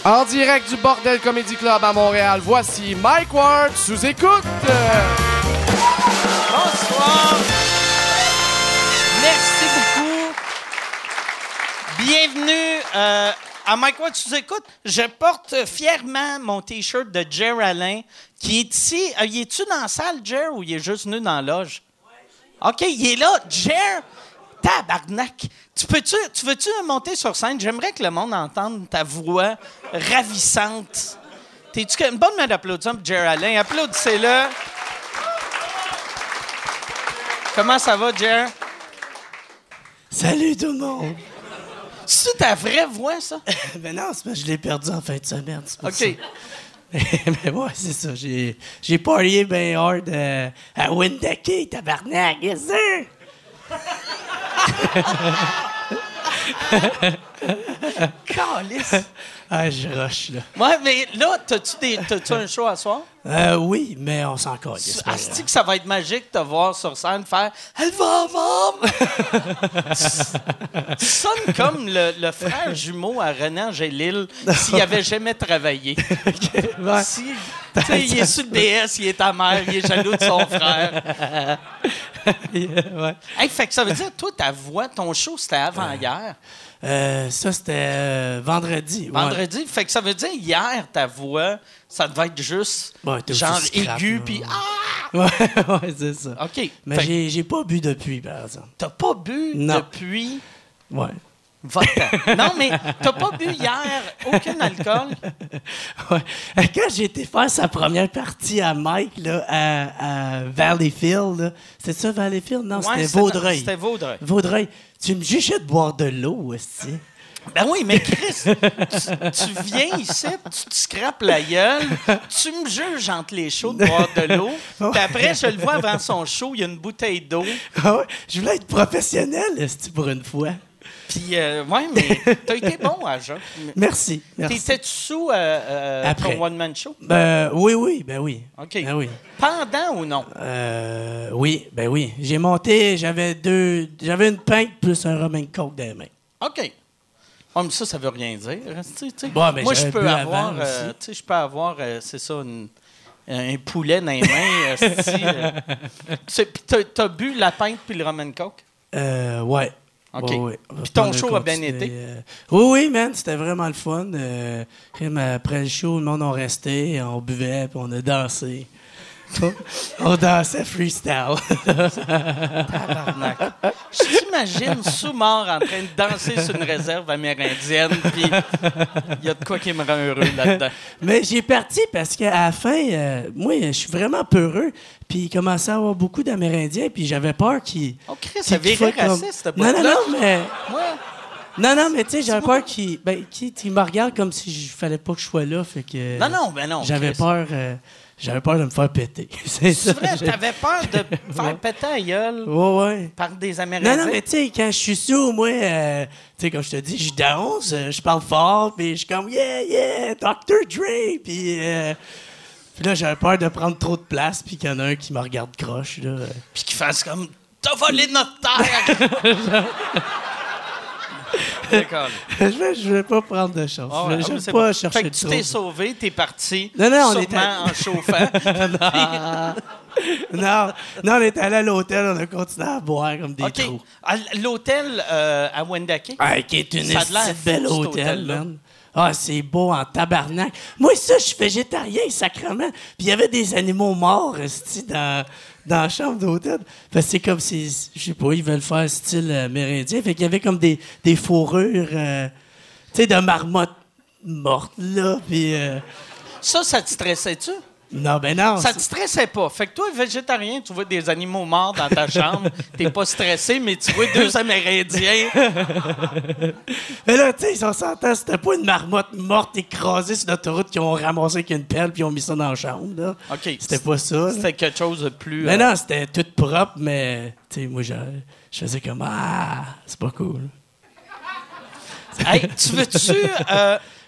En direct du Bordel Comedy Club à Montréal, voici Mike Ward sous écoute. Bonsoir. Merci beaucoup. Bienvenue à Mike Ward sous écoute. Je porte fièrement mon T-shirt de Jer Alain qui est ici. Il est-tu dans la salle, Jer, ou il est juste venu dans la loge? OK, il est là. Jer, tabarnak. Tu veux-tu monter sur scène? J'aimerais que le monde entende ta voix ravissante. T'es-tu une bonne main d'applaudissements pour Jer Alain? Applaudissez-le. Comment ça va, Jer? Salut tout le monde! C'est ta vraie voix, ça? Ben non, c'est parce que je l'ai perdu en fin de semaine. C'est pour OK. ça. Mais ouais, c'est ça. J'ai parié bien hard à Wendake, tabarnak, yes sir! Calice. Ah, je rush, là. Ouais, mais là, t'as-tu un show à soir? Oui, mais on s'en calisse. Asti que ça va être magique de te voir sur scène faire « Elle va vendre! » Tu sonnes comme le frère jumeau à René Angélil s'il avait jamais travaillé. Ouais. Tu sais, il est sur le DS, il est ta mère, il est jaloux de son frère. Ouais. Hey, fait que ça veut dire, toi, ta voix, ton show, c'était avant hier. Ça, c'était vendredi. Vendredi, fait que ça veut dire hier, ta voix, ça devait être juste Ouais, t'es genre aussi scrap, aigu, là. puis ah! Ouais, c'est ça. OK. Mais Fait que j'ai pas bu depuis, par exemple. t'as pas bu Non. depuis Ouais. votre temps. Non, mais t'as pas bu hier aucun alcool? Ouais. Quand j'ai été faire sa première partie à Mike, là, à Valleyfield, là, c'était ça, Valleyfield? Non, Ouais, c'était Vaudreuil. C'était Vaudreuil. Vaudreuil. Tu me jugeais de boire de l'eau aussi. Ben oui, mais Chris, tu viens ici, tu te scrapes la gueule, tu me juges entre les shows de boire de l'eau, puis après, je le vois avant son show, il y a une bouteille d'eau. Ah ouais, je voulais être professionnel, esti, pour une fois. Puis, ouais, mais t'as été bon à jeun. Merci. Merci. T'étais-tu sous Après. ton one-man show? Oui, ben oui. OK. Ben oui. Pendant ou non? Oui, ben oui. J'ai monté, j'avais une pinte plus un rum and coke dans les mains. OK. Oh, mais ça veut rien dire. Tu sais. Bon, mais moi, je j'avais peux bu avoir, avant aussi. tu sais, je peux avoir, c'est ça, un poulet dans les mains. Puis t'as bu la pinte puis le rum and coke? Ouais. OK. Ouais. Puis ton show a bien été? Oui, man, c'était vraiment le fun. Après le show, le monde a resté, on buvait, puis on a dansé. On dansait freestyle. Tabarnak. Je t'imagine sous-mort en train de danser sur une réserve amérindienne, puis il y a de quoi qui me rend heureux là-dedans. Mais j'ai parti parce qu'à la fin, moi, je suis vraiment peureux. Puis il commençait à avoir beaucoup d'Amérindiens, puis j'avais peur qu'ils... Oh, Chris, ça virait raciste, ce Non, mais... Ouais. Non, mais tu sais, j'avais peur qu'ils me regardent comme si il fallait pas que je sois là, fait que... Non. J'avais Chris. peur... J'avais peur de me faire péter. C'est ça. C'est vrai, t'avais peur de faire péter la gueule Ouais. par des Amérindiens? Non, mais tu sais, quand je suis sourd, moi, tu sais, comme je te dis, je danse, je parle fort, puis je suis comme, yeah, Dr. Dre, puis là, j'avais peur de prendre trop de place, puis qu'il y en a un qui me regarde croche, là. Puis qu'ils fassent comme « T'as volé notre terre! » D'accord. Je vais pas prendre de chance. Ah ouais, Je vais c'est pas bon. chercher Fait que de tu trouble. t'es sauvé, t'es parti. Non, on sûrement était- en chauffant. Non, on est allé à l'hôtel, on a continué à boire comme des OK. trous. L'hôtel à Wendake. Ah, qui est une Ça a l'air esti de fou, bel cet hôtel, hôtel-là. man. Ah, c'est beau en tabarnak. Moi, ça, je suis végétarien, sacrément. Puis il y avait des animaux morts, esti, dans la chambre d'hôtel. Fait que c'est comme si, je sais pas, ils veulent faire style amérindien. Fait qu'il y avait comme des fourrures, tu sais, de marmottes mortes, là. Puis, Ça te stressait-tu? non, ben non. Ça te stressait pas. Fait que toi, végétarien, tu vois des animaux morts dans ta chambre, t'es pas stressé, mais tu vois deux Amérindiens. Mais là, tu sais, on s'entend, c'était pas une marmotte morte écrasée sur l'autoroute qu'ils ont ramassé avec une pelle puis ils ont mis ça dans la chambre, là. OK. C'était pas ça. là. C'était quelque chose de plus... Mais non, c'était tout propre, mais tu sais, moi, je faisais comme c'est pas cool. Hey, tu veux-tu...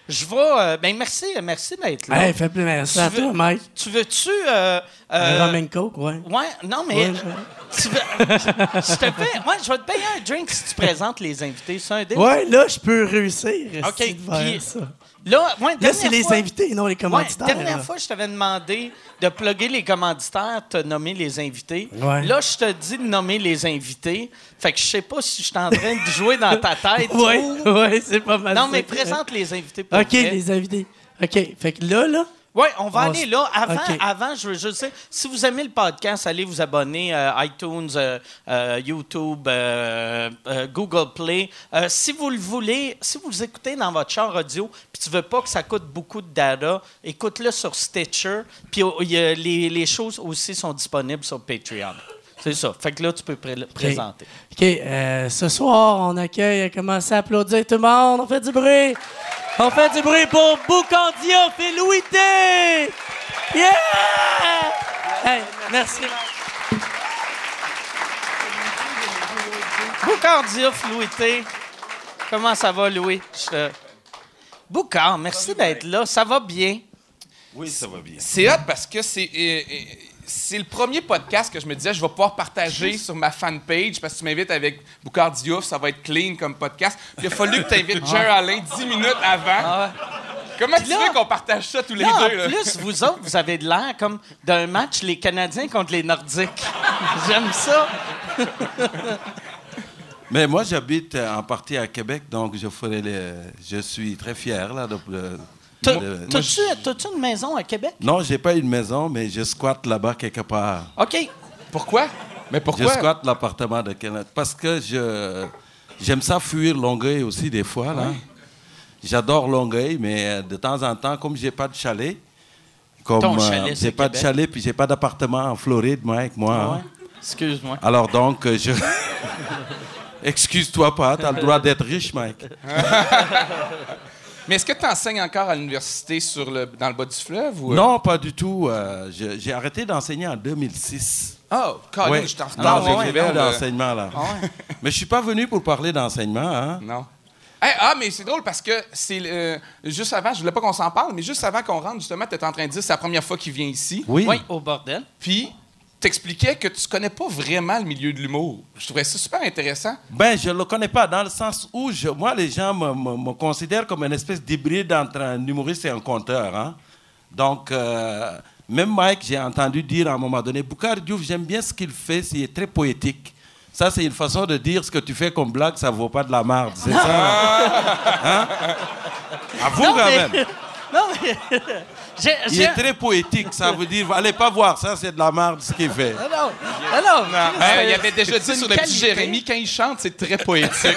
je vais... merci d'être là. Hey, fait plaisir. Merci à toi, Mike. Tu veux-tu... Rum and Coke, ouais. Ouais, non, mais... Ouais, je vais te payer un drink si tu présentes les invités. C'est un deal? ouais, là, je peux réussir. OK, de faire puis ça. Là, Là, c'est les invités, non les commanditaires. La dernière fois, je t'avais demandé de plugger les commanditaires, te nommer les invités. Ouais. Là, je te dis de nommer les invités. Fait que je sais pas si je suis en train de jouer dans ta tête. Ouais, c'est pas mal. Non, ça. mais présente les invités pour OK, vrai. les invités. OK, fait que là... Oui, on va aller se- là. OK. Avant, je veux juste dire, si vous aimez le podcast, allez vous abonner iTunes, YouTube, Google Play. Si vous le voulez, si vous le écoutez dans votre char audio, puis tu veux pas que ça coûte beaucoup de data, écoute-le sur Stitcher. Puis les choses aussi sont disponibles sur Patreon. C'est ça. Fait que là, tu peux présenter. OK, ce soir, on accueille, commencez à applaudir tout le monde. On fait du bruit. On fait du bruit pour Boucan Diouf et Louis T. Yeah! Hey, merci. Boucard Diouf, Louis T. Comment ça va, Louis? Boucard, merci d'être là. Ça va bien? Oui, ça va bien. C'est hot parce que c'est le premier podcast que je me disais je vais pouvoir partager sur ma fanpage parce que tu m'invites avec Boucard Diouf, ça va être clean comme podcast. Puis il a fallu que tu invites Jer Alain 10 minutes avant. Comment tu veux qu'on partage ça tous les Là, deux? en plus, vous autres, vous avez de l'air comme d'un match les Canadiens contre les Nordiques. J'aime ça. Mais moi, j'habite en partie à Québec, donc je suis très fier là. T'as-tu une maison à Québec? Non, j'ai pas une maison, mais je squatte là-bas quelque part. OK. Pourquoi? Mais Je pourquoi? squatte l'appartement de quelqu'un. Parce que j'aime ça fuir Longueuil aussi des fois. Là. J'adore Longueuil, mais de temps en temps, comme j'ai pas de chalet, Ton chalet, c'est j'ai pas de Québec. chalet puis j'ai pas d'appartement en Floride, moi, avec moi. Ouais. Hein. Excuse-moi. Alors donc, excuse-toi pas, t'as le droit d'être riche, Mike. Mais est-ce que tu enseignes encore à l'université dans le bas du fleuve? Ou... Non, pas du tout. J'ai arrêté d'enseigner en 2006. Oh, Colin, Ouais. je t'en retard. Non, j'ai j'ai écrivé d'enseignement, là. Mais je suis pas venu pour parler d'enseignement, hein. Non. Mais c'est drôle parce que c'est juste avant, je voulais pas qu'on s'en parle, mais juste avant qu'on rentre, justement, tu étais en train de dire c'est la première fois qu'il vient ici. Oui. Oui, au bordel. Puis, t'expliquais que tu connais pas vraiment le milieu de l'humour. Je trouvais ça super intéressant. Ben, je le connais pas dans le sens où, moi, les gens me considèrent comme une espèce d'hybride entre un humoriste et un conteur, hein. Donc, même Mike, j'ai entendu dire à un moment donné, Boucard Diouf, j'aime bien ce qu'il fait, c'est très poétique. Ça, c'est une façon de dire ce que tu fais comme blague, ça vaut pas de la marde. C'est ça? Hein? Avoue Non, quand mais- même. Non, mais... Il est très poétique, ça veut dire, allez pas voir, ça c'est de la marde ce qu'il fait. Non. Il avait déjà dit sur le petit Jérémy, quand il chante, c'est très poétique.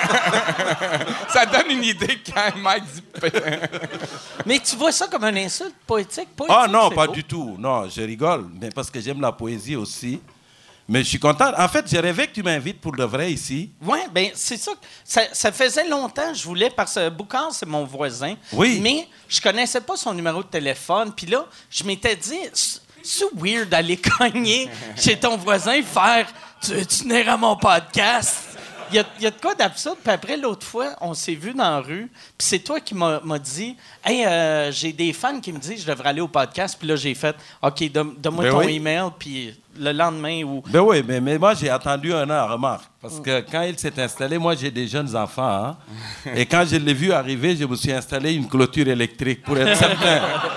Ça donne une idée quand Mike dit... Mais tu vois ça comme une insulte poétique? Ah non, c'est pas beau. du tout. Non, je rigole, mais parce que j'aime la poésie aussi. Mais je suis content. En fait, j'ai rêvé que tu m'invites pour de vrai ici. Oui, bien, c'est ça. Ça faisait longtemps que je voulais, parce que Boucard, c'est mon voisin. Oui. Mais je connaissais pas son numéro de téléphone. Puis là, je m'étais dit, c'est weird d'aller cogner chez ton voisin et faire tu venir à mon podcast? Il y a de quoi d'absurde. Puis après, l'autre fois, on s'est vu dans la rue. Puis c'est toi qui m'as dit, hey, j'ai des fans qui me disent je devrais aller au podcast. Puis là, j'ai fait, OK, donne-moi Ben ton oui. email. Puis le lendemain, ou. Ben oui, mais moi, j'ai attendu un an, remarque. Parce que quand il s'est installé, moi, j'ai des jeunes enfants. Hein, et quand je l'ai vu arriver, je me suis installé une clôture électrique pour être certain.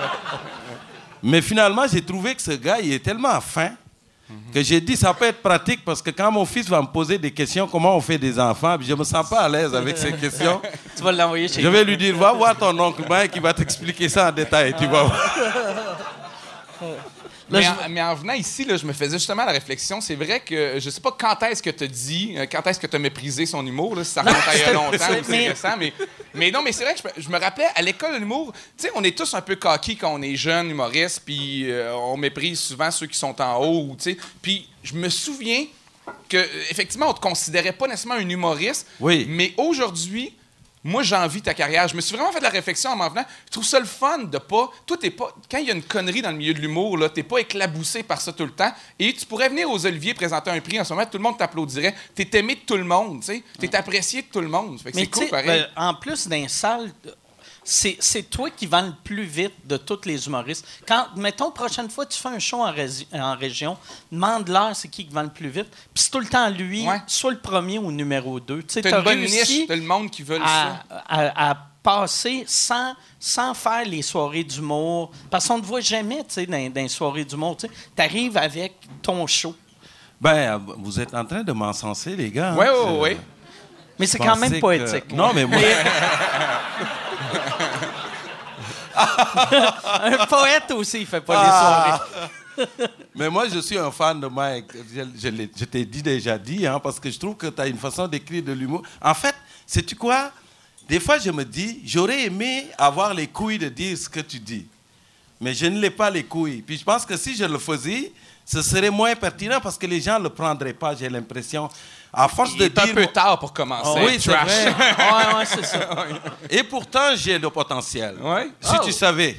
Mais finalement, j'ai trouvé que ce gars, il est tellement fin que j'ai dit, ça peut être pratique parce que quand mon fils va me poser des questions, comment on fait des enfants, puis je me sens pas à l'aise avec ces questions, Tu vas l'envoyer chez je vais lui dire, va voir ton oncle Mike qui va t'expliquer ça en détail, tu vas voir. Mais en venant ici, là, je me faisais justement la réflexion. C'est vrai que je sais pas quand est-ce que tu as dit, quand est-ce que tu as méprisé son humour, là, si ça remonte à il y a longtemps ou c'est récent. Mais non, mais c'est vrai que je me rappelais, à l'école de l'humour, tu sais, on est tous un peu coqués quand on est jeune humoriste, puis on méprise souvent ceux qui sont en haut, tu sais. Puis je me souviens que effectivement, on te considérait pas nécessairement un humoriste, Oui. mais aujourd'hui, moi, j'envie ta carrière. Je me suis vraiment fait de la réflexion en m'en venant. Je trouve ça le fun de pas... Toi, t'es pas... Quand il y a une connerie dans le milieu de l'humour, là, t'es pas éclaboussé par ça tout le temps. Et tu pourrais venir aux Oliviers présenter un prix en ce moment, tout le monde t'applaudirait. T'es aimé de tout le monde, tu sais. T'es apprécié de tout le monde. Fait que Mais c'est cool, tu sais, pareil. en plus, dans les salles, c'est toi qui vends le plus vite de tous les humoristes. Quand, mettons, prochaine fois, tu fais un show en région, demande-leur c'est qui vend le plus vite. Puis c'est tout le temps lui, soit le premier ou le numéro 2. Tu sais, T'as une bonne réussi niche, t'as le monde qui veut ça. à passer sans faire les soirées d'humour. Parce qu'on ne te voit jamais, tu sais, dans les soirées d'humour. Tu arrives avec ton show. Ben, vous êtes en train de m'encenser, les gars. Oui. Mais c'est quand même poétique. Non, mais moi... Un poète aussi, il fait pas les soirées. Mais moi, je suis un fan de Mike. Je t'ai déjà dit, hein, parce que je trouve que tu as une façon d'écrire de l'humour. En fait, sais-tu quoi? Des fois, je me dis, j'aurais aimé avoir les couilles de dire ce que tu dis. Mais je ne l'ai pas, les couilles. Puis je pense que si je le faisais, ce serait moins pertinent parce que les gens ne le prendraient pas, j'ai l'impression. À force de dire... un peu tard pour commencer. Oui, c'est vrai. Ouais, c'est ça. Et pourtant, j'ai le potentiel. Ouais. Si tu savais.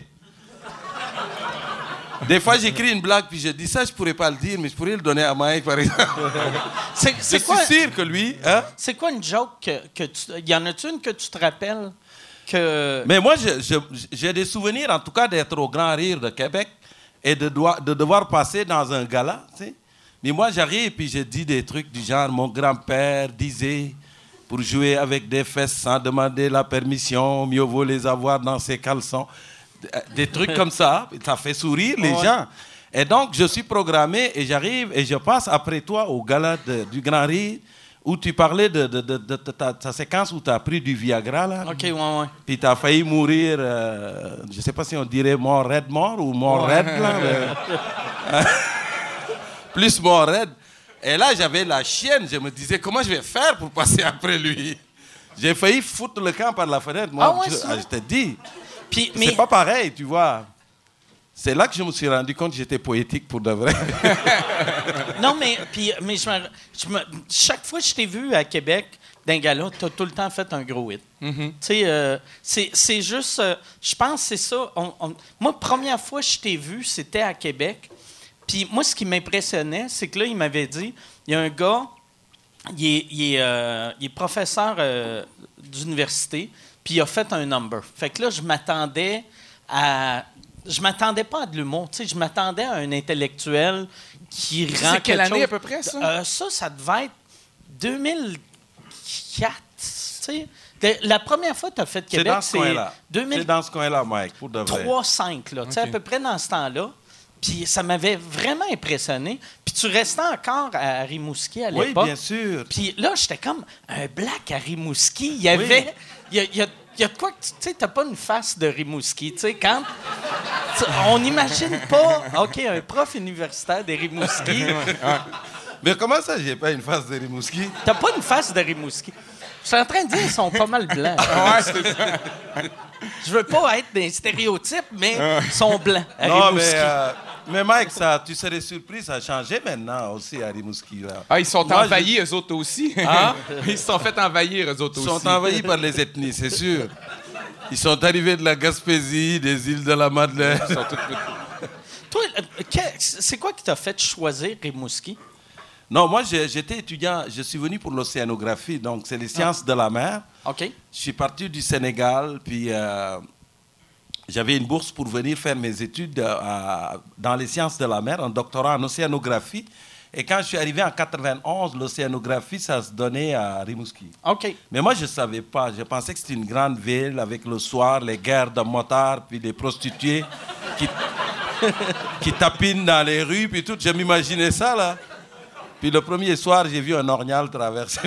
Des fois, j'écris une blague, puis je dis ça, je pourrais pas le dire, mais je pourrais le donner à Mike, par exemple. C'est quoi? Je suis sûr que lui... Hein? C'est quoi une joke que tu... Y en a-tu une que tu te rappelles que... Mais moi, j'ai des souvenirs, en tout cas, d'être au Grand Rire de Québec et de devoir passer dans un gala, tu sais. Mais moi, j'arrive et puis je dis des trucs du genre, mon grand-père disait, pour jouer avec des fesses sans demander la permission, mieux vaut les avoir dans ses caleçons. Des trucs comme ça, ça fait sourire les gens. Et donc, je suis programmé et j'arrive et je passe après toi au gala du Grand Rire où tu parlais de ta séquence où tu as pris du Viagra, là. OK, ouais. Puis tu as failli mourir, je ne sais pas si on dirait mort ou mort raide, là. Plus mort raide. Et là, j'avais la chienne. Je me disais, comment je vais faire pour passer après lui? J'ai failli foutre le camp par la fenêtre. Moi, je te dis. Puis, c'est pas pareil, tu vois. C'est là que je me suis rendu compte que j'étais poétique pour de vrai. Non, mais chaque fois que je t'ai vu à Québec, d'un gala, tu as tout le temps fait un gros hit. Tu sais, c'est juste... je pense que c'est ça. Moi, première fois que je t'ai vu, c'était à Québec. Puis moi, ce qui m'impressionnait, c'est que là, il m'avait dit, il y a un gars, il est professeur d'université, puis il a fait un number. Fait que là, je m'attendais pas à de l'humour, tu sais, je m'attendais à un intellectuel qui rend c'est quelle année chose, à peu près, ça? Ça devait être 2004, tu sais. La première fois que tu as fait Québec, c'est 2000... C'est dans ce coin-là, Mike, pour de vrai. 3-5, là, tu sais, à peu près dans ce temps-là. Puis ça m'avait vraiment impressionné. Puis tu restais encore à Rimouski à l'époque. Oui, bien sûr. Puis là, j'étais comme un black à Rimouski. Il y avait... Il y a de quoi que tu sais, t'as pas une face de Rimouski. Tu sais, quand... on n'imagine pas... OK, un prof universitaire de Rimouski. Mais comment ça, j'ai pas une face de Rimouski? T'as pas une face de Rimouski. Je suis en train de dire qu'ils sont pas mal blancs. Ouais, c'est ça. Je veux pas être des stéréotypes, mais ils sont blancs à Non, Rimouski. mais Mike, tu serais surpris, ça a changé maintenant aussi à Rimouski. Là. Ah, ils sont envahis, eux autres aussi. Hein? Ils se sont fait envahir, eux autres aussi. Ils sont envahis par les ethnies, c'est sûr. Ils sont arrivés de la Gaspésie, des îles de la Madeleine. Ils sont tous... Toi, c'est quoi qui t'a fait choisir Rimouski? Non, moi, j'étais étudiant, je suis venu pour l'océanographie, donc c'est les sciences de la mer. OK. Je suis parti du Sénégal, puis j'avais une bourse pour venir faire mes études dans les sciences de la mer, un doctorat en océanographie. Et quand je suis arrivé en 91, l'océanographie, ça se donnait à Rimouski. OK. Mais moi, je ne savais pas. Je pensais que c'était une grande ville avec le soir, les guerres de motards, puis les prostituées qui tapinent dans les rues, puis tout. Je m'imaginais ça, là. Puis le premier soir, j'ai vu un orignal traverser.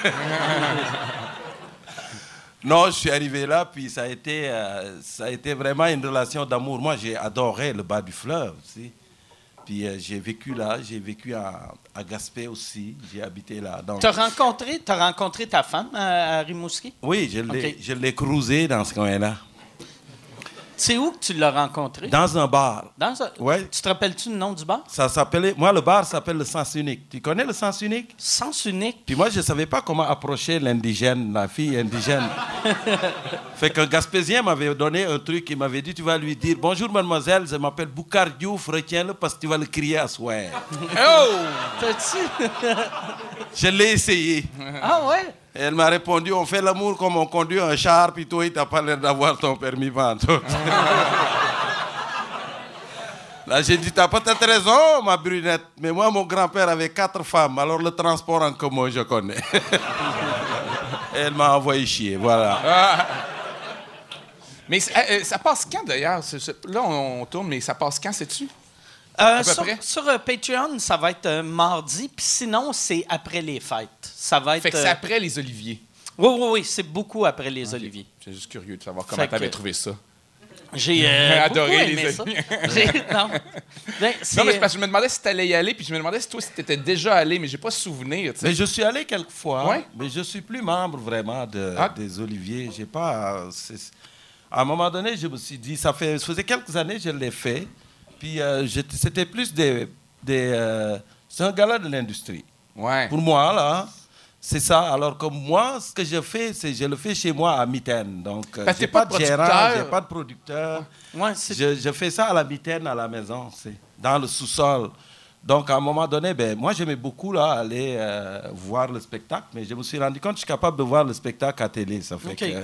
Non, je suis arrivé là, puis ça a été vraiment une relation d'amour. Moi, j'ai adoré le bas du fleuve, aussi. Puis j'ai vécu là, j'ai vécu à Gaspé aussi, j'ai habité là. T'as rencontré ta femme à Rimouski? Oui, je l'ai cruisé dans ce coin-là. C'est où que tu l'as rencontré? Dans un bar. Ouais. Tu te rappelles-tu le nom du bar? Ça s'appelait... Moi, le bar s'appelle le Sens Unique. Tu connais le Sens Unique? Sens Unique? Puis moi, je ne savais pas comment approcher l'indigène, la fille indigène. Fait qu'un Gaspésien m'avait donné un truc, il m'avait dit, tu vas lui dire, bonjour mademoiselle, je m'appelle Boucar Diouf, retiens-le parce que tu vas le crier à soir. Oh! T'as-tu? Je l'ai essayé. Ah ouais? Et elle m'a répondu, on fait l'amour comme on conduit un char, puis toi, il t'a pas l'air d'avoir ton permis vente. Là, j'ai dit, t'as peut-être raison, ma brunette, mais moi, mon grand-père avait 4 femmes, alors le transport en commun, je connais. Et elle m'a envoyé chier, voilà. Mais ça passe quand, d'ailleurs? Là, on tourne, mais ça passe quand, sais-tu? À peu près? Sur Patreon, ça va être mardi, puis sinon, c'est après les fêtes. Ça va être... Fait que c'est après les Oliviers. Oui, c'est beaucoup après les Oliviers. J'étais juste curieux de savoir comment tu avais trouvé ça. J'ai adoré beaucoup aimé les ça. Oliviers. Non. Ben, Non, mais c'est parce que je me demandais si tu allais y aller, puis je me demandais si toi, si tu étais déjà allé, mais j'ai pas souvenir. Tu sais. Mais je suis allé quelques fois, Ouais. mais je suis plus membre vraiment des Oliviers. J'ai pas... À un moment donné, je me suis dit, ça faisait quelques années que je l'ai fait, puis c'était plus c'est un gala de l'industrie. Ouais. Pour moi, là, c'est ça. Alors que moi, ce que je fais, c'est je le fais chez moi à mitaine. Donc, Parce que j'ai t'es pas pas de gérant, producteur. j'ai pas de producteur. Ouais, Je fais ça à la mitaine, à la maison, dans le sous-sol. Donc, à un moment donné, moi, j'aimais beaucoup là, aller voir le spectacle, mais je me suis rendu compte que je suis capable de voir le spectacle à télé. Ça fait que...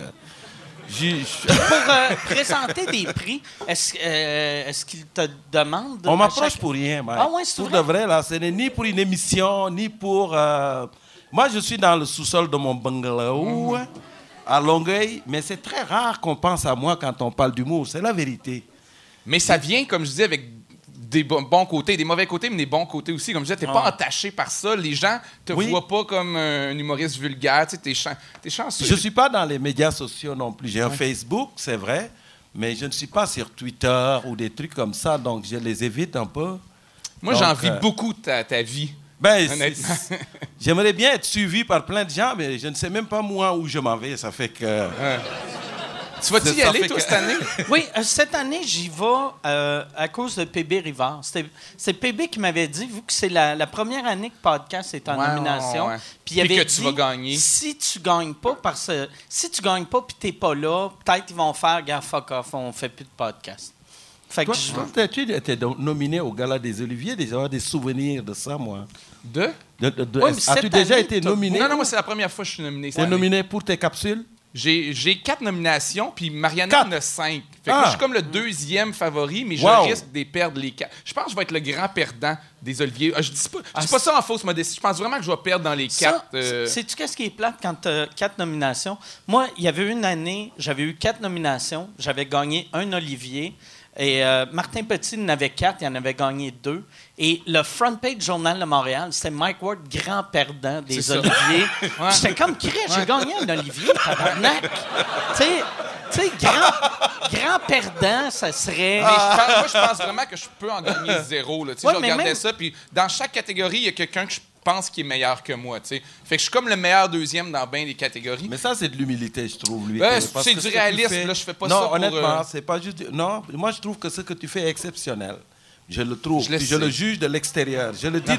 Pour présenter des prix, est-ce qu'ils te demandent... On m'approche pour rien, Mike. Ah ouais, c'est pour vrai? de vrai, là, ce n'est ni pour une émission, ni pour... Moi, je suis dans le sous-sol de mon bungalow, à Longueuil, mais c'est très rare qu'on pense à moi quand on parle d'humour. C'est la vérité. Mais ça vient, comme je disais, avec des bons côtés, des mauvais côtés, mais des bons côtés aussi. Comme je disais, t'es pas entaché par ça. Les gens te voient pas comme un humoriste vulgaire. Tu sais, t'es chanceux. Je suis pas dans les médias sociaux non plus. J'ai un Facebook, c'est vrai, mais je ne suis pas sur Twitter ou des trucs comme ça, donc je les évite un peu. Moi, Donc, j'envie beaucoup de ta vie. Honnêtement. J'aimerais bien être suivi par plein de gens, mais je ne sais même pas moi où je m'en vais. Ça fait que... Tu vas-tu y Ça aller, fait toi, que- cette année? Oui, cette année, j'y vais à cause de PB Rivard. C'est PB qui m'avait dit, vu que c'est la première année que Podcast est en Ouais, nomination, ouais. puis il Puis avait que tu dit, vas gagner. si tu gagnes pas, puis t'es pas là, peut-être ils vont faire « Gars, fuck off, on fait plus de podcast ». Fait que Toi, tu étais nominé au Gala des Oliviers, déjà des souvenirs de ça, moi. De? Ouais, mais As-tu cette déjà année, été t'as- nominé? Non, moi, c'est la première fois que je suis nominé. cette T'es année. nominé pour tes capsules? J'ai 4 nominations, puis Marianne 4? en a 5. Fait que moi, je suis comme le deuxième favori, mais je Wow. risque de les perdre les 4. Je pense que je vais être le grand perdant des Oliviers. Je dis pas ça en fausse modestie. Je pense vraiment que je vais perdre dans les 4. Sais-tu qu'est-ce qui est plate quand tu as 4 nominations? Moi, il y avait une année, j'avais eu 4 nominations, j'avais gagné un Olivier. Et Martin Petit en avait 4, il en avait gagné 2. Et le front page Journal de Montréal, c'était Mike Ward, grand perdant des C'est ça. Oliviers. J'étais comme, j'ai gagné un Olivier, tabarnak. Tu sais, grand perdant, ça serait... Mais moi, je pense vraiment que je peux en gagner 0. Là. Tu sais, Ouais, je mais regardais même- ça, puis dans chaque catégorie, il y a quelqu'un que je pense qui est meilleur que moi. Tu sais. Fait que je suis comme le meilleur deuxième dans bien des catégories. Mais ça, c'est de l'humilité, je trouve, lui. Ouais, Parce c'est que du ce que tu réalisme, fais- là, je fais pas non, ça pour, honnêtement, c'est pas juste... Non, moi, je trouve que ce que tu fais est exceptionnel. Je le trouve. Je le Puis sais. je le juge de l'extérieur. Je le dis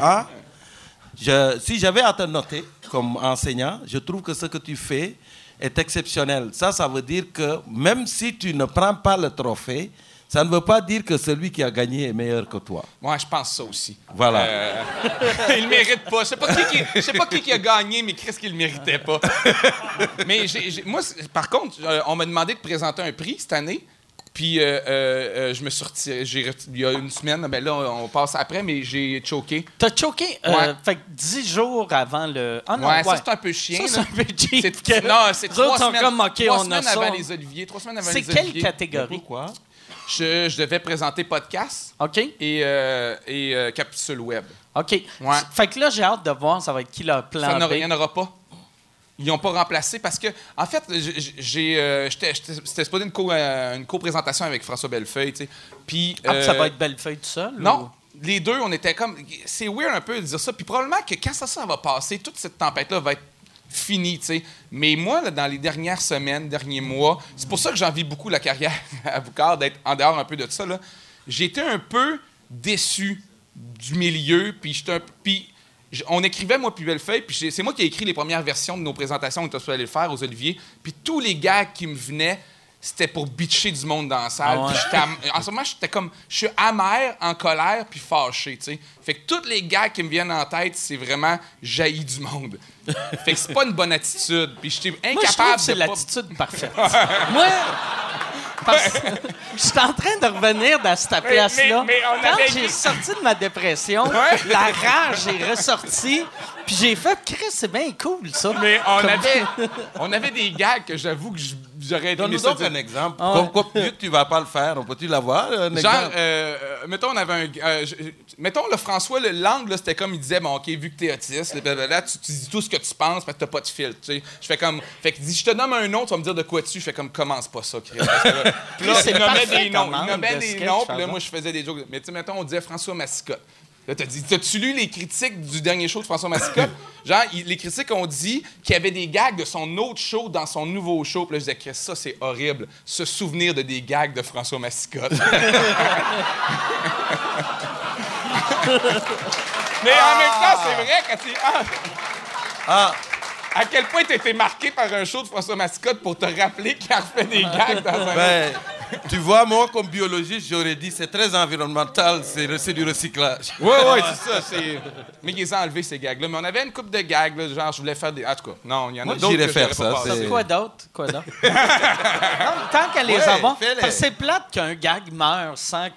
si j'avais à te noter comme enseignant, je trouve que ce que tu fais est exceptionnel. Ça veut dire que même si tu ne prends pas le trophée, ça ne veut pas dire que celui qui a gagné est meilleur que toi. Moi, je pense ça aussi. Voilà. Il le mérite pas. Je sais pas qui a gagné, mais qu'est-ce qu'il le méritait pas. Mais moi, par contre, on m'a demandé de présenter un prix cette année. Puis je me suis retiré. Il y a une semaine, ben là, on passe après, mais j'ai choqué. T'as choqué, Ouais. fait que 10 jours avant le... Ah non, Ouais, ça, c'est un peu chiant. Ça, c'est un peu cheap. Non, c'est Nous 3 autres, sont semaines. comme, OK, 3 on a semaines ça. avant les Oliviers. 3 semaines avant C'est les quelle Oliviers. catégorie? Pourquoi? Je devais présenter podcast OK? et capsule web. OK. Ouais. Fait que là, j'ai hâte de voir ça va être qui le plan B. Il n'y en aura pas. Ils n'ont pas remplacé parce que, en fait, c'était supposé une co-présentation avec François Bellefeuille, tu sais. Puis. Ça va être Bellefeuille tout seul? Non. Les deux, on était comme. C'est weird un peu de dire ça. Puis probablement que quand ça va passer, toute cette tempête-là va être finie, tu sais. Mais moi, là, dans les dernières semaines, derniers mois, c'est pour ça que j'envie beaucoup la carrière à Boucard, d'être en dehors un peu de ça, là. J'ai été un peu déçu du milieu, puis on écrivait, moi, puis Bellefeuille, puis c'est moi qui ai écrit les premières versions de nos présentations, on était supposé aller le faire aux Oliviers, puis tous les gars qui me venaient, c'était pour bitcher du monde dans la salle. Puis en ce moment, je suis amer, en colère, puis fâché, tu sais. Fait que tous les gars qui me viennent en tête, c'est vraiment jailli du monde. Fait que c'est pas une bonne attitude. Puis j'étais incapable Moi, je trouve que c'est de pas... l'attitude parfaite. Moi, parce que je suis en train de revenir dans cette place-là. mais on Quand avait- j'ai sorti de ma dépression, la rage est ressortie, puis j'ai fait « Chris, c'est bien cool, ça. » Mais on avait des gags que j'avoue que j'aurais aimé Donne-nous ça donc dire. un exemple. Ah ouais. Comme vu que tu vas pas le faire, on peut-tu l'avoir, un Genre, exemple? mettons, on avait mettons, le François, l'angle, là, c'était comme il disait, bon, OK, vu que t'es autiste, là, tu dis tout ce que tu penses parce que t'as pas de filtre, tu sais. Je fais comme, fait qu'il dit, je te nomme un nom, tu vas me dire de quoi tu. Je fais comme, commence pas ça, Chris. Parce que là, puis là, C'est il nommait parfait des noms. comme Il angle nommait de des sketch, noms, par puis là, exemple. moi, je faisais des jokes. Mais tu sais, mettons, on disait François Massicotte. Là, t'as-tu lu les critiques du dernier show de François Massicotte? Genre, les critiques ont dit qu'il y avait des gags de son autre show dans son nouveau show. Puis là, je disais, Chris, ça, c'est horrible. Se souvenir de des gags de François Massicotte. Mais en même temps, c'est vrai que tu... À quel point tu été marqué par un show de François Massicotte pour te rappeler qu'il a refait des gags dans un... Ben, tu vois, moi, comme biologiste, j'aurais dit c'est très environnemental, c'est du recyclage. Oui, c'est ça. Mais ils ont enlevé ces gags-là. Mais on avait une couple de gags, là, genre, je voulais faire des... En tout cas, non, il y en a Moi, d'autres j'irais que faire j'aurais pas ça, passé. c'est- Quoi d'autre? Non, tant qu'à les Ouais, avoir. fais-les. Parce que c'est plate qu'un gag meure sans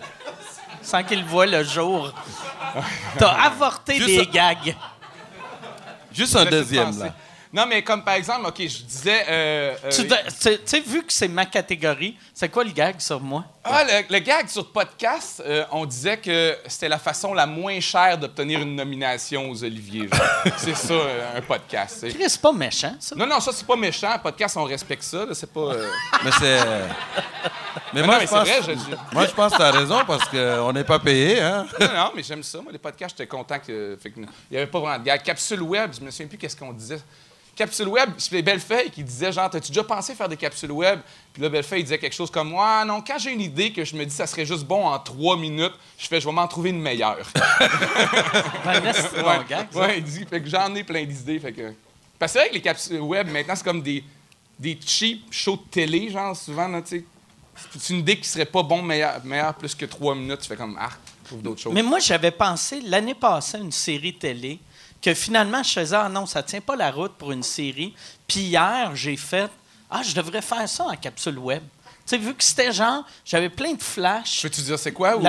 qu'il voit le jour. T'as avorté Juste des ça. gags. Juste un Laisse-moi deuxième, penser. là. Non, mais comme par exemple, OK, je disais... Tu sais, vu que c'est ma catégorie, c'est quoi le gag sur moi? le gag sur podcast, on disait que c'était la façon la moins chère d'obtenir une nomination aux Oliviers. Genre. C'est ça, un podcast. C'est... Chris, c'est pas méchant, ça. Non, ça, c'est pas méchant. Un podcast, on respecte ça. Là, c'est pas... Mais c'est. Mais non, moi, mais je c'est pense. vrai, Moi, je pense que tu as raison parce qu'on n'est pas payé, hein. Non, mais j'aime ça. Moi, les podcasts, j'étais content que... Fait que il n'y avait pas vraiment de gag. Capsule web, je me souviens plus qu'est-ce qu'on disait. Capsule web, c'est Bellefeuille qui disait, genre, t'as-tu déjà pensé faire des capsules web? Puis là, Bellefeuille, il disait quelque chose comme, ouais, non, quand j'ai une idée que je me dis ça serait juste bon en 3 minutes, je vais m'en trouver une meilleure. Ben, là, c'est mon gag, ça. Ouais, il dit, fait que j'en ai plein d'idées. Fait que... Parce que c'est vrai que les capsules web, maintenant, c'est comme des cheap shows de télé, genre, souvent, là, tu sais. C'est une idée qui serait pas bon, meilleur plus que 3 minutes. Tu fais comme, trouve d'autres choses. Mais moi, j'avais pensé l'année passée à une série télé que finalement, je faisais, ah non, ça tient pas la route pour une série. Puis hier, j'ai fait, je devrais faire ça en capsule web. Tu sais, vu que c'était genre, j'avais plein de flashs. Peux-tu dire c'est quoi? Ou...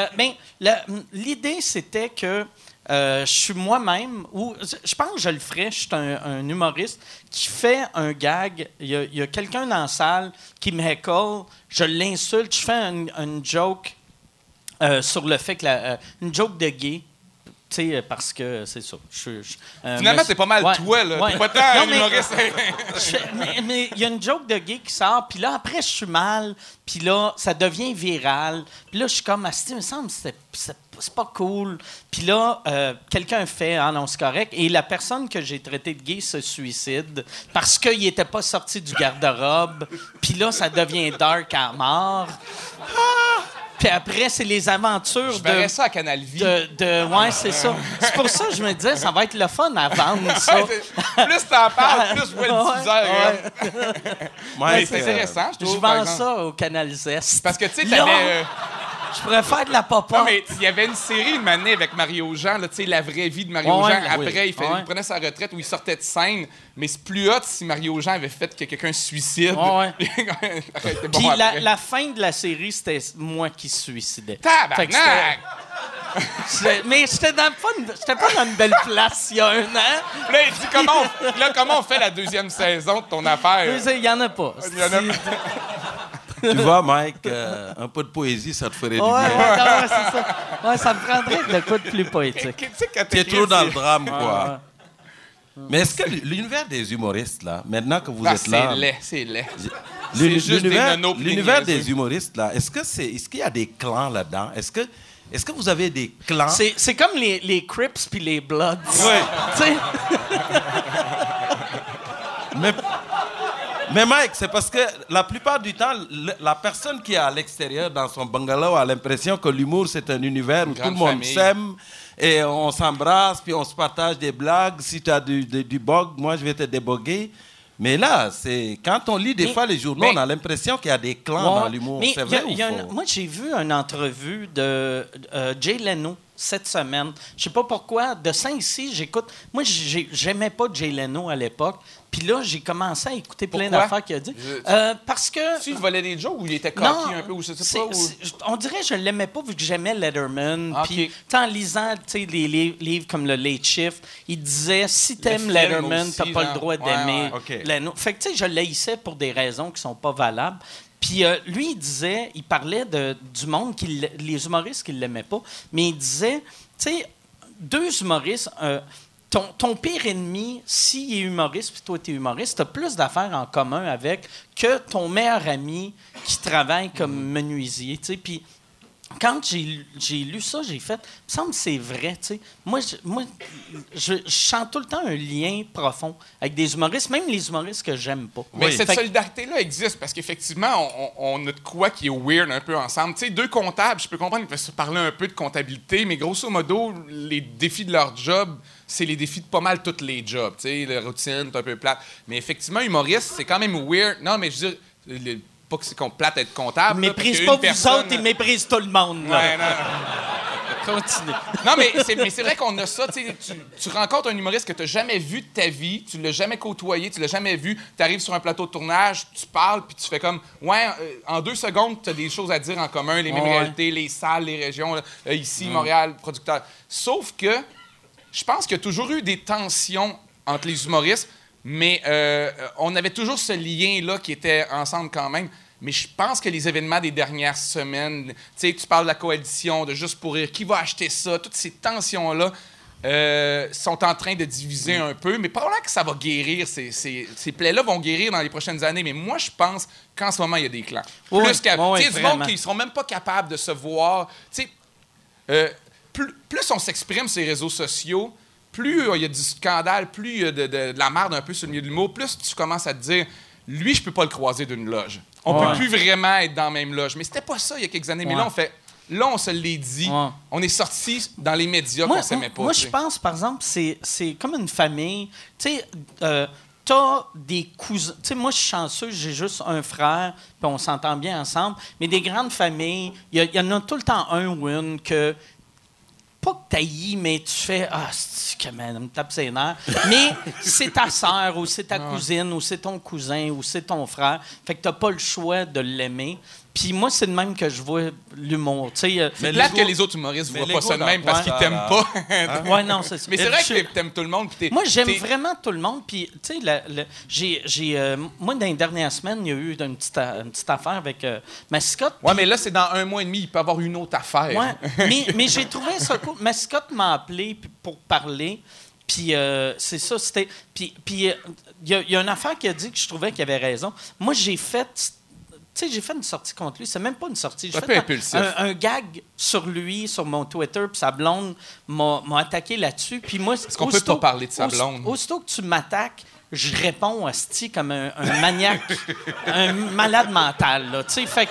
L'idée, c'était que je suis moi-même, ou je pense que je le ferais, je suis un humoriste qui fait un gag, il y a quelqu'un dans la salle qui me heckle, je l'insulte, je fais une joke sur le fait que une joke de gay. Tu sais, parce que c'est ça. Finalement, c'est pas mal toi, là. Ouais. T'es pas tant Non, un mais- humoriste. mais il y a une joke de gay qui sort, puis là, après, je suis mal, puis là, ça devient viral. Puis là, je suis comme, il me semble que c'est pas cool. Puis là, quelqu'un fait, non, c'est correct. Et la personne que j'ai traitée de gay se suicide parce qu'il n'était pas sorti du garde-robe. Puis là, ça devient dark à mort. Puis après, c'est les aventures Je verrais ça à Canal Vie. ouais, c'est ça. C'est pour ça que je me disais, ça va être le fun à vendre, ça. Plus t'en parles, plus je vois le diffuseur. Mike, C'est intéressant, je Je trouve. par vends exemple. ça au Canal Zest. Parce que, tu sais, Là, t'avais... je pourrais faire de la pop-up. Non, mais il y avait une série une année avec Mario Jean, là, tu sais, la vraie vie de Mario Ouais, Jean. oui. Après, Ouais. il prenait sa retraite où il sortait de scène. Mais c'est plus hot si Mario Jean avait fait que quelqu'un se suicide. Ouais. Arrêtez, Puis bon, après. la fin de la série, c'était moi qui se suicidais. Fait que Tabarnak! mais j'étais pas dans une belle place il y a 1 an. Là, il dit comment on fait la deuxième saison de ton affaire? Il y en a pas. Il y en a- tu vois, Mike, un peu de poésie, ça te ferait du Ouais, bien. non, c'est ça. Ouais, ça me prendrait de quoi de plus poétique. Tu sais, quand Tu es t'écris, trop dans c'est- le drame, quoi. Ouais. Mais est-ce que l'univers des humoristes, là, maintenant que vous Ah, êtes là... c'est laid. L'uni- C'est juste des l'univers nonos pis des l'univers niaiseux. des humoristes, là, est-ce qu'il y a des clans là-dedans? Est-ce que vous avez des clans? C'est comme les Crips puis les Bloods. Ouais. Tu sais? Mais Mike, c'est parce que la plupart du temps, la personne qui est à l'extérieur dans son bungalow a l'impression que l'humour, c'est un univers où tout le grande monde famille. s'aime et on s'embrasse, puis on se partage des blagues. Si tu as du bog, moi, je vais te déboguer. Mais là, quand on lit des fois les journaux, on a l'impression qu'il y a des clans dans l'humour. Mais c'est vrai ou faux? moi, j'ai vu une entrevue de Jay Leno cette semaine. Je sais pas pourquoi. De Saint-Ici, j'écoute... Moi, j'aimais pas Jay Leno à l'époque. Puis là, j'ai commencé à écouter plein d'affaires qu'il a dit. Parce que... Tu volais des jokes ou il était coquille un peu? Ou je sais pas, on dirait que je l'aimais pas vu que j'aimais Letterman. Okay. Puis en lisant les livres comme le Late Shift, il disait, si t'aimes Letterman, t'as pas le droit d'aimer Leno. Fait que tu sais, je l'haïssais pour des raisons qui sont pas valables. Puis lui, il parlait du monde, les humoristes qui ne l'aimaient pas, mais il disait, tu sais, deux humoristes, ton pire ennemi, s'il est humoriste, puis toi, tu es humoriste, tu as plus d'affaires en commun avec que ton meilleur ami qui travaille comme menuisier, tu sais. Puis quand j'ai lu ça, j'ai fait, il me semble que c'est vrai, tu sais. Moi, je sens tout le temps un lien profond avec des humoristes, même les humoristes que j'aime pas. Mais cette solidarité-là existe parce qu'effectivement, on a de quoi qui est weird un peu ensemble. Tu sais, deux comptables, je peux comprendre qu'ils peuvent se parler un peu de comptabilité, mais grosso modo, les défis de leur job, c'est les défis de pas mal tous les jobs. Tu sais, la routine, c'est un peu plate. Mais effectivement, humoriste, c'est quand même weird. Non, mais je veux dire... Pas que c'est plate d'être comptable. Méprise pas vous autres, il méprise tout le monde. Là. Ouais, non. Continue. Non, mais c'est vrai qu'on a ça. Tu rencontres un humoriste que tu n'as jamais vu de ta vie, tu l'as jamais côtoyé, tu l'as jamais vu, tu arrives sur un plateau de tournage, tu parles, puis tu fais comme, en 2 secondes, tu as des choses à dire en commun, les mêmes réalités, les salles, les régions, là, ici, Montréal, producteur. Sauf que je pense qu'il y a toujours eu des tensions entre les humoristes, mais on avait toujours ce lien-là qui était ensemble quand même. Mais je pense que les événements des dernières semaines, tu sais, tu parles de la coalition, de Juste pour rire, qui va acheter ça, toutes ces tensions-là sont en train de diviser un peu. Mais probablement que ça va guérir, ces plaies-là vont guérir dans les prochaines années. Mais moi, je pense qu'en ce moment, il y a des clans. Plus du monde qui ne seront même pas capables de se voir. Tu sais, plus on s'exprime sur les réseaux sociaux, plus il y a du scandale, plus il y a de la merde un peu sur le milieu de l'humour, plus tu commences à te dire, lui, je peux pas le croiser d'une loge. On peut plus vraiment être dans la même loge. Mais c'était pas ça il y a quelques années. Mais là, on se l'est dit. On est sortis dans les médias qu'on s'aimait pas. Moi, je pense, par exemple, c'est comme une famille. Tu sais, t'as des cousins. Tu sais, moi, je suis chanceux, j'ai juste un frère, puis on s'entend bien ensemble. Mais des grandes familles, il y en a tout le temps un ou une que... Pas que t'haïs, mais tu fais « Ah, c'est que man, me tape ses nerfs. » Mais c'est ta sœur, ou c'est ta cousine, ou c'est ton cousin, ou c'est ton frère. Fait que t'as pas le choix de l'aimer. Puis moi, c'est de même que je vois l'humour. C'est plate que les autres humoristes ne voient pas ça de même parce qu'ils t'aiment pas. Oui, non, c'est ça. Mais c'est vrai que t'aimes tout le monde. Moi, j'aime vraiment tout le monde. Puis, tu sais, moi, dans les dernières semaines, il y a eu une petite affaire avec Mascotte. Oui, mais là, c'est dans 1 mois et demi. Il peut y avoir une autre affaire. Ouais, mais j'ai trouvé ça cool. Mascotte m'a appelé pour parler. Puis c'est ça, c'était... Puis il y a une affaire qui a dit que je trouvais qu'il avait raison. Moi, j'ai fait une sortie contre lui. C'est même pas une sortie. J'ai fait un gag sur lui, sur mon Twitter, puis sa blonde m'a attaqué là-dessus. Puis moi, est-ce qu'on peut pas parler de sa blonde? Aussitôt que tu m'attaques, je réponds asti comme un maniaque, un malade mental. Là. Tu sais, fait que,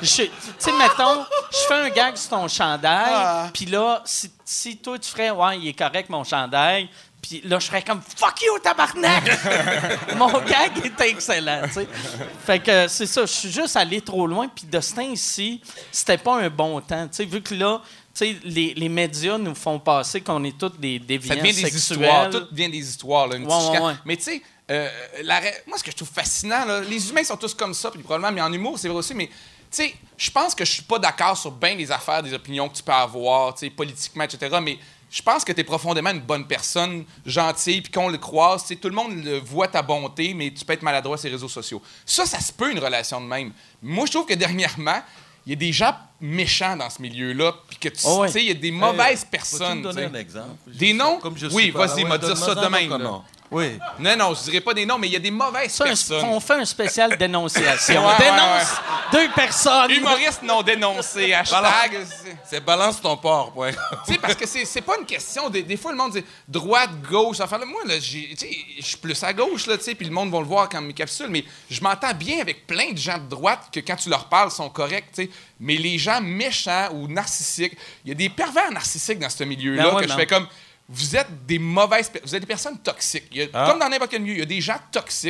mettons, je fais un gag sur ton chandail, puis là, si toi, tu ferais, ouais, il est correct, mon chandail, puis là, je serais comme « Fuck you, tabarnak! » Mon gag était excellent, tu sais. Fait que c'est ça, je suis juste allé trop loin, puis de ce temps-ci, c'était pas un bon temps, tu sais, vu que là, tu sais, les médias nous font passer qu'on est tous des déviants sexuels. Ça devient des histoires, tout devient des histoires, là, Mais tu sais, moi, ce que je trouve fascinant, là, les humains sont tous comme ça, puis probablement, mais en humour, c'est vrai aussi, mais... Tu sais, je pense que je suis pas d'accord sur bien des affaires, des opinions que tu peux avoir, tu sais, politiquement, etc., mais je pense que tu es profondément une bonne personne, gentille, puis qu'on le croise. Tu sais, tout le monde voit ta bonté, mais tu peux être maladroit sur les réseaux sociaux. Ça se peut, une relation de même. Moi, je trouve que dernièrement, il y a des gens méchants dans ce milieu-là, puis que tu sais, il y a des mauvaises personnes. Peux-tu me donner un exemple? Des noms? Oui, vas-y, m'a dire ça demain. Oui. Non, je dirais pas des noms, mais il y a des mauvaises personnes. On fait un spécial dénonciation. On dénonce 2 personnes. Humoristes non dénoncés. Hashtag. C'est balance ton porc, ouais. Tu sais, parce que c'est pas une question. Des fois, le monde dit droite, gauche. Enfin, là, moi, là, je suis plus à gauche, là, tu sais, puis le monde va le voir quand mes capsules. Mais je m'entends bien avec plein de gens de droite que quand tu leur parles, sont corrects, tu sais. Mais les gens méchants ou narcissiques, il y a des pervers narcissiques dans ce milieu-là je fais comme. Vous êtes des mauvaises... Vous êtes des personnes toxiques. Comme dans n'importe quel milieu, il y a des gens toxiques.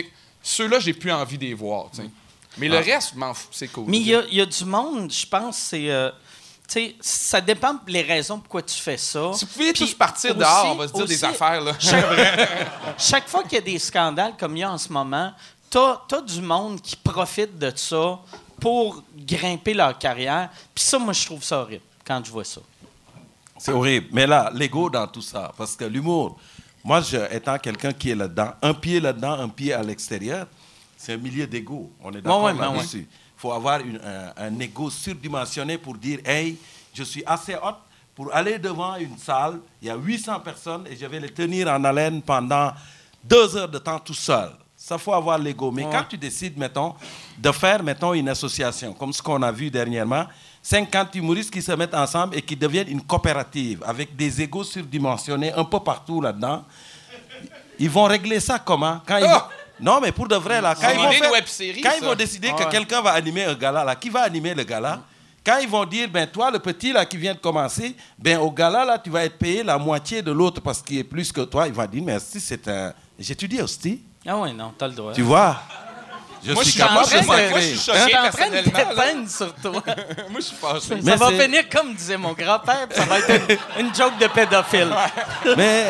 ceux-là, j'ai plus envie de les voir, tu sais. Mais le reste, je m'en fous, c'est cool. Mais il y a du monde, je pense, c'est... tu sais, ça dépend des raisons pourquoi tu fais ça. Si vous pouviez Puis tous partir aussi- dehors, on va se dire aussi, des affaires, là. Chaque fois qu'il y a des scandales comme il y a en ce moment, t'as du monde qui profite de ça pour grimper leur carrière. Puis ça, moi, je trouve ça horrible quand je vois ça. C'est horrible. Mais là, l'ego dans tout ça, parce que l'humour, moi, étant quelqu'un qui est là-dedans, un pied là-dedans, un pied à l'extérieur, c'est un milieu d'ego. On est d'accord là-dessus. Il faut avoir un ego surdimensionné pour dire, hey, je suis assez hot pour aller devant une salle, il y a 800 personnes et je vais les tenir en haleine pendant 2 heures de temps tout seul. Ça, faut avoir l'ego. Mais quand tu décides, mettons, de faire, mettons, une association, comme ce qu'on a vu dernièrement, 50 humoristes qui se mettent ensemble et qui deviennent une coopérative avec des égos surdimensionnés un peu partout là-dedans, ils vont régler ça comment? Quand ils vont... Non, mais pour de vrai, là, quand, ils vont décider que quelqu'un va animer un gala, là, qui va animer le gala? Quand ils vont dire, ben toi, le petit là qui vient de commencer, ben au gala, là, tu vas être payé la moitié de l'autre parce qu'il est plus que toi, il va dire, mais hostie, c'est un... J'étudie hostie. Ah oui, non, t'as le droit. Tu vois? Moi, je suis capable de moi, je suis choqué, Je suis en train de personnellement, là. dépeindre sur toi. Moi, je suis fâché. Ça va finir comme disait mon grand-père, puis ça va être une joke de pédophile. Mais...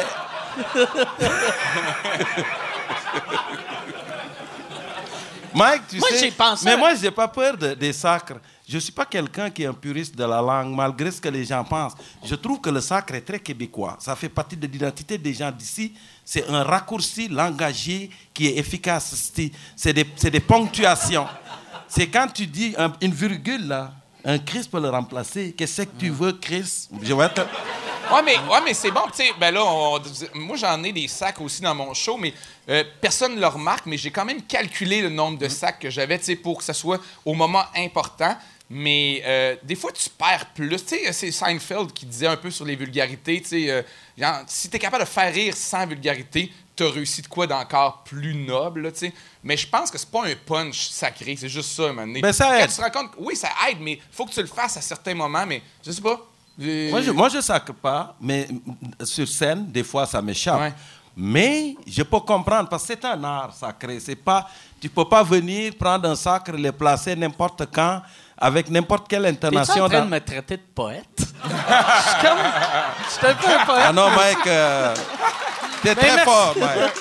Mike, tu Moi, sais... j'ai pensé... Mais moi, j'ai pas peur des sacres. Je suis pas quelqu'un qui est un puriste de la langue, malgré ce que les gens pensent. Je trouve que le sacre est très québécois. Ça fait partie de l'identité des gens d'ici. C'est un raccourci langagier qui est efficace. C'est des ponctuations. C'est quand tu dis une virgule, là, un Chris peut le remplacer. Qu'est-ce que tu veux, Chris? Je vais te... Ouais, mais c'est bon. Tu sais, ben là, moi, j'en ai des sacs aussi dans mon show, mais personne ne le remarque, mais j'ai quand même calculé le nombre de sacs que j'avais, tu sais, pour que ça soit au moment important. Mais des fois, tu perds plus. Tu sais, c'est Seinfeld qui disait un peu sur les vulgarités. Tu sais, genre, si tu es capable de faire rire sans vulgarité, tu as réussi de quoi d'encore plus noble. Là, tu sais. Mais je pense que c'est pas un punch sacré. C'est juste ça, à un moment donné. Ben, ça Quand aide. tu te rends compte, oui, ça aide, mais il faut que tu le fasses à certains moments. Mais je sais pas. Moi, je sacre pas, mais sur scène, des fois, ça m'échappe. Ouais. Mais je peux comprendre, parce que c'est un art sacré. C'est pas, tu peux pas venir prendre un sacre, le placer n'importe quand, avec n'importe quelle T'es-tu intonation. en train de me traiter de poète? Je suis un peu un poète. Ah non, Mike, t'es très fort, Mike.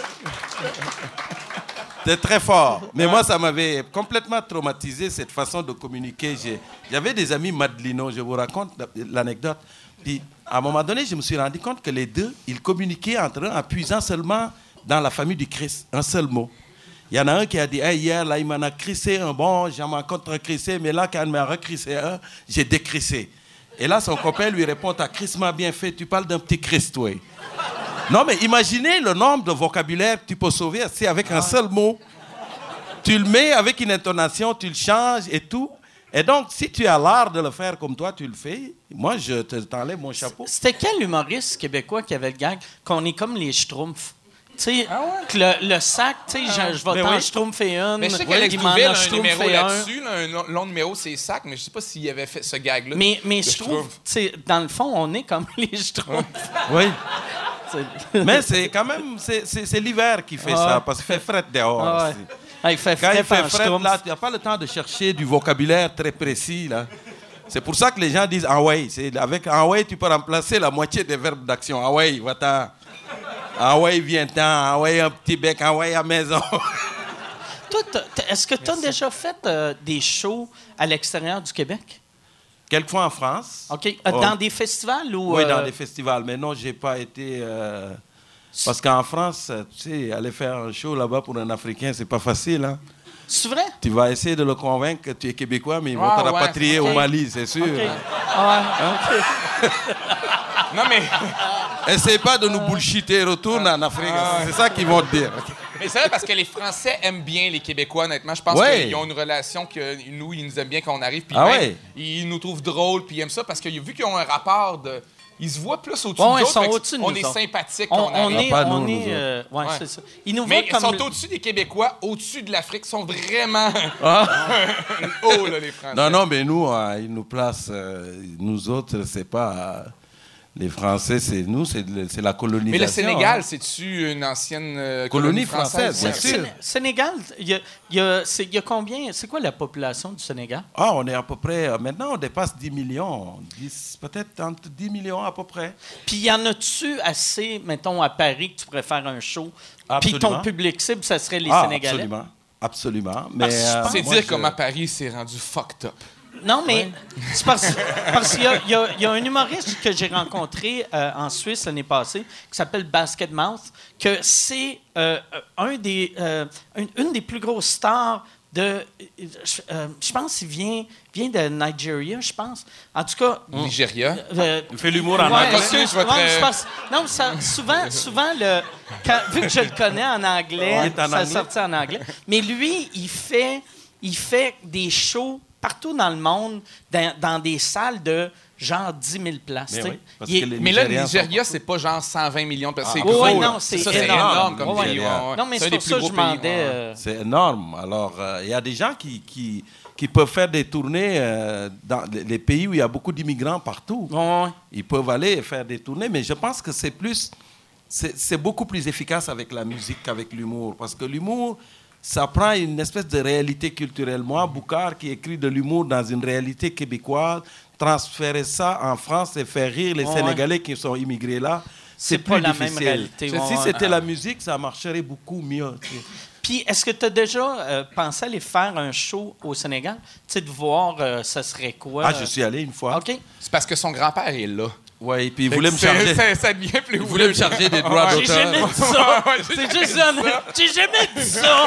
T'es très fort. Mais moi, ça m'avait complètement traumatisé, cette façon de communiquer. J'avais des amis madelinos, je vous raconte l'anecdote. Puis, à un moment donné, je me suis rendu compte que les deux, ils communiquaient entre eux en puisant seulement dans la famille du Christ, un seul mot. Il y en a un qui a dit, hey, hier, là, il m'en a crissé un bon, j'en ai contre-crissé, mais là, quand il m'a recrissé un, j'ai décrissé. Et là, son copain lui répond, t'as crissement bien fait, tu parles d'un petit Christ, oui. Non, mais imaginez le nombre de vocabulaire que tu peux sauver, c'est avec un seul mot. Tu le mets avec une intonation, tu le changes et tout. Et donc, si tu as l'art de le faire comme toi, tu le fais. Moi, je t'enlève mon chapeau. C'était quel humoriste québécois qui avait le gag qu'on est comme les schtroumpfs? Tu sais, que le sac, tu sais, je vais t'en schtroumpfer une. Mais je sais il qu'Alex m'en Bouville a un schtroumpfé numéro un. là-dessus, là, un long numéro, c'est sac, mais je sais pas s'il avait fait ce gag-là. Mais de je trouve, Schtroumpf. tu sais, dans le fond, on est comme les schtroumpfs. Oui. Mais c'est quand même, c'est l'hiver qui fait ça, parce qu'il fait fret dehors. Ah ouais. aussi. Ah, il fait Quand il fait en fret, schtroumpf. là, tu n'as pas le temps de chercher du vocabulaire très précis, là. C'est pour ça que les gens disent « Ah ouais ». Avec « Ah ouais », tu peux remplacer la moitié des verbes d'action. « Ah ouais, va-t'en ». « Ah ouais, viens-t'en ». « Ah ouais, un petit bec ». « Ah ouais, à la maison ». Toi, est-ce que tu as déjà fait des shows à l'extérieur du Québec? Quelquefois en France. OK. Dans des festivals ou... Oui, dans des festivals. Mais non, je n'ai pas été... Parce qu'en France, tu sais, aller faire un show là-bas pour un Africain, c'est pas facile, hein. C'est vrai? Tu vas essayer de le convaincre que tu es québécois, mais ils vont Ah, te ouais, rapatrier ok. au Mali, c'est sûr. OK. Hein? Non, mais... Essaye pas de nous bullshiter, retourne en Afrique. C'est ça qu'ils vont te dire. Mais c'est vrai parce que les Français aiment bien les Québécois, honnêtement. Je pense Ouais. qu'ils ont une relation que nous, ils nous aiment bien quand on arrive. Puis Ah même, ouais. ils nous trouvent drôles, puis ils aiment ça parce que vu qu'ils ont un rapport de... Ils se voient plus au-dessus Ouais, de nous ils autres, sont fait que au-dessus de on nous est autres. sympathique quand On arrive. est... pas nous, on nous est Ouais. c'est ça. Ils nous Mais voient ils comme... sont au-dessus des Québécois, au-dessus de l'Afrique. Ils sont vraiment haut, là, les Français. Non, non, mais nous, ils nous placent. Nous autres, c'est pas. Les Français, c'est nous, c'est la colonisation. Mais le Sénégal, c'est-tu une ancienne colonie française, bien sûr. Sénégal, il y a combien? C'est quoi la population du Sénégal? Ah, on est à peu près... maintenant, on dépasse 10 millions. Peut-être entre 10 millions à peu près. Puis y en a-tu assez, mettons, à Paris, que tu pourrais faire un show? Puis Absolument. ton public cible, ça serait les Sénégalais? Absolument. Mais, C'est dire comment Paris s'est rendu fucked up. Non, mais c'est parce qu'il y a un humoriste que j'ai rencontré en Suisse l'année passée qui s'appelle Basket Mouth, que c'est une des plus grosses stars de... je pense qu'il vient de Nigeria, je pense. En tout cas... Nigeria. il fait l'humour en anglais. Non, souvent vu que je le connais en anglais, ça sortit en anglais. Mais lui, il fait des shows partout dans le monde, dans des salles de genre 10 000 places. Mais là, le Nigeria, c'est pas genre 120 millions de personnes. C'est gros. gros. Non, c'est énorme comme pays. Non, mais c'est pour ça que je demandais... C'est énorme. Alors, il y a des gens qui peuvent faire des tournées dans les pays où il y a beaucoup d'immigrants partout. Ils peuvent aller et faire des tournées, mais je pense que c'est beaucoup plus efficace avec la musique qu'avec l'humour. Parce que l'humour... ça prend une espèce de réalité culturelle. Moi, Boucard, qui écrit de l'humour dans une réalité québécoise, transférer ça en France et faire rire les Sénégalais qui sont immigrés là, c'est plus pas difficile. La même réalité. Si c'était la musique, ça marcherait beaucoup mieux. Puis, est-ce que tu as déjà pensé aller faire un show au Sénégal? Tu sais, de voir, ça serait quoi? Ah, je suis allé une fois. OK. C'est parce que son grand-père est là. Oui, puis il voulait me charger. Ça devient plus. Il voulait me charger des droits J'ai d'auteur. jamais dit ça. C'est juste ça. J'ai jamais dit ça.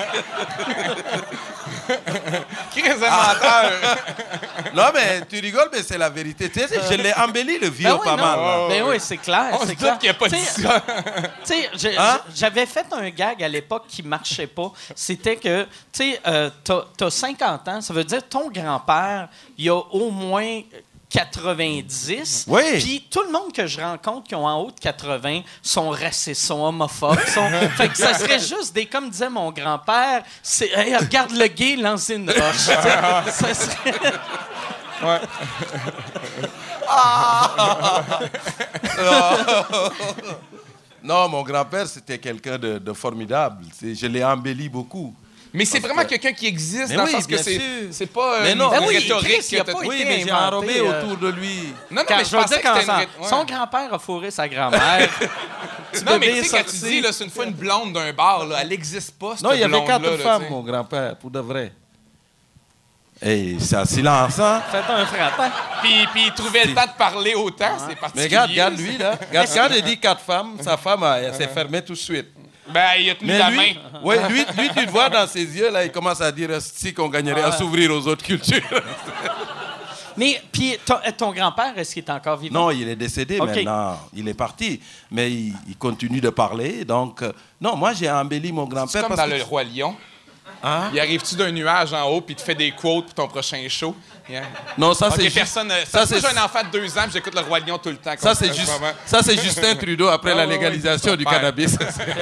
Qui menteur? Non, mais tu rigoles, mais c'est la vérité. Tu sais, je l'ai embelli le vieux pas mal. Là. Ben oui, c'est clair. On se c'est doute clair. qu'il n'a pas dit ça. Tu sais, j'avais fait un gag à l'époque qui marchait pas. C'était que, tu sais, t'as 50 ans, ça veut dire ton grand-père, il a au moins 90. Oui. Puis tout le monde que je rencontre qui ont en haut de 80 sont racistes, sont homophobes. Fait que ça serait juste des... Comme disait mon grand-père, c'est « Hey, regarde le gay lancer une roche. » Ça serait... Ouais. Non, mon grand-père, c'était quelqu'un de formidable. Je l'ai embelli beaucoup. Mais c'est vraiment quelqu'un qui existe mais dans oui, le sens que bien sûr. c'est pas Mais une non. rhétorique. Chris, il a pas Oui, été mais j'ai inventé, enrobé autour de lui. Non, Quand mais je veux dire que c'était quand son grand-père a fourré sa grand-mère. Non, mais tu sais, quand tu dis, là, c'est une fois une blonde d'un bar, là, elle n'existe pas, cette Non, il y avait blonde-là, 4 là, femmes, tu sais. mon grand-père, pour de vrai. Hey, c'est un silence, hein? Faites un frappant. Puis il trouvait le temps de parler autant, c'est particulier. Mais regarde lui, là. Regarde, quand il dit 4 femmes, sa femme, elle s'est fermée tout de suite. Ben, il a tenu la main. Oui, lui, tu le vois dans ses yeux, là, il commence à dire si qu'on gagnerait à s'ouvrir aux autres cultures. Mais, puis, ton grand-père, est-ce qu'il est encore vivant? Non, il est décédé maintenant. Il est parti. Mais il continue de parler. Donc, non, moi, j'ai embelli mon grand-père. C'est comme parce dans que... Le Roi Lion. Hein? Il arrive-tu d'un nuage en haut puis il te fait des quotes pour ton prochain show? Yeah. Non, ça, Ok, c'est personne. ça, Moi, j'ai un enfant de 2 ans puis j'écoute Le Roi Lion tout le temps. Ça, c'est Justin Trudeau après la légalisation du cannabis.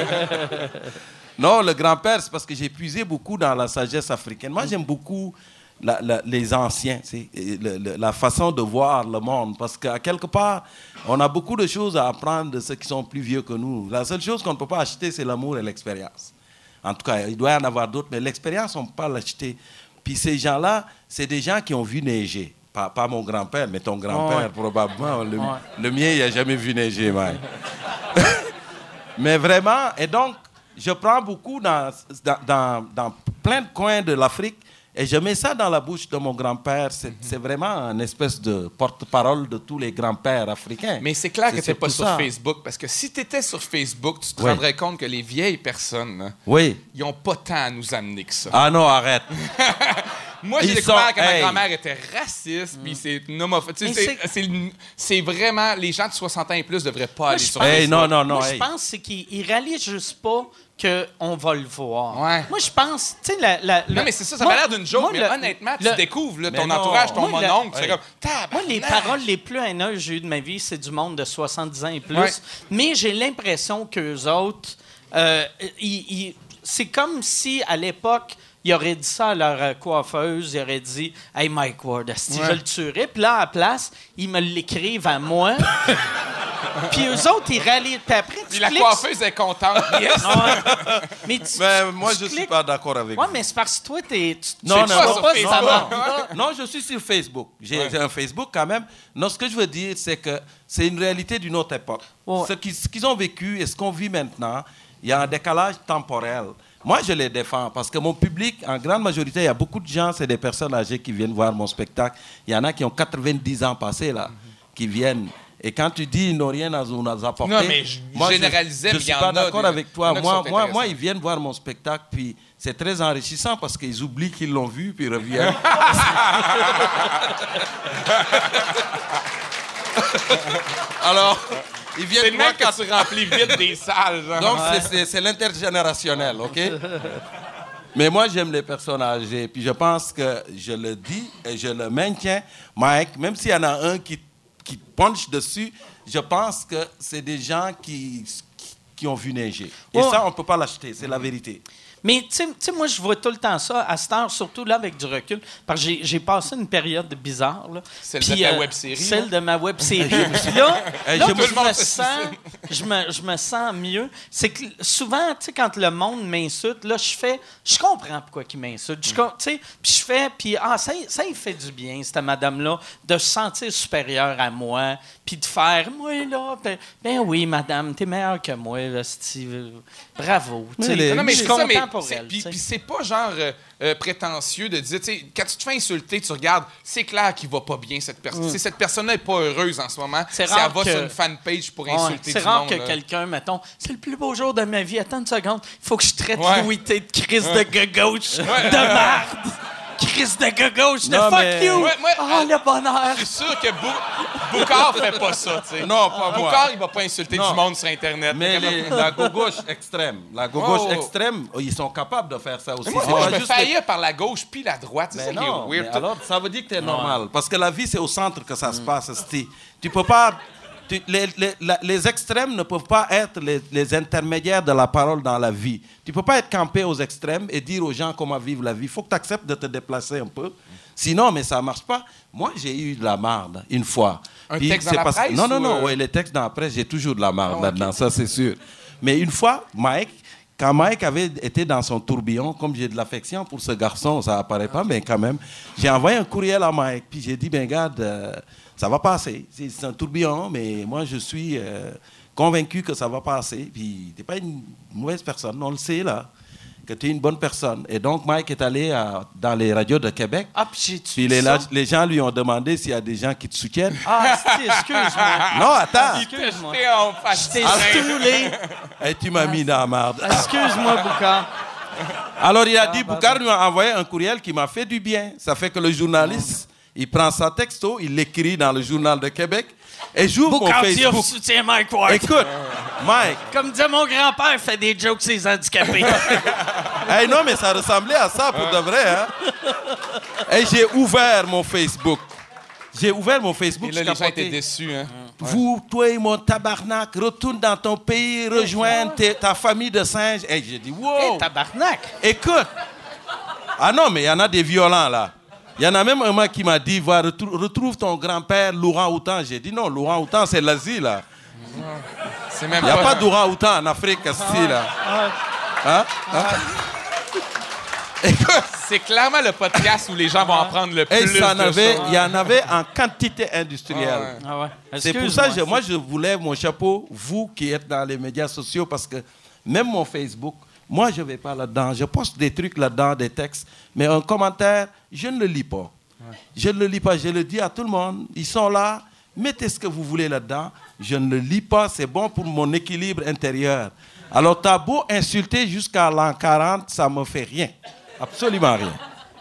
Non, le grand-père, c'est parce que j'ai puisé beaucoup dans la sagesse africaine. Moi, j'aime beaucoup les anciens, la façon de voir le monde. Parce qu'à quelque part, on a beaucoup de choses à apprendre de ceux qui sont plus vieux que nous. La seule chose qu'on ne peut pas acheter, c'est l'amour et l'expérience. En tout cas, il doit y en avoir d'autres, mais l'expérience, on ne peut pas l'acheter. Puis ces gens-là, c'est des gens qui ont vu neiger. Pas mon grand-père, mais ton grand-père, probablement. Le mien, il n'a jamais vu neiger, Mike. Mais vraiment, et donc, je prends beaucoup dans plein de coins de l'Afrique et je mets ça dans la bouche de mon grand-père. C'est vraiment une espèce de porte-parole de tous les grands-pères africains. Mais c'est clair que tu n'es pas sur ça. Facebook, parce que si tu étais sur Facebook, tu te rendrais compte que les vieilles personnes, là, ils n'ont pas tant à nous amener que ça. Ah non, arrête. Moi, j'ai découvert que ma grand-mère était raciste, puis c'est une homophobe. C'est vraiment... Les gens de 60 ans et plus ne devraient pas aller sur Facebook. Non. Moi, je pense c'est qu'ils réalisent juste pas qu'on va le voir. Ouais. Moi, je pense... Tu sais, non, mais c'est ça m'a l'air d'une joke, mais honnêtement, tu découvres là, ton entourage, ton mononcle, tu fais comme... Moi, les paroles les plus haineuses que j'ai eues de ma vie, c'est du monde de 70 ans et plus. Ouais. Mais j'ai l'impression qu'eux autres... c'est comme si, à l'époque... il aurait dit ça à leur coiffeuse, il aurait dit « Hey, Mike Ward, asti, je le tuerais. » Puis là, à la place, ils me l'écrivent à moi. Puis eux autres, ils rallient. Puis après, Puis la coiffeuse est contente. Yes. Mais moi, je suis pas d'accord avec vous. Ouais, mais c'est parce que toi, Non, non. Je suis sur Facebook. J'ai un Facebook quand même. Non, ce que je veux dire, c'est que c'est une réalité d'une autre époque. Ouais. Ce qu'ils ont vécu et ce qu'on vit maintenant, il y a un décalage temporel. Moi, je les défends parce que mon public, en grande majorité, il y a beaucoup de gens, c'est des personnes âgées qui viennent voir mon spectacle. Il y en a qui ont 90 ans passés, là, qui viennent. Et quand tu dis ils n'ont rien à nous apporter... Non, mais généralisais, je ne suis pas d'accord avec toi. Moi, ils viennent voir mon spectacle, puis c'est très enrichissant parce qu'ils oublient qu'ils l'ont vu, puis ils reviennent. Alors, ils viennent... C'est le même quand tu remplis vite des salles. Genre. Donc, c'est l'intergénérationnel, OK? Mais moi, j'aime les personnes âgées. Puis je pense que je le dis et je le maintiens. Mike, même s'il y en a un qui punch dessus, je pense que c'est des gens qui ont vu neiger. Et ça, on ne peut pas l'acheter, c'est la vérité. Mais, tu sais, moi, je vois tout le temps ça, à cette heure, surtout là, avec du recul, parce que j'ai passé une période bizarre, là. Celle de ta web-série. Celle de ma web-série. Puis là, je me sens mieux. C'est que souvent, tu sais, quand le monde m'insulte, là, je comprends pourquoi il m'insulte. Tu sais, puis je fais, puis ça y fait du bien, cette madame-là, de se sentir supérieure à moi, puis de faire, moi, là, ben oui, madame, t'es meilleure que moi, là, Steve. Bravo. Non, mais je suis c'est ça, content pour elle. Puis c'est pas genre prétentieux de dire, tu sais, quand tu te fais insulter, tu regardes, c'est clair qu'il va pas bien, cette personne. Cette personne-là est pas heureuse en ce moment. C'est si rare elle va que... sur une fanpage pour insulter du monde. C'est rare que quelqu'un, mettons, c'est le plus beau jour de ma vie, attends une seconde, il faut que je traite Louis T de crise de gauche de merde. Crise de gauche de fuck you! Le bonheur! Je suis sûr que Boucard fait pas ça, tu sais. Non, pas moi. Boucard, il va pas insulter du monde sur Internet. Mais la gauche extrême, extrême, ils sont capables de faire ça aussi. Mais moi, je me fais haïr par la gauche puis la droite. C'est ça qui est weird. Alors, ça veut dire que t'es normal. Parce que la vie, c'est au centre que ça se passe, Steve. Tu peux pas... Les extrêmes ne peuvent pas être les intermédiaires de la parole dans la vie. Tu ne peux pas être campé aux extrêmes et dire aux gens comment vivre la vie. Il faut que tu acceptes de te déplacer un peu. Sinon, mais ça ne marche pas. Moi, j'ai eu de la marde une fois. Un texte dans la presse? Non. Ouais, les textes dans la presse, j'ai toujours de la marde là-dedans, ça c'est sûr. Mais une fois, quand Mike avait été dans son tourbillon, comme j'ai de l'affection pour ce garçon, ça apparaît pas, mais quand même, j'ai envoyé un courriel à Mike. Puis j'ai dit, ben regarde... ça va passer. C'est un tourbillon, mais moi, je suis convaincu que ça va passer. Puis, tu n'es pas une mauvaise personne, on le sait, là, que tu es une bonne personne. Et donc, Mike est allé dans les radios de Québec. Puis les gens lui ont demandé s'il y a des gens qui te soutiennent. Excuse-moi. Non, attends. Excuse-moi. Je t'ai stoulé. Et tu m'as mis dans la marde. Excuse-moi, Boucard. Alors, il a dit, Boucard lui a envoyé un courriel qui m'a fait du bien. Ça fait que le journaliste... Il prend sa texto, il l'écrit dans le Journal de Québec et j'ouvre mon Facebook. Soutient Mike Ward. Écoute, Mike. Comme disait mon grand-père, fait des jokes sur les handicapés. Hey, non, mais ça ressemblait à ça pour de vrai. Hein? Et j'ai ouvert mon Facebook. Et là, les gens étaient déçus. Hein? Vous, toi et mon tabarnak, retourne dans ton pays, rejoins ta famille de singes. Et j'ai dit, wow. Hey, tabarnak. Écoute. Ah non, mais il y en a des violents, là. Il y en a même un mec qui m'a dit, va, retrouve ton grand-père, Laurent-Outan. J'ai dit, non, Laurent-Outan, c'est l'Asie, là. Il n'y a pas d'Ourang-Outan en Afrique, là. Hein? C'est clairement le podcast où les gens vont en prendre le plus de choses. Il y en avait en quantité industrielle. C'est pour ça que moi, je vous lève mon chapeau, vous qui êtes dans les médias sociaux, parce que même mon Facebook, moi, je ne vais pas là-dedans. Je poste des trucs là-dedans, des textes. Mais un commentaire, je ne le lis pas. Je ne le lis pas. Je le dis à tout le monde. Ils sont là. Mettez ce que vous voulez là-dedans. Je ne le lis pas. C'est bon pour mon équilibre intérieur. Alors, tu as beau insulter jusqu'à l'an 40, ça ne me fait rien. Absolument rien.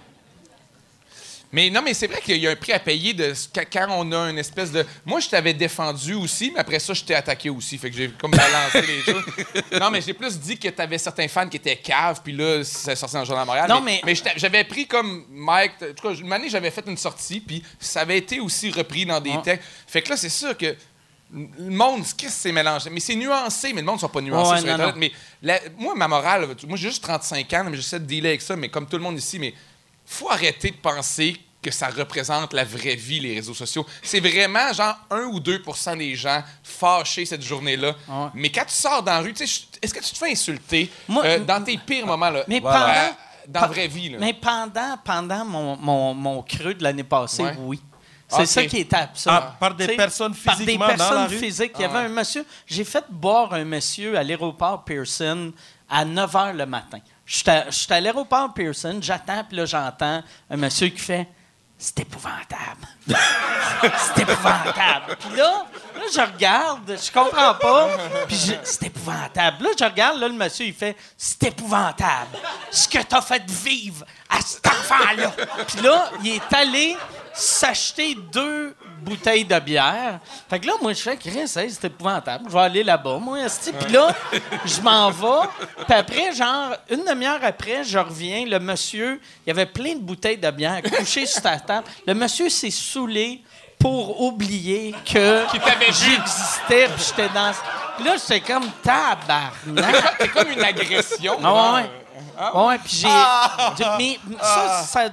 Mais non, mais c'est vrai qu'il y a un prix à payer quand on a une espèce de... Moi, je t'avais défendu aussi, mais après ça, je t'ai attaqué aussi. Fait que j'ai comme balancé les choses. Non, mais j'ai plus dit que t'avais certains fans qui étaient caves, puis là, c'est sorti dans le Journal de Montréal. Non, mais j'avais pris comme Mike... En tout cas, une année, j'avais fait une sortie, puis ça avait été aussi repris dans des textes. Fait que là, c'est sûr que... le monde, c'est mélangé. Mais c'est nuancé, mais le monde ne sont pas nuancés sur Internet. Mais moi, ma morale, moi, j'ai juste 35 ans, mais j'essaie de dealer avec ça, mais comme tout le monde ici, mais faut arrêter de penser que ça représente la vraie vie, les réseaux sociaux. C'est vraiment, genre, 1 ou 2 % des gens fâchés cette journée-là. Ouais. Mais quand tu sors dans la rue, est-ce que tu te fais insulter dans tes pires moments, là? Mais dans la vraie vie, là? Mais pendant mon creux de l'année passée, oui. C'est ça qui était absurde. Par des personnes physiquement par des dans la personnes rue? physiques. Il y avait un monsieur... J'ai fait boire un monsieur à l'aéroport Pearson à 9 h le matin. J'étais à l'aéroport Pearson, j'attends, puis là, j'entends un monsieur qui fait... C'est épouvantable. C'est épouvantable. Puis là, je regarde, je comprends pas. Puis c'est épouvantable. Là, je regarde, là, le monsieur, il fait c'est épouvantable. Ce que t'as fait vivre à cet enfant-là. Puis là, il est allé s'acheter 2 bouteilles de bière. Fait que là, moi, je fais Chris, c'est épouvantable. Je vais aller là-bas, moi. Puis là, je m'en vais. Puis après, genre, une demi-heure après, je reviens. Le monsieur, il y avait plein de bouteilles de bière couchées sur ta table. Le monsieur s'est saoulé pour oublier que j'existais. Puis j'étais dans... Puis là, j'étais comme tabarnak. C'est comme une agression. Ah ouais. Ouais, puis mais ça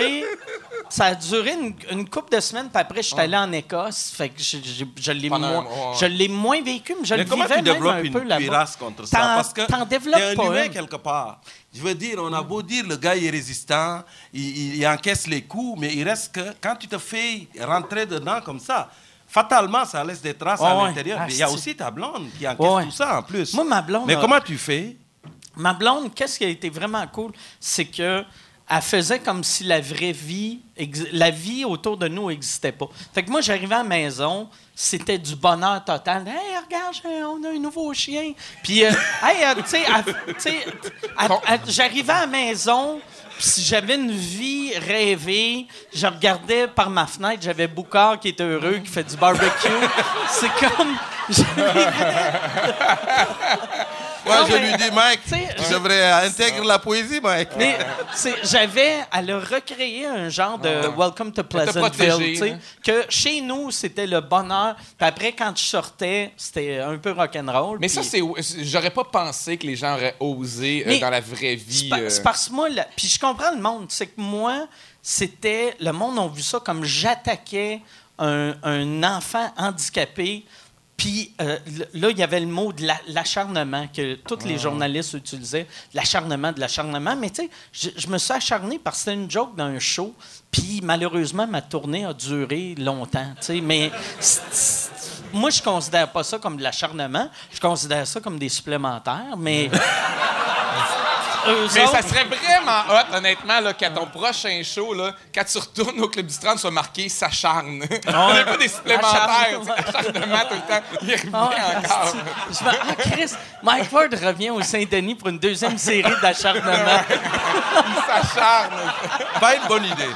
a duré une couple de semaines, puis après, je suis allé en Écosse, fait que je l'ai moins vécu, mais je le vivais même un peu là-bas. Comment tu développes une cuirasse contre ça? Parce que t'en développes t'es un pas humain quelque part. Je veux dire, on a beau dire le gars est résistant, il encaisse les coups, mais il reste que quand tu te fais rentrer dedans comme ça, fatalement, ça laisse des traces à l'intérieur. Mais il y a aussi ta blonde qui encaisse tout ça en plus. Moi, ma blonde... Mais comment tu fais? Ma blonde, qu'est-ce qui a été vraiment cool, c'est que elle faisait comme si la vraie vie, la vie autour de nous n'existait pas. Fait que moi, j'arrivais à la maison, c'était du bonheur total. Hey, regarde, on a un nouveau chien. Puis, j'arrivais à la maison, puis si j'avais une vie rêvée, je regardais par ma fenêtre, j'avais Boucard qui était heureux, qui fait du barbecue. C'est comme... Moi, je lui dis, Mike, tu devrais intégrer la poésie, Mike. Mais j'avais à le recréer un genre de Welcome to Pleasantville, que chez nous, c'était le bonheur. Puis après, quand je sortais, c'était un peu rock'n'roll. Mais ça, j'aurais pas pensé que les gens auraient osé dans la vraie vie. C'est parce que moi, puis je comprends le monde, c'est que moi, le monde a vu ça comme j'attaquais un enfant handicapé. Puis là, il y avait le mot de l'acharnement que tous les journalistes utilisaient, de l'acharnement. Mais tu sais, je me suis acharné parce que c'était une joke dans un show. Puis malheureusement, ma tournée a duré longtemps. Tu sais, mais moi, je considère pas ça comme de l'acharnement. Je considère ça comme des supplémentaires. Mais mais ça serait vraiment hot, honnêtement, là, qu'à ton prochain show, là, quand tu retournes au Club du 30, soit marqué « s'acharne ». Il n'y a pas des supplémentaires. Acharnement tout le temps. Il revient encore. Chris, Mike Ward revient au Saint-Denis pour une deuxième série d'acharnement. Il s'acharne. Pas une bonne idée.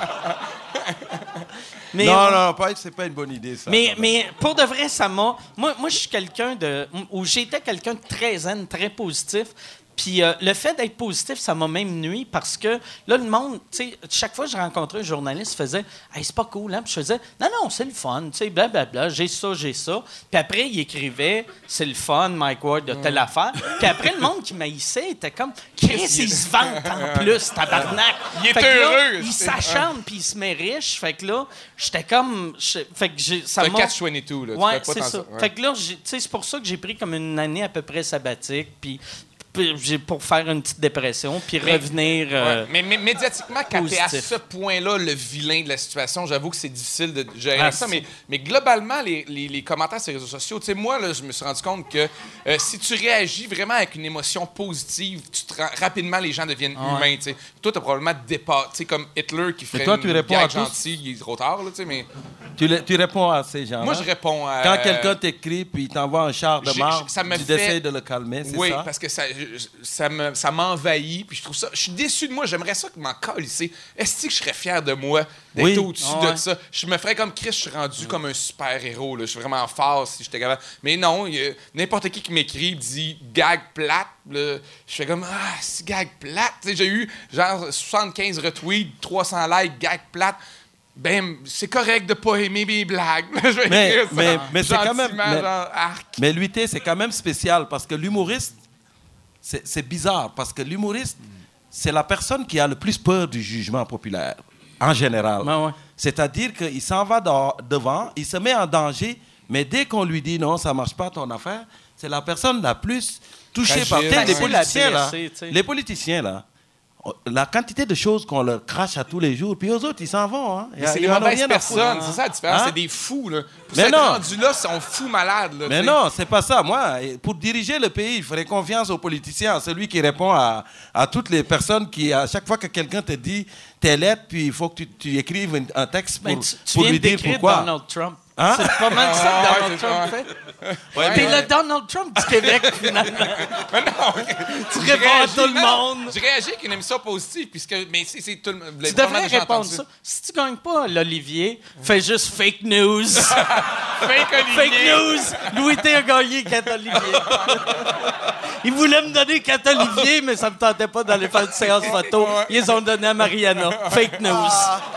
Non, c'est pas une bonne idée, ça. Mais pour de vrai, ça m'a... Moi, je suis j'étais quelqu'un de très zen, très positif. Puis le fait d'être positif, ça m'a même nuit parce que là, le monde, tu sais, chaque fois que je rencontrais un journaliste, il faisait « Hey, c'est pas cool, hein? » Puis je faisais « Non, c'est le fun, tu sais, blablabla, j'ai ça. » Puis après, il écrivait « C'est le fun, Mike Ward, de telle affaire. » Puis après, le monde qui m'haïssait était comme « Chris, il se vante en plus, tabarnak. » Il est heureux. Il s'acharne puis il se met riche. Fait que là, j'étais comme... Fait que ça m'a... C'est un catch-22, là. Ouais, c'est ça. Fait que là, c'est pour ça que j'ai pris comme une année à peu près sabbatique, puis pour faire une petite dépression, puis revenir mais médiatiquement, quand t'es à ce point-là, le vilain de la situation, j'avoue que c'est difficile de gérer ça. Mais globalement, les commentaires sur les réseaux sociaux, tu sais, moi, là, je me suis rendu compte que si tu réagis vraiment avec une émotion positive, rapidement, les gens deviennent humains, tu sais. Toi, t'as probablement dépassé, tu sais, comme Hitler qui ferait une gag gentille, il est trop tard, là, tu sais, mais... Tu réponds à ces gens-là? Moi, je réponds à... Quand quelqu'un t'écrit puis il t'envoie un char de marde, tu essaies de le calmer, c'est ça? Oui, parce que ça m'envahit, puis je trouve ça... Je suis déçu de moi, j'aimerais ça que m'en calisser. Est-ce que je serais fier de moi d'être au-dessus de ça? Je me ferais comme Chris, je suis rendu comme un super-héros, là. Je suis vraiment fort si j'étais capable. Mais non, n'importe qui m'écrit dit « gag plate », là, je fais comme « ah, c'est gag plate ». J'ai eu genre 75 retweets, 300 likes, gag plate. ben, c'est correct de pas aimer mes blagues. Je vais Mais écrire ça c'est quand même. gentiment, genre, arc. Mais lutter, c'est quand même spécial parce que l'humoriste, c'est bizarre parce que l'humoriste, c'est la personne qui a le plus peur du jugement populaire, en général. Ouais. C'est-à-dire qu'il s'en va devant, il se met en danger, mais dès qu'on lui dit non, ça marche pas ton affaire, c'est la personne la plus touchée par Fragile, les ouais. politiciens là. Facile à TSC, tu sais. Les politiciens là. La quantité de choses qu'on leur crache à tous les jours, puis eux autres, ils s'en vont. Hein. Mais c'est Ils des en ont mauvaises rien à foutre. personnes, c'est ça la différence, Hein? c'est des fous. Là. Pour Mais s'être non. rendu là, ils sont fous malades. Là, Mais t'sais. non, c'est pas ça. Moi, pour diriger le pays, il ferait confiance aux politiciens, à celui qui répond à toutes les personnes qui, à chaque fois que quelqu'un te dit telle lettre, puis il faut que tu écrives un texte pour, Ben, tu pour viens lui dire d'écrire pourquoi. Donald Trump. Hein? C'est pas mal ça que Ah, ouais, Donald c'est Trump ça, fait. Ouais, T'es mais- le Donald Trump du Québec, finalement. Mais non, ok. Tu Je réponds à réagis, tout le non, monde. Je réagis avec une émission positive, puisque, mais c'est tout le monde. Tu devrais répondre ça. Si tu gagnes pas l'Olivier, fais juste fake news. Fake Olivier. Fake news. Louis T a gagné 4 Olivier. Ils voulaient me donner 4 Olivier, mais ça me tentait pas d'aller faire une séance photo. Ils les ont donné à Mariana. Fake news.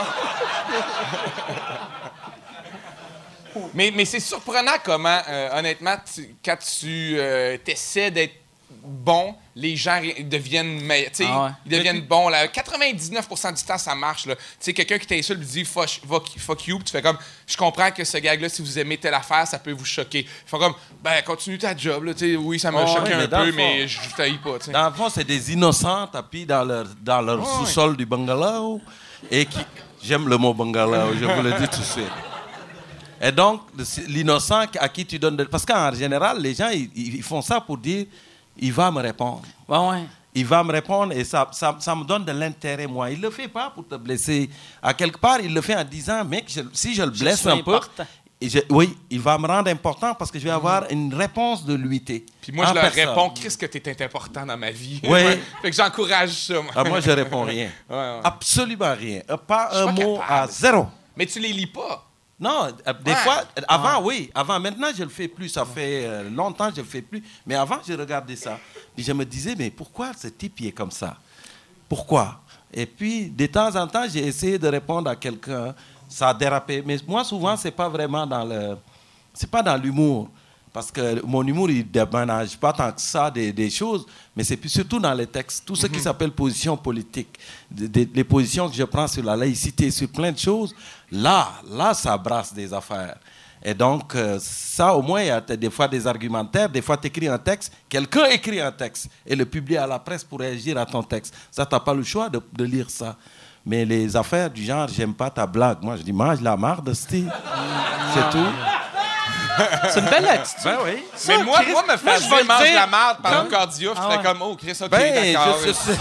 Mais c'est surprenant comment, honnêtement, quand tu essaies d'être bon, les gens deviennent meilleurs. Ah ouais. Ils deviennent bons. Là. 99% du temps, ça marche. Tu sais, quelqu'un qui t'insulte lui dit fuck you, puis tu fais comme, je comprends que ce gag-là, si vous aimez telle affaire, ça peut vous choquer. Ils font comme, ben, continue ta job. Là, oui, ça m'a choqué mais un dans peu, le fond- mais je t'haïs pas. T'sais. Dans le fond, c'est des innocents tapis dans leur sous-sol du bungalow. Et qui... J'aime le mot bungalow, je vous le dis tout de suite. Et donc, l'innocent à qui tu donnes... Parce qu'en général, les gens, ils font ça pour dire, il va me répondre. Ouais. Il va me répondre et ça me donne de l'intérêt, moi. Il ne le fait pas pour te blesser. À quelque part, il le fait en disant, mec, si je le blesse suis un peu... important. Oui, il va me rendre important parce que je vais avoir une réponse de l'UIT. Puis moi, je En leur personne. réponds, qu'est-ce que t'es important dans ma vie? Oui. Fait que j'encourage ça, moi. Ah, moi, je réponds rien. Ouais. Absolument rien. Pas suis un pas mot capable. à zéro. Mais tu les lis pas. Non, des Ouais. fois, avant, oui. Avant, maintenant, je le fais plus. Ça fait longtemps que je le fais plus. Mais avant, je regardais ça. Puis je me disais, mais pourquoi ce type, il est comme ça? Pourquoi? Et puis, de temps en temps, j'ai essayé de répondre à quelqu'un. Ça a dérapé. Mais moi, souvent, c'est pas vraiment c'est pas dans l'humour. Parce que mon humour, il ne déménage pas tant que ça des choses, mais c'est surtout dans les textes. Tout ce qui s'appelle position politique, les positions que je prends sur la laïcité, sur plein de choses, là, ça brasse des affaires. Et donc, ça, au moins, il y a des fois des argumentaires, des fois, tu écris un texte, quelqu'un écrit un texte, et le publie à la presse pour réagir à ton texte. Ça, tu n'as pas le choix de lire ça. Mais les affaires du genre, j'aime pas ta blague. Moi, je dis, mange la marde, style. C'est tout. C'est une belle attitude. Ben oui. Ça, Mais moi, Chris, me faire je vais le mange dire la marde pendant comme- le cardio, je Ah ferais ouais. comme, oh, Chris, OK, Ben, d'accord.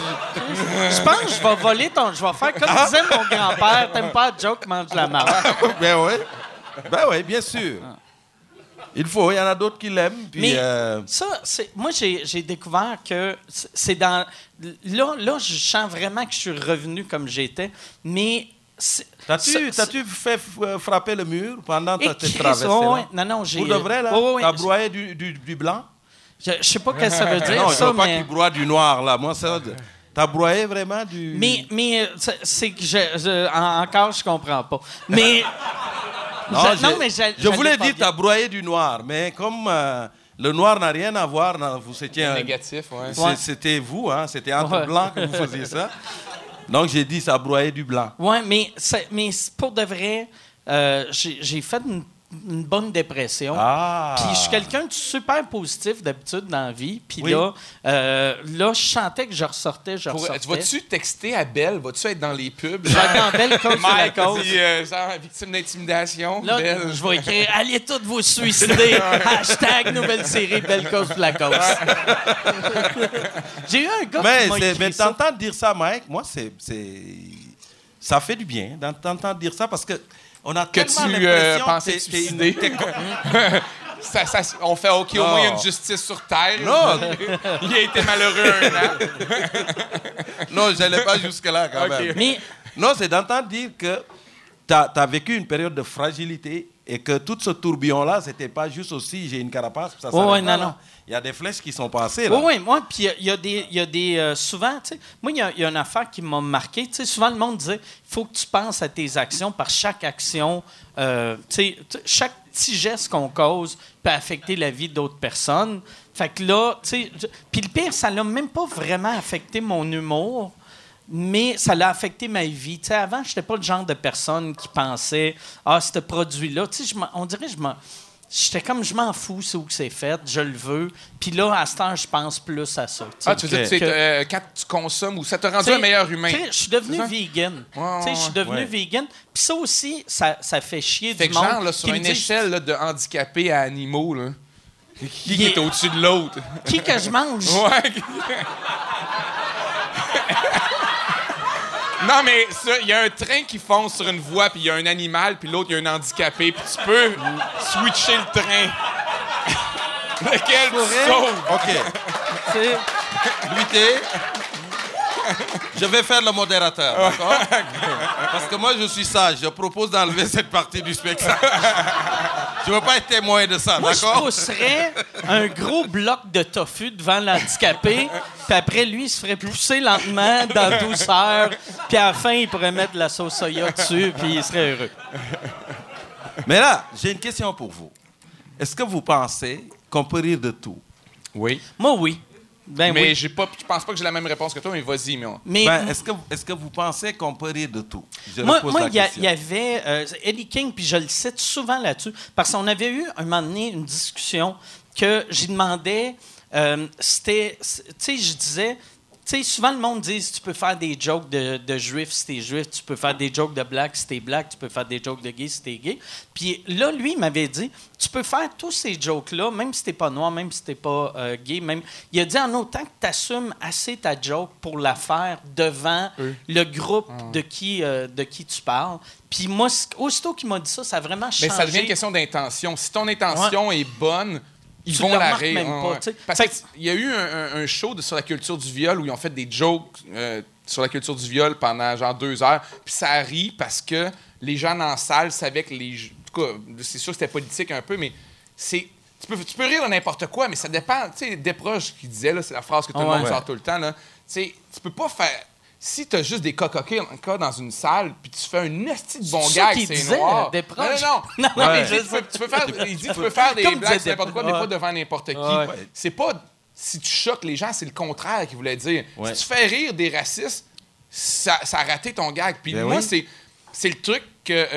Je pense que je vais voler je vais faire comme disait mon grand-père. T'aimes pas la joke, mange la marde. Ben oui, bien sûr. Il faut, il y en a d'autres qui l'aiment. Puis, Mais ça, moi, j'ai découvert que c'est dans... Là, je sens vraiment que je suis revenu comme j'étais, mais... T'as-tu fait frapper le mur pendant ta traversée? Non, j'ai... Pour de vrai, là? Ouais. T'as broyé du blanc? Je sais pas ce que ça veut dire, Non, je ça, veux pas mais... qu'il broie du noir, là. Moi, ça... T'as broyé vraiment du... Mais c'est que encore, je comprends pas. Mais... Non, mais je voulais dire que t'as broyé du noir, mais comme le noir n'a rien à voir, vous étiez... Négatif, ouais. Ouais. C'était vous, hein? C'était entre Ouais. blancs que vous faisiez ça. Donc, j'ai dit, ça a broyé du blanc. Oui, mais pour de vrai, j'ai fait une bonne dépression. Ah! Puis je suis quelqu'un de super positif d'habitude dans la vie. Puis Oui. là, je sentais que je ressortais. Vas-tu texter à Belle? Vas-tu être dans les pubs? Je vais être dans Belle Cause sur la Mike cause. dit, genre, victime d'intimidation. Là, Belle. je vais écrire « Allez toutes vous suicider! » Hashtag nouvelle série Belle Cause pour la cause. J'ai eu un gars qui m'a écrit ça. t'entendre dire ça, Mike, moi, ça fait du bien d'entendre dire ça parce que on a Que tellement tu l'impression pensais te suicider. On fait OK, au moins il y a une justice sur Terre. Non. Il a été malheureux un an. Non, je n'allais pas jusque-là quand Ok. même. Mais Non, c'est d'entendre dire que tu as vécu une période de fragilité et que tout ce tourbillon-là, c'était pas juste aussi j'ai une carapace, puis ça Oh, s'arrête non, là. non. Il y a des flèches qui sont passées, là. Oui, moi, puis il y a des souvent, tu sais, moi, il y a une affaire qui m'a marqué. Tu sais, souvent, le monde disait, il faut que tu penses à tes actions, par chaque action, tu sais, chaque petit geste qu'on cause peut affecter la vie d'autres personnes. Fait que là, tu sais, puis le pire, ça l'a même pas vraiment affecté mon humour, mais ça l'a affecté ma vie. Tu sais, avant, je n'étais pas le genre de personne qui pensait, ce produit-là, tu sais, on dirait, j'étais comme, je m'en fous, c'est où que c'est fait, je le veux. Puis là, à ce temps, je pense plus à ça. Tu veux dire que quand tu consommes, ou ça t'a rendu un meilleur humain? Je suis devenu vegan. Je suis devenu vegan. Puis ça aussi, ça fait chier fait du que monde. genre, là, sur une échelle là, de handicapés à animaux, là, qui Il est au-dessus de l'autre? Qui que je mange? Ouais. Non, mais ça, il y a un train qui fonce sur une voie, puis il y a un animal, puis l'autre, il y a un handicapé, puis tu peux switcher le train. Lequel tu sauves? OK. Lutter. Je vais faire le modérateur, d'accord? Parce que moi, je suis sage. Je propose d'enlever cette partie du spectacle. Je ne veux pas être témoin de ça, Moi, d'accord? je pousserais un gros bloc de tofu devant l'handicapé, puis après, lui, il se ferait pousser lentement dans la douceur, puis à la fin, il pourrait mettre de la sauce soya dessus, puis il serait heureux. Mais là, j'ai une question pour vous. Est-ce que vous pensez qu'on peut rire de tout? Oui. Moi, oui. Ben Mais oui. je pense pas que j'ai la même réponse que toi, mais vas-y, mais Mais Est-ce que vous pensez qu'on peut rire de tout? Je moi, repose la il y question. avait Eddie King, puis je le cite souvent là-dessus, parce qu'on avait eu un moment donné une discussion que j'y demandais, tu sais, je disais, tu sais, souvent le monde dit, tu peux faire des jokes de juifs si t'es juif, tu peux faire des jokes de black si t'es black, tu peux faire des jokes de gay si t'es gay. Puis là, lui, il m'avait dit, tu peux faire tous ces jokes-là, même si t'es pas noir, même si t'es pas gay, même. Il a dit en autant que t'assumes assez ta joke pour la faire devant le groupe de qui tu parles. Puis moi, aussitôt qu'il m'a dit ça, ça a vraiment changé. mais ça devient une question d'intention. Si ton intention est bonne, ils Tu vont le la remarques rire. même pas, Ouais. tu sais. Parce qu'il y a eu un show sur la culture du viol où ils ont fait des jokes sur la culture du viol pendant genre 2 heures. Puis ça rit parce que les gens dans la salle savaient que en tout cas, c'est sûr que c'était politique un peu, mais c'est... Tu peux rire de n'importe quoi, mais ça dépend. Tu sais, Desproges qui disait, là, c'est la phrase que tout le monde sort tout le temps, là. Tu sais, tu peux pas faire... Si t'as juste des cas dans une salle, puis tu fais un esti de bon C'est ça gag, qu'il c'est disait, noir. Desproges? Non, Non, mais je tu peux faire... Il dit, tu peux faire des Comme blagues disait sur n'importe quoi, mais Desproges. pas devant n'importe qui. Ouais. C'est pas... Si tu choques les gens, c'est le contraire qu'il voulait dire. Ouais. Si tu fais rire des racistes, ça a raté ton gag. Puis Ben moi, oui. c'est le truc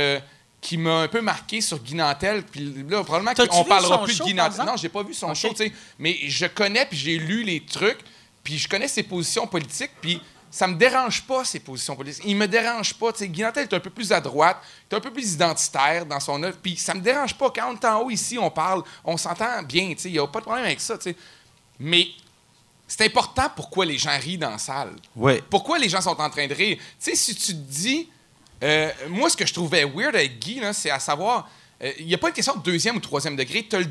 qui m'a un peu marqué sur Guy Nantel. Puis là, probablement T'as-tu qu'on vu parlera son plus show, de Guy par Nantel. exemple? Non, j'ai pas vu son Ok. show, tu sais. Mais je connais, puis j'ai lu les trucs, puis je connais ses positions politiques, puis ça me dérange pas, ses positions politiques. Il me dérange pas. Tu sais, Guy Nantel est un peu plus à droite, est un peu plus identitaire dans son œuvre, puis ça me dérange pas. Quand on est en haut ici, on parle, on s'entend bien, tu sais. Il n'y a pas de problème avec ça, tu sais. Mais c'est important pourquoi les gens rient dans la salle. Oui. Pourquoi les gens sont en train de rire. Tu sais, si tu te dis... moi, ce que je trouvais weird avec Guy, là, c'est à savoir... Il n'y a pas une question de 2e ou 3e degré. Tu as le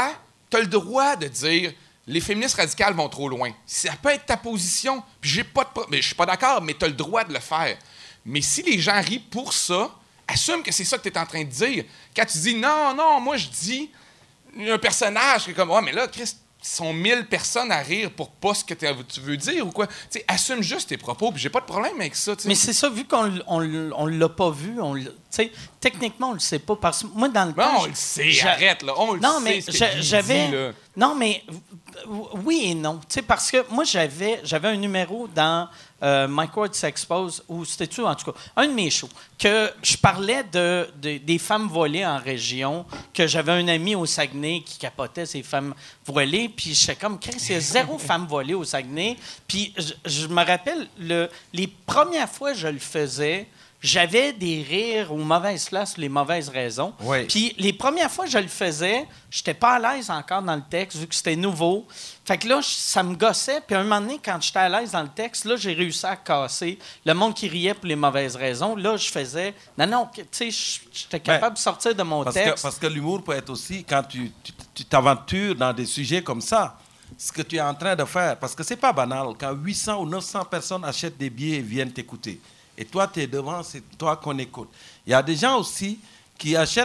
droit de dire... Les féministes radicales vont trop loin. Ça peut être ta position. Puis je suis pas d'accord, mais tu as le droit de le faire. Mais si les gens rient pour ça, assume que c'est ça que tu es en train de dire. Quand tu dis non, moi je dis un personnage qui est comme mais là, Christ, ils sont 1000 personnes à rire pour pas ce que tu veux dire ou quoi. Tu sais, assume juste tes propos, puis j'ai pas de problème avec ça. Tu sais. Mais c'est ça, vu qu'on l'a pas vu, tu sais, techniquement, on le sait pas. Parce que moi, dans le temps. On le sait, arrête, là. On le Non, sait. mais ce que Guy j'avais. dit, là. Non, mais oui et non. Tu sais, parce que moi, j'avais un numéro dans Mike Ward s'expose, ou c'était-tu, en tout cas, un de mes shows, que je parlais des femmes voilées en région, que j'avais un ami au Saguenay qui capotait ces femmes voilées, puis j'étais comme, Chris, il y a 0 femmes voilées au Saguenay. Puis je me rappelle, les premières fois que je le faisais, j'avais des rires aux mauvaises places, les mauvaises raisons. Oui. Puis les premières fois que je le faisais, j'étais pas à l'aise encore dans le texte, vu que c'était nouveau. Fait que là, ça me gossait. Puis à un moment donné, quand j'étais à l'aise dans le texte, là, j'ai réussi à casser le monde qui riait pour les mauvaises raisons. Là, je faisais... Non, tu sais, j'étais capable de sortir de mon texte. Parce que l'humour peut être aussi quand tu t'aventures dans des sujets comme ça. Ce que tu es en train de faire, parce que c'est pas banal. Quand 800 ou 900 personnes achètent des billets et viennent t'écouter, et toi, tu es devant, c'est toi qu'on écoute. Il y a des gens aussi qui achètent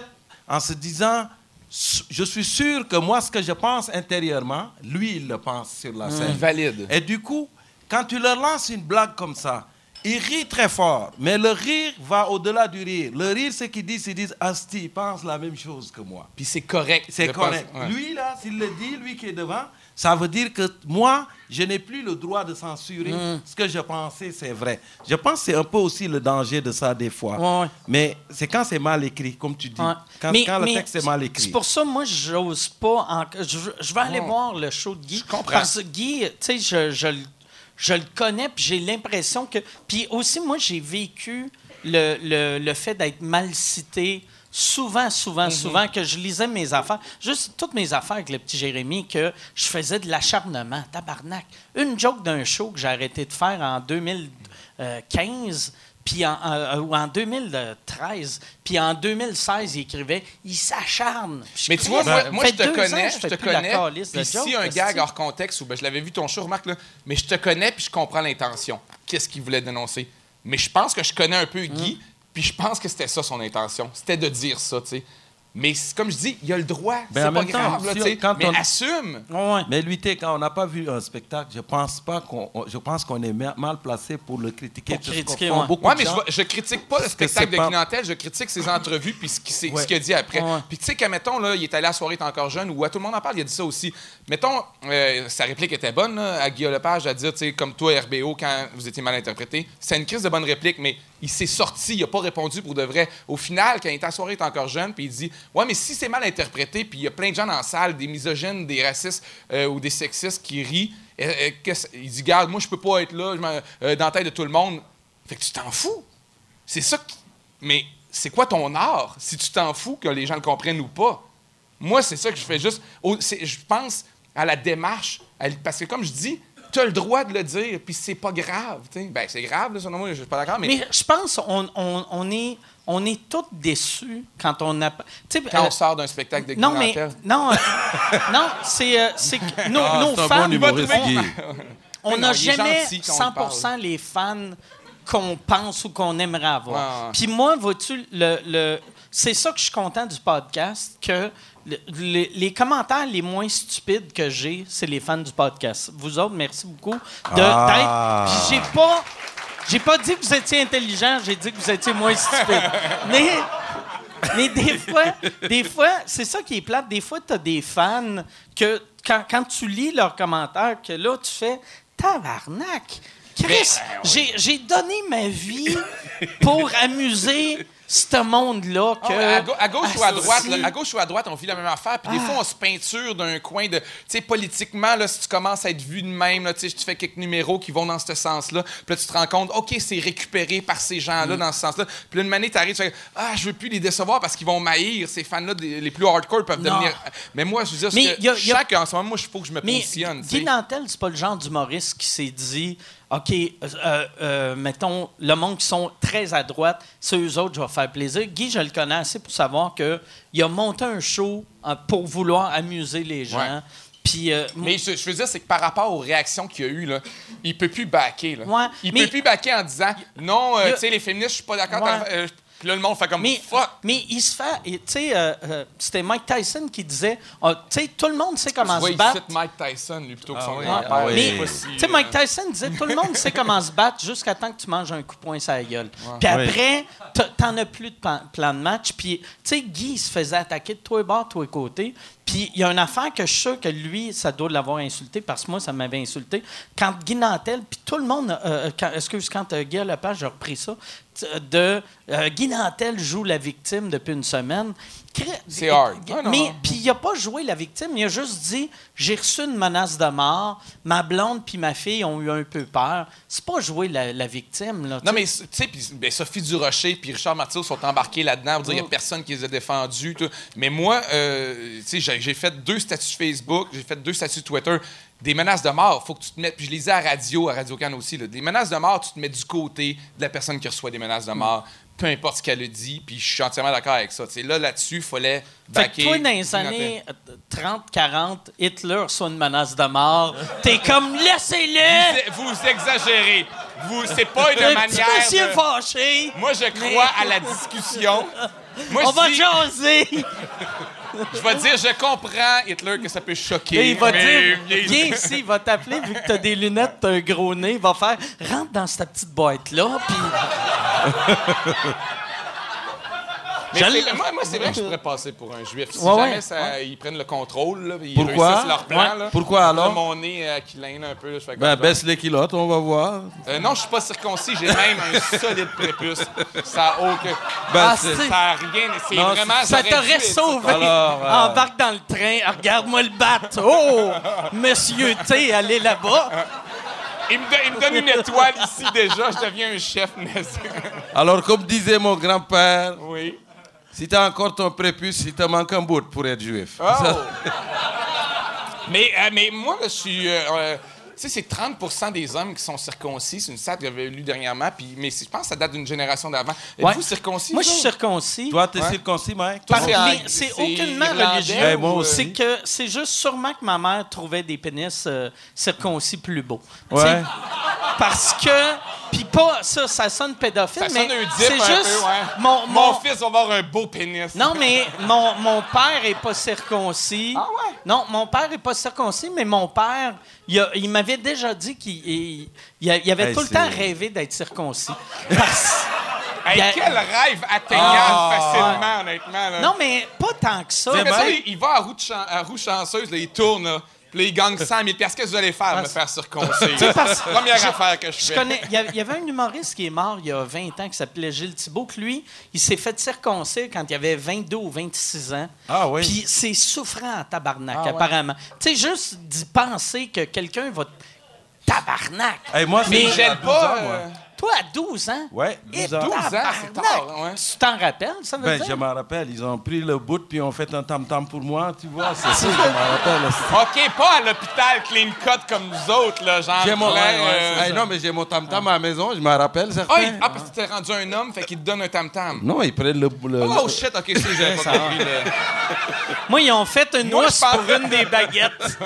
en se disant, je suis sûr que moi, ce que je pense intérieurement, lui, il le pense sur la scène. Il valide. Et du coup, quand tu leur lances une blague comme ça, ils rient très fort, mais le rire va au-delà du rire. Le rire, c'est qu'ils disent, Asti, il pense la même chose que moi. Puis c'est correct. C'est correct. Ouais. Lui, là, s'il le dit, lui qui est devant, ça veut dire que moi, je n'ai plus le droit de censurer. Ce que je pensais, c'est vrai. Je pense que c'est un peu aussi le danger de ça des fois. Ouais. Mais c'est quand c'est mal écrit, comme tu dis. Ouais. Quand le texte est mal écrit. C'est pour ça, moi, j'ose pas... Je vais aller voir le show de Guy. Je comprends. Parce que Guy, tu sais, je le connais, puis j'ai l'impression que... Puis aussi, moi, j'ai vécu le fait d'être mal cité souvent, que je lisais mes affaires, juste toutes mes affaires avec le petit Jérémy, que je faisais de l'acharnement, tabarnak. Une joke d'un show que j'ai arrêté de faire en 2015, puis ou en 2013, puis en 2016, il écrivait « Il s'acharne ». Mais tu vois, moi je te connais, Puis puis si un gag hors contexte, ou je l'avais vu ton show, remarque, là, mais je te connais, puis je comprends l'intention. Qu'est-ce qu'il voulait dénoncer? Mais je pense que je connais un peu Guy, puis je pense que c'était ça son intention. C'était de dire ça, tu sais. Mais comme je dis, il a le droit. Ben, c'est en pas même temps, grave, là, tu sais. quand Mais on- assume. Ouais. Mais lui, quand on n'a pas vu un spectacle, je pense qu'on est mal placé pour le critiquer. Pour parce qu'on critiquer, font ouais. beaucoup Ouais, de mais gens. je critique pas le Parce que spectacle c'est de pas- Guy Nantel, je critique ses entrevues puis ce qu'il Ouais. a dit après. Ouais. Puis tu sais qu'admettons, là, il est allé à la soirée, t'es encore jeune, ou tout le monde en parle, il a dit ça aussi. Mettons, sa réplique était bonne, là, à Guillaume Lepage, à dire, tu sais, comme toi, RBO, quand vous étiez mal interprété. C'est une crise de bonne réplique, mais il s'est sorti, il a pas répondu pour de vrai. Au final, quand il était à la soirée, il est encore jeune, puis il dit, ouais, mais si c'est mal interprété, puis il y a plein de gens dans la salle, des misogynes, des racistes ou des sexistes qui rient, il dit, garde, moi, je peux pas être là dans la tête de tout le monde. Fait que tu t'en fous. C'est ça qui... Mais c'est quoi ton art, si tu t'en fous que les gens le comprennent ou pas? Moi, c'est ça que je fais juste... Je pense à la démarche, parce que comme je dis, tu as le droit de le dire, puis c'est pas grave. T'sais. Ben, c'est grave, là, selon moi, je suis pas d'accord, mais Mais je pense on est tous déçus quand on a... quand on sort d'un spectacle de Guy Nantel. Non, c'est que nos c'est un fans... bon humoriste, Guy. On Non, n'a il est jamais gentil quand on 100% les fans qu'on pense ou qu'on aimerait avoir. Ouais. Puis moi, vois-tu, c'est ça que je suis content du podcast, que les commentaires les moins stupides que j'ai, c'est les fans du podcast. Vous autres, merci beaucoup d'être... Puis j'ai pas dit que vous étiez intelligent, j'ai dit que vous étiez moins stupide. Mais des fois, c'est ça qui est plate. Des fois, tu as des fans que, quand tu lis leurs commentaires, que là, tu fais « Tabarnak! Chris, j'ai donné ma vie pour amuser ce monde-là. Que, À gauche ou à droite, si- là, à gauche ou à droite, on vit la même affaire. Puis des fois, on se peinture d'un coin de... Tu sais, politiquement, là, si tu commences à être vu de même, là, tu sais, tu fais quelques numéros qui vont dans ce sens-là. Puis là, tu te rends compte, OK, c'est récupéré par ces gens-là dans ce sens-là. Puis là, une année, tu arrives, tu fais je veux plus les décevoir parce qu'ils vont m'haïr. Ces fans-là, les plus hardcore, peuvent Non. devenir... Mais moi, je veux dire, Mais y a- je sens qu'en ce moment, moi, il faut que je me Mais positionne. tu Guy sais. Nantel, c'est pas le genre d'humoriste qui s'est dit OK, mettons, le monde qui sont très à droite, c'est eux autres, je vais faire plaisir. Guy, je le connais assez pour savoir qu'il a monté un show pour vouloir amuser les gens. Ouais. Puis, Mais je veux dire, c'est que par rapport aux réactions qu'il y a eu, là, il peut plus backer. Là. Ouais, il mais- peut plus backer en disant non, Il y a- tu sais, les féministes, je suis pas d'accord. Ouais. Puis là, le monde fait comme mais, fuck. mais il se fait. Tu sais, c'était Mike Tyson qui disait tu sais, tout le monde sait comment Ouais, se il battre. cite Mike Tyson, lui, plutôt que son oui, grand-père. ah oui. Je sais Mais, pas si, tu sais, Mike Tyson disait tout le monde sait comment se battre jusqu'à temps que tu manges un coup de poing sur la gueule. Puis après, t'en as plus de plan de match. Puis, tu sais, Guy, il se faisait attaquer de tous les bords, de tous les côtés. Puis, il y a une affaire que je suis sûr que lui, ça doit l'avoir insulté, parce que moi, ça m'avait insulté. Quand Guy Nantel, puis tout le monde, quand Guy Lepage a repris ça, Guy Nantel joue la victime depuis une semaine. C'est hard. Ah, non, Mais non. puis il a pas joué la victime, il a juste dit j'ai reçu une menace de mort, ma blonde puis ma fille ont eu un peu peur. C'est pas jouer la victime là. Non, tu mais tu sais, puis ben, Sophie Durocher puis Richard Martineau sont embarqués là-dedans. Il n'y a personne qui les a défendus. Tout. Mais moi, tu sais, j'ai fait 2 statuts Facebook, j'ai fait 2 statuts Twitter. Des menaces de mort, faut que tu te mettes. Puis je les ai à Radio-Can aussi. Là. Des menaces de mort, tu te mets du côté de la personne qui reçoit des menaces de mort. Peu importe ce qu'elle a dit, puis je suis entièrement d'accord avec ça. T'sais, là-dessus, il fallait Fait backer. que toi, dans les années 30-40, Hitler reçoit une menace de mort. T'es comme, laissez-le! Vous exagérez. c'est pas une Un manière. petit monsieur fâché. Moi, je crois à la discussion. Moi, On je va dis- jaser. Je vais dire, je comprends, Hitler, que ça peut choquer. Et il va mais- dire, viens ici, il va t'appeler, vu que t'as des lunettes, t'as un gros nez, il va faire, rentre dans cette petite boîte-là, puis... Mais moi, c'est vrai que je pourrais passer pour un juif. Si jamais ils prennent le contrôle, là, ils Pourquoi? réussissent leur plan. Là, Pourquoi alors? Là, mon nez qui lâne un peu. Là, je fais Ben, comme baisse les culottes, on va voir. non, je suis pas circoncis. J'ai même un solide prépuce. Ça a aucun... Ben, c'est- Ça a rien. C'est Non, vraiment... Ça j'aurais dû t'aurait être sauvé. Alors, Embarque dans le train, regarde-moi le bat. Oh, monsieur T, allez là-bas. Il me donne une étoile ici déjà. Je deviens un chef nazi. Alors, comme disait mon grand-père, Oui. si t'as encore ton prépuce, il te manque un bout pour être juif. Oh! mais moi, là, je suis... tu sais, c'est 30 des hommes qui sont circoncis. C'est une stat que j'avais lue dernièrement. Mais je pense que ça date d'une génération d'avant. Ouais. Êtes-vous circoncis? Moi, je vous suis autres? circoncis. Toi, t'es Ouais. circoncis, Mike? Toi, C'est c'est aucunement irlandais religieux. ou, moi aussi. C'est que c'est juste sûrement que ma mère trouvait des pénis circoncis plus beaux. Ouais. Tu sais, parce que... Puis pas... Ça sonne pédophile, Ça mais sonne un dip c'est un juste... peu, ouais. Mon Mon fils va avoir un beau pénis. Non, mais mon père est pas circoncis. Ah ouais? Non, mon père est pas circoncis, mais mon père, il m'avait déjà dit qu'il avait Hey, tout le c'est- temps rêvé d'être circoncis. Parce- Hey, il y a- quel rêve atteignable facilement, honnêtement. Là. Non, mais pas tant que ça. Tu sais, mais ça, Tu sais, il va à roue chanceuse, là, il tourne, là, puis là, il gagne 100 000 $. Qu'est-ce que vous allez faire? Me faire circoncire. parce- Première affaire que je Je fais. connais. Il y avait un humoriste qui est mort il y a 20 ans qui s'appelait Gilles Thibault, que lui, il s'est fait circoncire quand il avait 22 ou 26 ans. Ah oui. Puis c'est souffrant en tabarnak, ouais. apparemment. Tu sais, juste d'y penser que quelqu'un va. Tabarnak! Hey, moi, Mais il à gèle 12 pas. ans, moi. Toi, à 12 ans? Ouais, 12 ans. 12 ans, c'est tabarnak! tard, ouais. Tu t'en rappelles, ça veut Ben, dire? je me rappelle, ils ont pris le bout puis ont fait un tam-tam pour moi, tu vois, c'est ça, je me rappelle. OK, pas à l'hôpital clean cut comme nous autres, là, genre... J'ai mon... Claire, Hey, non, mais j'ai mon tam-tam à la maison, je me rappelle, certains. parce que t'es rendu un homme, fait qu'il te donne un tam-tam. Non, ils prennent le... Oh shit, OK, c'est j'avais pas compris. Là. Moi, ils ont fait une Moi, noix je pense- pour une des baguettes.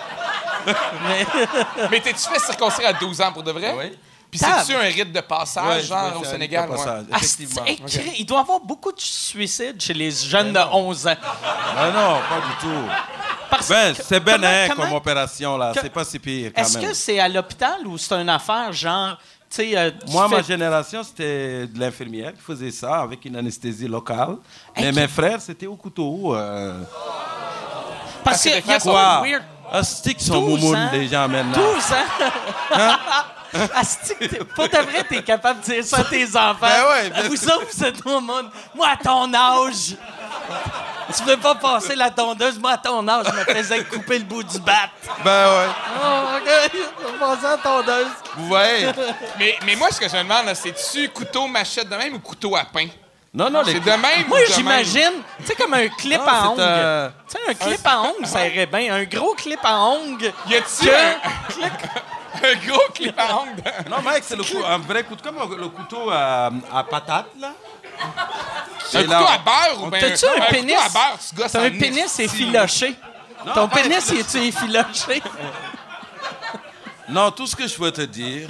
Mais t'es-tu fait circoncire à 12 ans pour de vrai? Oui. Puis c'est-tu un rite de passage, Ouais, genre, ouais, au c'est un Sénégal? rite de ouais? passage, Ah, effectivement. c'est- hey, il doit y avoir beaucoup de suicides chez les jeunes de 11 ans. Ah non, pas du tout. Parce Ben, que- c'est bénin comment- comme opération, là. que- C'est pas si pire, quand Est-ce même. que c'est à l'hôpital ou c'est une affaire genre, tu sais, tu Moi, ma fais- génération, c'était de l'infirmière qui faisait ça avec une anesthésie locale. Mais Hey, mes frères, c'était au couteau. Parce que qu'il tes y a frères quoi Quoi? de weird? Asti qui sont 12 moumounes, ans. les gens, maintenant. 12 ans? Asti, pour de vrai, t'es capable de dire ça à tes enfants. Ben ouais, bien vous sûr. autres, vous êtes au monde. Moi, à ton âge, tu veux pas passer la tondeuse. Moi, à ton âge, je me faisais couper le bout du bat. Ben ouais. Oh, OK, je vais passer à la tondeuse. Vous voyez? Mais moi, ce que je me demande, là, c'est-tu couteau machette de même ou couteau à pain? Non, non, C'est les... de même Moi, ou de j'imagine, tu sais, comme un clip Non, à c'est ongles. Tu sais, un clip à ongles, ça irait bien. Un gros clip à ongles. même? Y a-tu un gros clip à ongles? Non, mec, c'est un vrai couteau, comme le couteau à patate, là. Un couteau à beurre ou bien T'as-tu un pénis? couteau à beurre, tu gosses T'as en un pénis esti. effiloché. Ton pénis, est-tu effiloché? Non, tout ce que je veux te dire,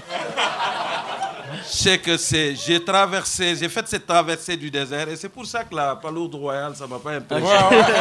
c'est que j'ai fait cette traversée du désert et c'est pour ça que la palourde royale, ça m'a pas impressionné.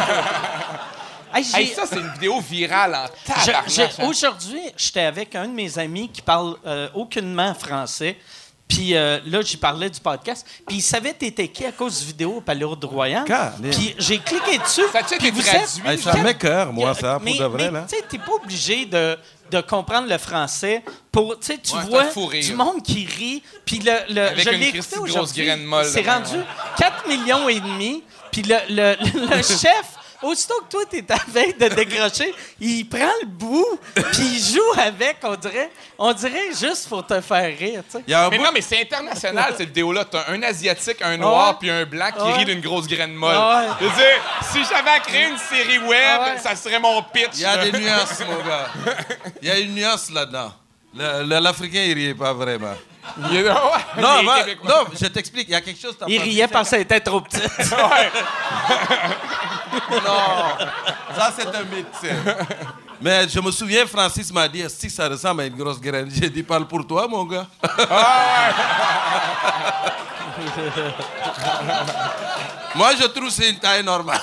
Hey, Hey, ça, c'est une vidéo virale en tabarnak. hein. Aujourd'hui, j'étais avec un de mes amis qui parle aucunement français. Puis là, j'y parlais du podcast. Puis il savait t'étais qui à cause du vidéo Palourde Royale. Calé. Puis j'ai cliqué dessus. Ça a-tu puis été vous traduit? êtes- Hey, ça m'écoeure, moi, ça, pour mais, de vrai, là. Tu sais, t'es pas obligé de comprendre le français pour, tu sais, tu Ouais, c'est vois un fou rire. du monde qui rit. Puis Avec je une l'ai Christie écouté de grosse aujourd'hui. graine molle, C'est là, rendu 4,5 millions. Puis le chef, aussitôt que toi, t'es à veille de décrocher, il prend le bout, puis il joue avec, on dirait juste pour te faire rire, tu sais. Il y a un Mais bout- non, mais c'est international, cette vidéo-là. T'as un Asiatique, un Noir, Ouais. puis un Blanc qui Ouais. rit d'une grosse graine molle. Ouais. Je veux dire, si j'avais à créer une série web, Ouais. ça serait mon pitch. Il y a là. des nuances, mon gars. Il y a une nuance là-dedans. L'Africain, il riait pas vraiment. Il y a- ouais, Non, les Québécois. non, je t'explique. Il y a quelque chose... t'as Il pas riait dit, parce qu'elle était trop petite. Ouais. Non, ça, c'est un mythe. Mais je me souviens, Francis m'a dit, si ça ressemble à une grosse graine. J'ai dit, parle pour toi, mon gars. Moi, je trouve que c'est une taille normale.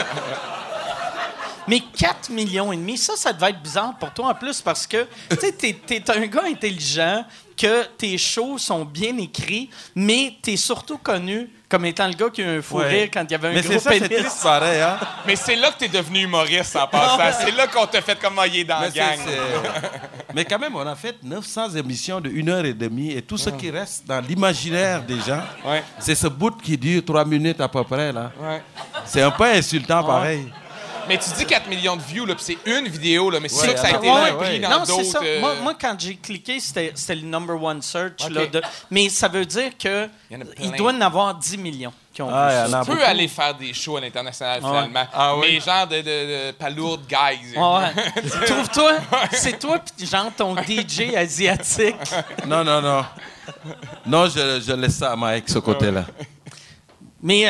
Mais 4,5 millions, ça devait être bizarre pour toi en plus parce que tu sais, t'es un gars intelligent, que tes shows sont bien écrits, mais t'es surtout connu comme étant le gars qui a eu un fou rire quand il y avait un gros pénis. C'est triste pareil, hein? Mais c'est là que t'es devenu humoriste en passant. C'est là qu'on t'a fait comment il est dans la gang. Mais quand même, on a fait 900 émissions de 1h30 et tout ce qui reste dans l'imaginaire des gens, c'est ce bout qui dure 3 minutes à peu près, là. Ouais. C'est un peu insultant pareil. Mais tu dis 4 millions de views, là, puis c'est une vidéo, là, mais c'est sûr que ça a été repris dans d'autres... Non, c'est ça. Moi, quand j'ai cliqué, c'était le number one search. Là, mais ça veut dire qu'il doit en avoir 10 millions qui ont vu ça. Tu peux aller faire des shows à l'international, finalement. Mais genre de palourdes guys. Trouve-toi, c'est toi puis genre ton DJ asiatique. Non. Non, je laisse ça à Mike, ce côté-là. Mais,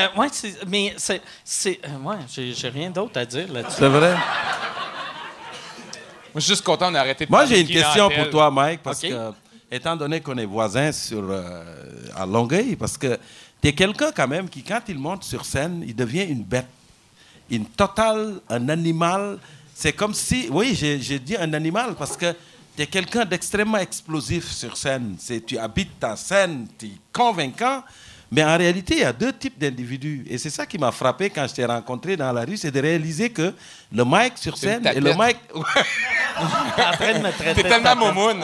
j'ai rien d'autre à dire là-dessus. C'est vrai? Moi, je suis juste content d'arrêter de Moi, j'ai une question pour toi, Mike, parce que, étant donné qu'on est voisins à Longueuil, parce que tu es quelqu'un quand même qui, quand il monte sur scène, il devient une bête. Un animal. C'est comme si... Oui, j'ai dit un animal parce que tu es quelqu'un d'extrêmement explosif sur scène. Tu habites ta scène, tu es convaincant. Mais en réalité, il y a 2 types d'individus. Et c'est ça qui m'a frappé quand je t'ai rencontré dans la rue, c'est de réaliser que le Mike sur scène et le Mike... T'es en train de me traiter. T'es tellement moumoune.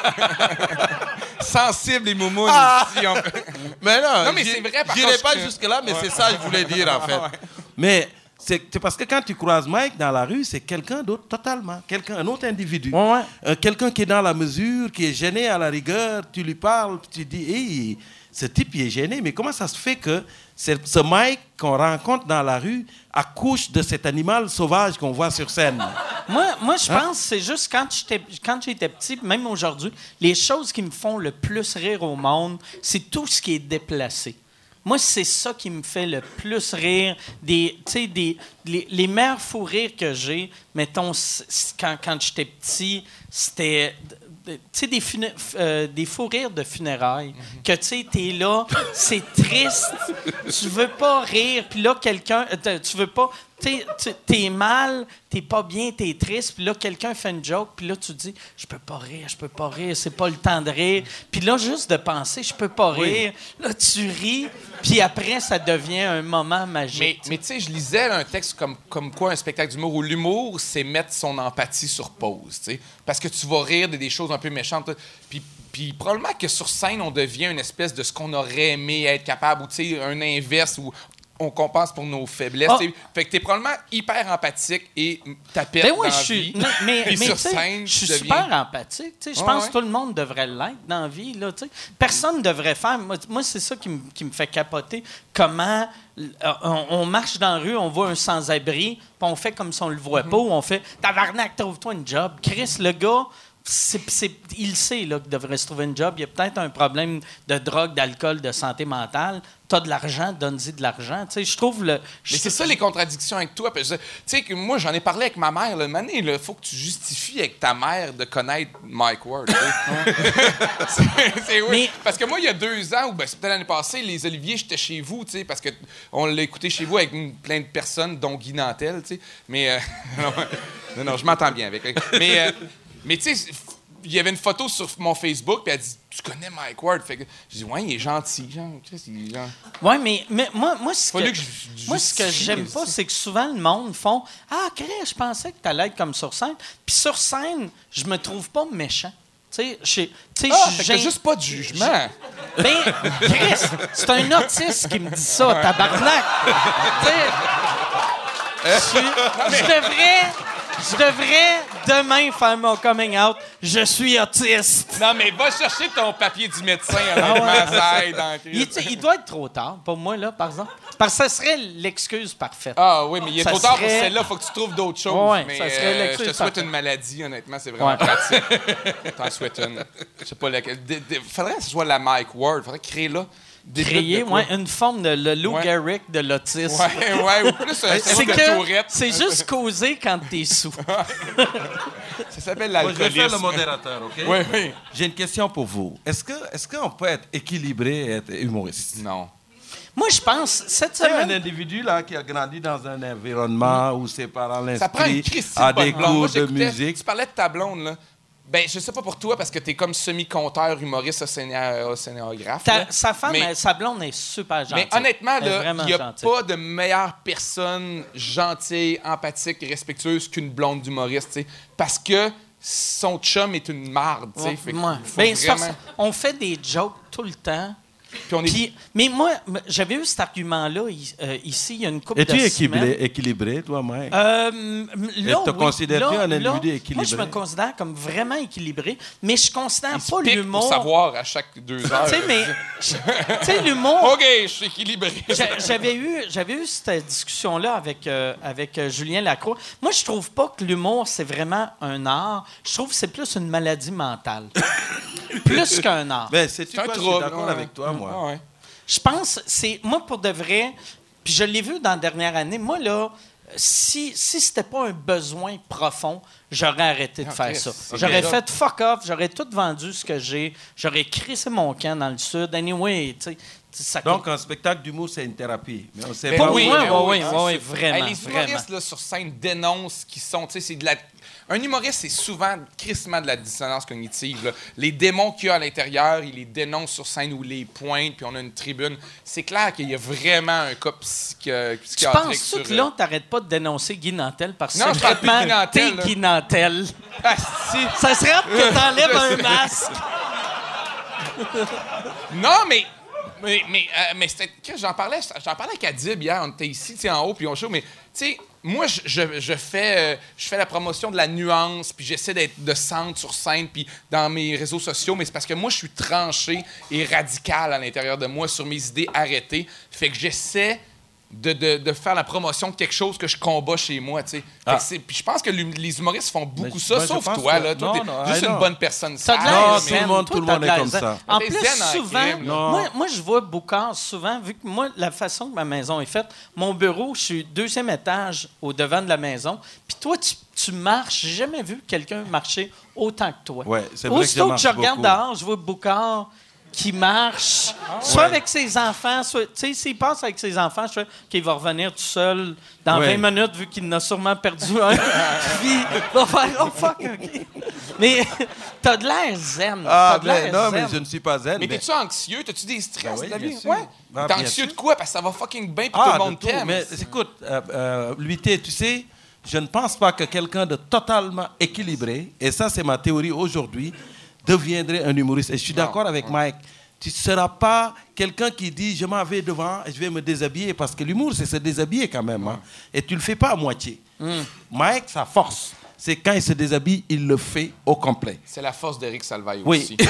Sensible et moumoune. Mais non, mais c'est vrai. Je n'irai pas jusque-là, mais c'est ça que je voulais dire, en fait. Mais c'est parce que quand tu croises Mike dans la rue, c'est quelqu'un d'autre totalement. Un autre individu. Quelqu'un qui est dans la mesure, qui est gêné à la rigueur. Tu lui parles, tu dis... Hey, ce type, il est gêné, mais comment ça se fait que ce Mike qu'on rencontre dans la rue accouche de cet animal sauvage qu'on voit sur scène? Moi, je pense que c'est juste quand j'étais petit, même aujourd'hui, les choses qui me font le plus rire au monde, c'est tout ce qui est déplacé. Moi, c'est ça qui me fait le plus rire. Les meilleurs fous rires que j'ai, mettons, quand j'étais petit, c'était... Tu sais, des fous rires de funérailles, que tu sais, t'es là, c'est triste, tu veux pas rire, puis là, quelqu'un, tu veux pas, t'es mal, t'es pas bien, t'es triste, puis là, quelqu'un fait une joke, puis là, tu dis, je peux pas rire, c'est pas le temps de rire. Puis là, juste de penser, je peux pas rire, là, tu ris, puis après, ça devient un moment magique. Mais tu sais, je lisais là, un texte comme quoi un spectacle d'humour où l'humour, c'est mettre son empathie sur pause, tu sais, parce que tu vas rire des choses un peu méchantes, puis probablement que sur scène, on devient une espèce de ce qu'on aurait aimé être capable, ou tu sais, un inverse où on compense pour nos faiblesses. Fait que t'es probablement hyper empathique et t'appelles dans la vie. Mais sur scène, je suis super empathique. Je pense que tout le monde devrait l'être dans la vie. Là, personne ne devrait faire... Moi, c'est ça qui me fait capoter. Comment on marche dans la rue, on voit un sans-abri, puis on fait comme si on le voit pas, ou on fait « Tabarnak, trouve-toi une job. » Chris, le gars... il sait là, qu'il devrait se trouver une job. Il y a peut-être un problème de drogue, d'alcool, de santé mentale. T'as de l'argent, donne-y de l'argent. Tu sais, je trouve Mais c'est ça les contradictions avec toi. Tu sais que moi, j'en ai parlé avec ma mère. Mané, il faut que tu justifies avec ta mère de connaître Mike Ward. C'est oui. Parce que moi, il y a 2 ans, ou c'était l'année passée, les Oliviers, j'étais chez vous, tu sais, parce qu'on l'a écouté chez vous avec plein de personnes, dont Guy Nantel, tu sais. Mais non, je m'entends bien avec. Mais tu sais, il y avait une photo sur mon Facebook, puis elle dit « Tu connais Mike Ward? » Fait que je dis « Ouais, il est gentil, genre. » Ouais, mais moi ce que j'aime pas, c'est que souvent, le monde font « Ah, Chris, je pensais que t'allais être comme sur scène. » Puis sur scène, je me trouve pas méchant. Tu sais, t'as juste pas de jugement. Ben, Chris, c'est un autiste qui me dit ça, tabarnak. Je devrais demain faire mon coming out. Je suis autiste. Non, mais va chercher ton papier du médecin à il doit être trop tard pour moi, là, par exemple. Parce que ça serait l'excuse parfaite. Ah oui, mais il est trop tard pour celle-là. Il faut que tu trouves d'autres choses. Ouais, mais ça serait l'excuse je te souhaite une maladie, honnêtement. C'est vraiment pratique. T'en souhaites une. Je sais pas laquelle. Faudrait que ce soit la Mike Ward. Faudrait créer là. créer une forme de le Lou Gehrig de l'autisme. Ouais, ou plus un C'est de que Tourette. c'est juste causer quand t'es sous. Ça s'appelle Moi, je vais l'alcoolisme. faire le modérateur, OK? Oui. J'ai une question pour vous. Est-ce qu'on peut être équilibré et être humoriste? Non. Moi, je pense, cette C'est un semaine... individu là, qui a grandi dans un environnement où ses parents Ça prend une l'inscrivent Christine à bonne des blonde. Moi, cours de j'écoutais- musique. Tu parlais de ta blonde, là. Ben, je sais pas pour toi, parce que t'es comme semi-conteur, humoriste, océanographe. là. Sa femme, Mais- sa blonde est super gentille. Mais honnêtement, Elle est là, vraiment il n'y a gentille. pas de meilleure personne gentille, empathique, respectueuse qu'une blonde d'humoriste, tu sais. Parce que son chum est une marde, tu sais. Fait qu'il Ouais. faut Ben, c'est parce vraiment... qu'on fait des jokes tout le temps. Puis on est... Puis, mais moi, j'avais eu cet argument-là ici, il y a une couple de Es-tu semaines. équilibré, toi, Mike? Là, te considères-tu un individu équilibré? Moi, je me considère comme vraiment équilibré, mais je considère Il se pas pique l'humour. pour savoir à chaque 2 heures. Tu sais, mais tu sais, l'humour. OK, je suis équilibré. J'avais eu cette discussion-là avec Julien Lacroix. Moi, je trouve pas que l'humour, c'est vraiment un art. Je trouve que c'est plus une maladie mentale. Plus qu'un art. Ben, sais-tu C'est un quoi, je trouble, suis d'accord ouais. avec toi, moi. Ah ouais. Je pense, moi, pour de vrai, puis je l'ai vu dans la dernière année, moi, là, si c'était pas un besoin profond, j'aurais arrêté de faire Chris. ça. Ok. J'aurais fait fuck off, j'aurais tout vendu ce que j'ai, j'aurais crissé mon camp dans le sud. Anyway, tu sais, ça Donc, un spectacle d'humour, c'est une thérapie. Mais on sait Ben pas Pour où- moi, oui, oui, c'est- vraiment, les humoristes là, sur scène dénoncent qui sont. Tu sais, c'est de la. Un humoriste, c'est souvent crissement de la dissonance cognitive. Là. Les démons qu'il y a à l'intérieur, il les dénonce sur scène ou les pointe, puis on a une tribune. C'est clair qu'il y a vraiment un cas Tu psychiatrique penses sur... que là, t'arrêtes pas de dénoncer Guy Nantel parce que Non, je parle plus de Guy Nantel, t'es là. Guy Nantel. Ah, si. Ça serait hâte que t'enlèves Je un sais. masque. Non, mais c'était... J'en parlais avec Adib hier, on était ici, tu sais, en haut, puis on show, mais, tu sais, moi, je fais la promotion de la nuance, puis j'essaie d'être de centre sur scène, puis dans mes réseaux sociaux, mais c'est parce que moi, je suis tranché et radical à l'intérieur de moi sur mes idées arrêtées. Fait que j'essaie de faire la promotion de quelque chose que je combats chez moi, tu sais. Fait que puis je pense que les humoristes font beaucoup Mais ça, je sauf pense toi, que- là. Toi, non, t'es non, juste non. une bonne personne. T'as de sage, l'air Non, mais- tout le zen. monde- Toi, tout le t'as monde de est l'air comme zen. ça. En T'es plus, zen en souvent, crime, là. moi, je vois Boucard souvent, vu que moi, la façon que ma maison est faite, mon bureau, je suis 2e étage au devant de la maison, puis toi, tu marches. J'ai jamais vu quelqu'un marcher autant que toi. Ouais, c'est vrai que je Aussitôt que marche je regarde beaucoup. dehors, je vois Boucard qui marche, soit avec ses enfants, soit... Tu sais, s'il passe avec ses enfants, je sais qu'il va revenir tout seul dans Ouais. 20 minutes, vu qu'il en a sûrement perdu un. Puis il va faire « Oh, fuck, OK. » Mais t'as de l'air zen. Ah, T'as de l'air non, zen. mais je ne suis pas zen. Mais t'es-tu anxieux? T'as-tu des stress Ben oui, de la bien vie? sûr. Ouais. Ben, T'es bien anxieux sûr. de quoi? Parce que ça va fucking bien, puis tout le de monde tout. t'aime. Mais écoute, Luité, tu sais, je ne pense pas que quelqu'un de totalement équilibré, et ça c'est ma théorie aujourd'hui, deviendrait un humoriste. Et je suis d'accord avec Mike. Tu ne seras pas quelqu'un qui dit je m'en vais devant et je vais me déshabiller, parce que l'humour c'est se déshabiller quand même. Hein. Et tu ne le fais pas à moitié. Mike, sa force, c'est quand il se déshabille, il le fait au complet. C'est la force d'Éric Salvaille Oui. aussi.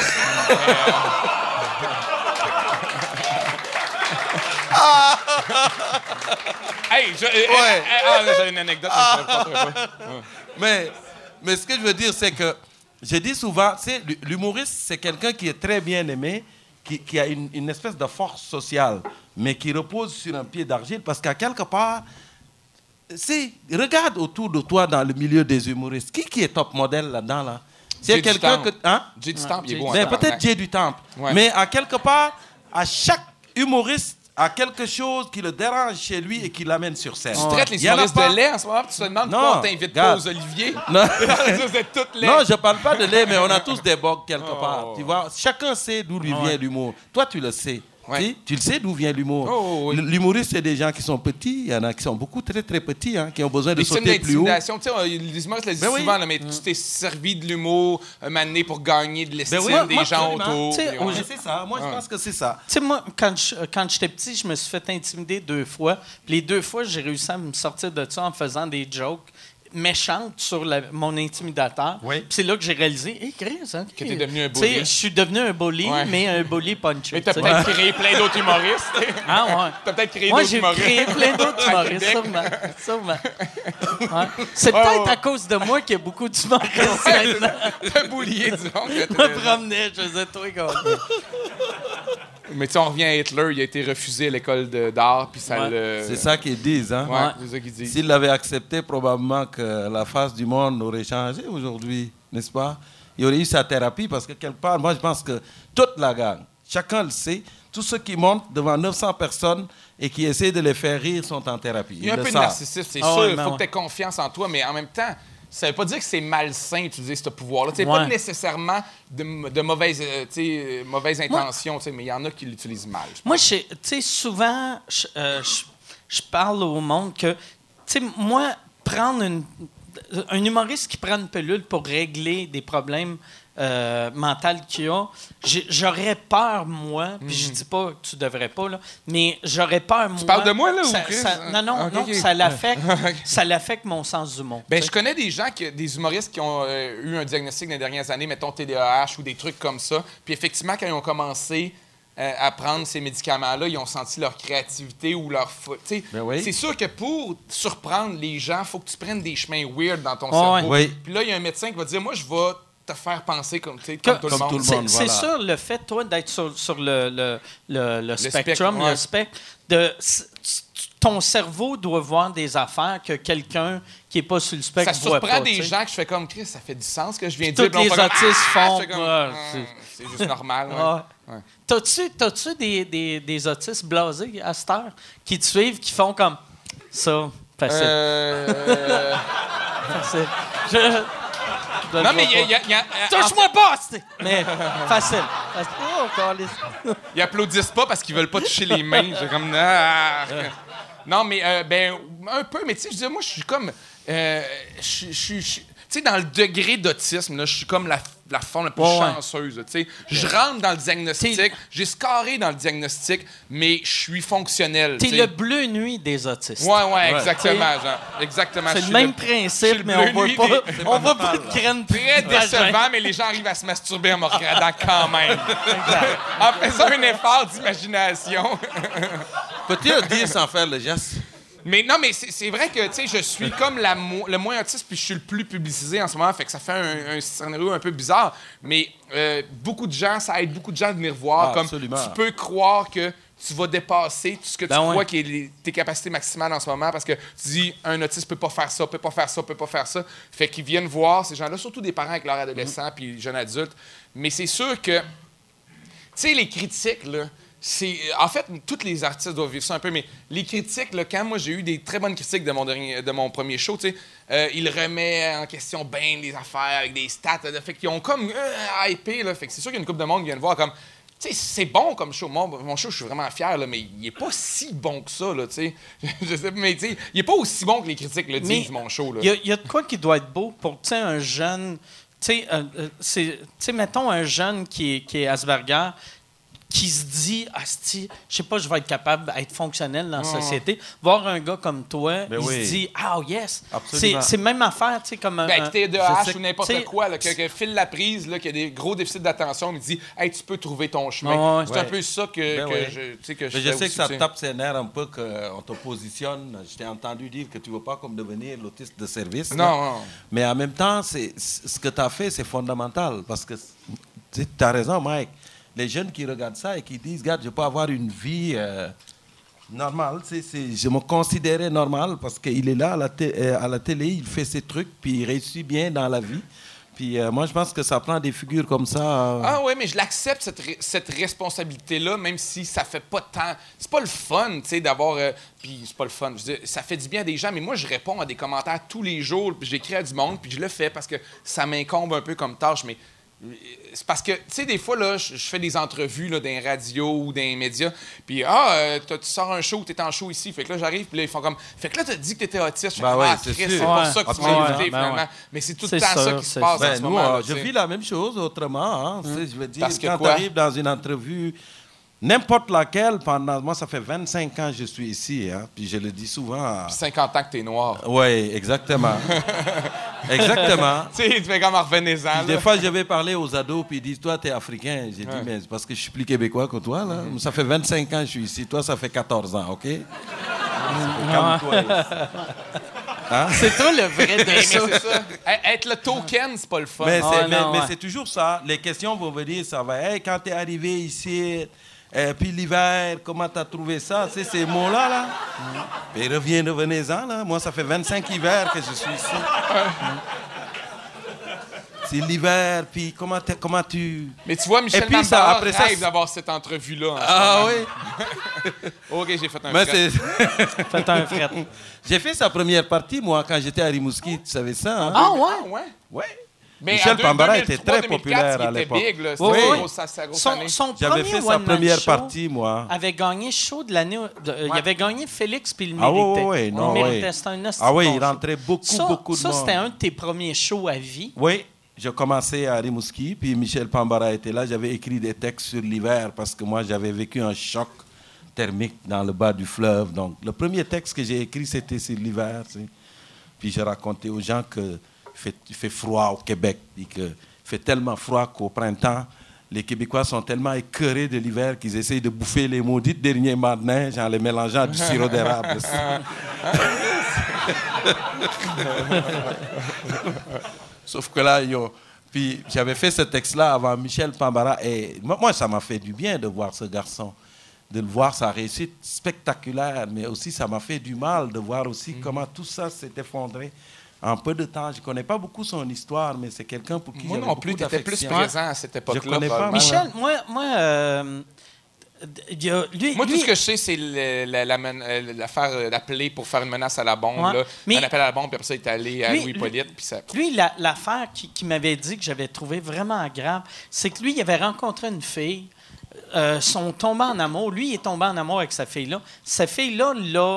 Hey, j'ai une anecdote. mais je ne raconterai pas. Mais ce que je veux dire, c'est que je dis souvent, tu sais, l'humoriste, c'est quelqu'un qui est très bien aimé, qui a une espèce de force sociale, mais qui repose sur un pied d'argile, parce qu'à quelque part, regarde autour de toi dans le milieu des humoristes. Qui est top modèle là-dedans, là? C'est Jay quelqu'un du que... Temple. Hein? Jay du Temple, il est beau. en Ben, tabarnak. peut-être Jay du Temple. Ouais. Mais à quelque part, à chaque humoriste a quelque chose qui le dérange chez lui et qui l'amène sur scène. Tu traites les Il y en a humoristes pas- de lait en ce moment, puis tu te demandes Non, pourquoi on t'invite pas regarde. aux Olivier. Non. Vous êtes toutes laids. Non, je parle pas de lait, mais on a tous des bogues quelque Oh. part. Tu vois, chacun sait d'où lui vient l'humour. Toi, tu le sais. Ouais. Tu le sais d'où vient l'humour. Oh, oui. L'humoriste, c'est des gens qui sont petits. Il y en a qui sont beaucoup très, très petits, hein, qui ont besoin de Les films sauter plus haut. d'intimidation, tu sais, les humoristes le disent Ben oui. souvent, là, mais tu t'es servi de l'humour un moment donné pour gagner de l'estime Ben oui, des moi, gens absolument. autour. Tu sais, puis ouais. Mais c'est ça. Moi, je pense que c'est ça. Tu sais, moi, quand j'étais petit, je me suis fait intimider 2 fois. Puis les 2 fois, j'ai réussi à me sortir de ça en faisant des jokes méchantes sur mon intimidateur. Oui. Puis c'est là que j'ai réalisé, hé, Chris, hein, Que t'es devenu un tu sais, bully. je suis devenu un bully, Ouais. mais un bully puncher. Mais t'as tu sais. peut-être créé plein d'autres humoristes. Ah ouais. T'as peut-être créé Moi, d'autres j'ai humoristes. créé plein d'autres À humoristes, Québec. sûrement. Ouais. C'est peut-être ouais. à cause de moi qu'il y a beaucoup d'humoristes maintenant. T'as boulié du monde. Je me promenais, je faisais toi, gars. Mais tu sais, on revient à Hitler, il a été refusé à l'école d'art, puis ça le... C'est ça qu'ils disent, hein? Ouais, c'est ça qu'ils disent. S'il l'avait accepté, probablement que la face du monde aurait changé aujourd'hui, n'est-ce pas? Il y aurait eu sa thérapie, parce que quelque part, moi, je pense que toute la gang, chacun le sait, tous ceux qui montent devant 900 personnes et qui essaient de les faire rire sont en thérapie. Il y a un peu de narcissisme, c'est sûr. Il faut que tu aies confiance en toi, mais en même temps, ça ne veut pas dire que c'est malsain d'utiliser ce pouvoir-là. Pas nécessairement de mauvaises intentions, mais il y en a qui l'utilisent mal. Moi, souvent, je parle au monde que, moi, prendre un humoriste qui prend une pilule pour régler des problèmes mentaux qu'il a, j'aurais peur, moi, puis je dis pas que tu devrais pas, là, mais j'aurais peur, moi... Tu parles de moi, là, ou Chris? Non, ça l'affecte mon sens d'humour. Ben, je connais des gens, des humoristes qui ont eu un diagnostic dans les dernières années, mettons TDAH ou des trucs comme ça, puis effectivement, quand ils ont commencé à prendre ces médicaments-là, ils ont senti leur créativité ou leur... C'est sûr que pour surprendre les gens, il faut que tu prennes des chemins weird dans ton cerveau. Oui. Puis là, il y a un médecin qui va te dire, moi, je vais te faire penser comme tout le monde. C'est sûr, le fait, toi, d'être sur le spectrum, le spectre, ton cerveau doit voir des affaires que quelqu'un qui n'est pas sur le spectre ça voit pas. Ça surprend des gens que je fais comme, Chris, ça fait du sens que je viens de dire. Tous les autistes font... c'est juste normal. Ouais. T'as-tu des autistes blasés à cette heure qui te suivent, qui font comme ça? Facile. Facile. Non, mais il y a touche-moi pas! Mais facile. Oh, câlisse. Ils applaudissent pas parce qu'ils veulent pas toucher les mains. J'ai comme... Non, mais un peu. Mais tu sais, je veux dire, moi, je suis comme... Tu sais, dans le degré d'autisme, là, je suis comme la forme la plus chanceuse. Tu sais, je rentre dans le diagnostic, j'ai scarré dans le diagnostic, mais je suis fonctionnel. T'es le bleu nuit des autistes. Ouais, exactement, genre. Exactement. C'est le même principe, mais on voit pas de graines. Très décevant, mais les gens arrivent à se masturber en me regardant quand même. En faisant un effort d'imagination. Peux-tu le dire sans faire le geste? Mais non, mais c'est vrai que, tu sais, je suis comme le moins autiste, puis je suis le plus publicisé en ce moment, fait que ça fait un scénario un peu bizarre. Mais beaucoup de gens, ça aide beaucoup de gens à venir voir. Comme absolument. Tu peux croire que tu vas dépasser tout ce que tu crois qui est tes capacités maximales en ce moment, parce que tu dis, un autiste peut pas faire ça, peut pas faire ça, peut pas faire ça. Fait qu'ils viennent voir ces gens-là, surtout des parents avec leurs adolescents puis jeunes adultes. Mais c'est sûr que, tu sais, les critiques, là, en fait, tous les artistes doivent vivre ça un peu, mais les critiques, là, quand moi j'ai eu des très bonnes critiques de mon premier show, tu sais, ils remettent en question bien les affaires avec des stats, là, fait qu'ils ont comme hypé, là, fait que c'est sûr qu'il y a une couple de monde qui vient voir comme, tu sais, c'est bon comme show. Mon show, je suis vraiment fier, là, mais il est pas si bon que ça, là, tu sais. Je sais, mais tu sais, il est pas aussi bon que les critiques le disent, mon show, là. Il y a de quoi qui doit être beau pour, tu sais, un jeune, tu sais, mettons un jeune qui est Asperger, qui se dit, asti, je sais pas, je vais être capable d'être fonctionnel dans la société. Voir un gars comme toi, se dit, yes. C'est même affaire, tu sais, comme un... TDAH ou n'importe quoi, là, que file la prise, là, qui a des gros déficits d'attention, mais dit, hey, tu peux trouver ton chemin. C'est un peu ça que je sais que ça tape ses nerfs un peu qu'on te positionne. Je t'ai entendu dire que tu ne veux pas comme devenir l'autiste de service. Non. Mais en même temps, ce que tu as fait, c'est fondamental. Parce que tu as raison, Mike. Les jeunes qui regardent ça et qui disent, regarde, je peux avoir une vie normale. Je me considérais normal parce qu'il est là à la télé, il fait ses trucs, puis il réussit bien dans la vie. Puis moi, je pense que ça prend des figures comme ça. Ah oui, mais je l'accepte, cette responsabilité-là, même si ça fait pas tant... C'est pas le fun, tu sais, d'avoir... Puis c'est pas le fun. Je veux dire, ça fait du bien à des gens, mais moi, je réponds à des commentaires tous les jours, puis j'écris à du monde, puis je le fais parce que ça m'incombe un peu comme tâche, mais... C'est parce que, tu sais, des fois, là, je fais des entrevues là, dans les radios ou dans les médias, puis tu sors un show, tu es en show ici, fait que là, j'arrive, puis là, ils font comme... Fait que là, tu as dit que tu étais autiste. Je fais c'est pour ça que tu m'as invité, finalement. Mais c'est tout le temps ça qui se passe en ce moment. Je vis la même chose autrement. Hein, je veux dire, quand tu arrives dans une entrevue... N'importe laquelle, moi, ça fait 25 ans que je suis ici, hein, puis je le dis souvent. Puis 50 ans que t'es noir. Oui, exactement. Exactement. Tu sais, tu fais comme revenez-en. Des fois, je vais parler aux ados, puis ils disent, toi, t'es africain. J'ai dit, mais c'est parce que je suis plus québécois que toi, là. Ça fait 25 ans que je suis ici. Toi, ça fait 14 ans, OK? Calme-toi. Hein? C'est toi le vrai de ça. C'est ça. Être le token, c'est pas le fun. Mais c'est toujours ça. Les questions vont venir, ça va. Hey, quand t'es arrivé ici... Et puis l'hiver, comment t'as trouvé ça? Tu sais, ces mots-là, là. Et revenez-en, là. Moi, ça fait 25 hivers que je suis ici. C'est l'hiver, puis comment tu... Mais tu vois, Michel Bambara rêve d'avoir cette entrevue-là. Ah oui? OK, j'ai fait un Mais fret. Faites un fret. J'ai fait sa première partie, moi, quand j'étais à Rimouski. Tu savais ça, hein? Ah ouais? Ouais. Ouais. Mais Michel en Bambara 2003, était très 2004, populaire à il était l'époque. big, là. C'était Oui, oui. sa grosse année. Son J'avais premier fait sa one-man première show partie, moi. avait gagné show de l'année. Il avait gagné Félix, puis il le Ah méritait. oui, non, il oui. méritait. C'était un hostie Ah oui, bon il show. rentrait beaucoup de monde. Ça, c'était un de tes premiers shows à vie. Oui, j'ai commencé à Rimouski, puis Michel Bambara était là. J'avais écrit des textes sur l'hiver parce que moi, j'avais vécu un choc thermique dans le bas du fleuve. Donc, le premier texte que j'ai écrit, c'était sur l'hiver. Tu sais. Puis j'ai raconté aux gens qu'il fait froid au Québec, puis qu'il fait tellement froid qu'au printemps, les Québécois sont tellement écœurés de l'hiver qu'ils essayent de bouffer les maudites derniers marcs de neige en les mélangeant à du sirop d'érable. Sauf que là, puis j'avais fait ce texte-là avant Michel Bambara. Et moi, ça m'a fait du bien de voir ce garçon, de le voir sa réussite spectaculaire. Mais aussi, ça m'a fait du mal de voir aussi comment tout ça s'est effondré en peu de temps. Je ne connais pas beaucoup son histoire, mais c'est quelqu'un pour qui Moi j'avais non beaucoup plus, tu étais plus d'affection. présent à cette époque-là. Je connais pas, probablement. Michel, lui, Moi, tout ce que je sais, c'est l'affaire d'appeler pour faire une menace à la bombe. Ouais. Là. Mais- Un appel à la bombe, puis après ça, il est allé à Louis-Hippolyte. Puis ça... Lui, l'affaire qui m'avait dit que j'avais trouvé vraiment grave, c'est que lui, il avait rencontré une fille. Sont tombés en amour. Lui, il est tombé en amour avec sa fille-là. Sa fille-là,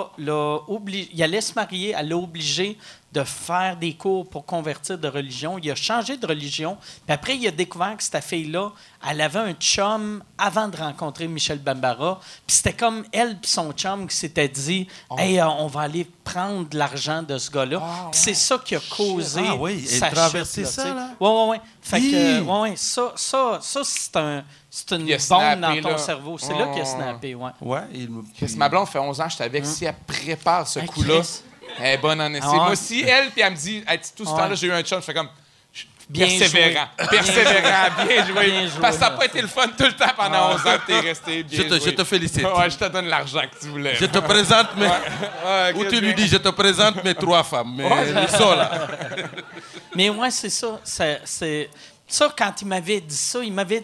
il allait se marier, elle l'a obligé de faire des cours pour convertir de religion. Il a changé de religion. Puis après, il a découvert que cette fille-là, elle avait un chum avant de rencontrer Michel Bambara. Puis c'était comme elle puis son chum qui s'était dit « Hey, on va aller prendre de l'argent de ce gars-là. Puis c'est ça qui a causé Ah oui, sa elle traversait chute, ça, tu sais. là? Oui. Fait que, Hi! ouais, ça c'est une Il a bombe snappé, dans ton là. cerveau. C'est là qu'il a snappé, ouais. Ouais, il me... Chris, ma blonde fait 11 ans, j'étais avec. Si elle prépare ce Hey, coup-là, Chris. elle est bonne en essai. Ah ouais. Moi, si elle, puis elle me dit, hey, tout ce temps-là, j'ai eu un chum, je fais comme. Bien Persévérant. joué. Persévérant, bien joué. Bien joué. Parce que ça n'a pas été le fun tout le temps pendant 11 ans que t'es resté bien Je te félicite. Ouais, je te donne l'argent que tu voulais. Je te présente mes... Ouais, Ou tu bien. lui dis, je te présente mes 3 femmes. Mais ils sont là. Mais ouais, c'est ça. C'est ça, quand il m'avait dit ça,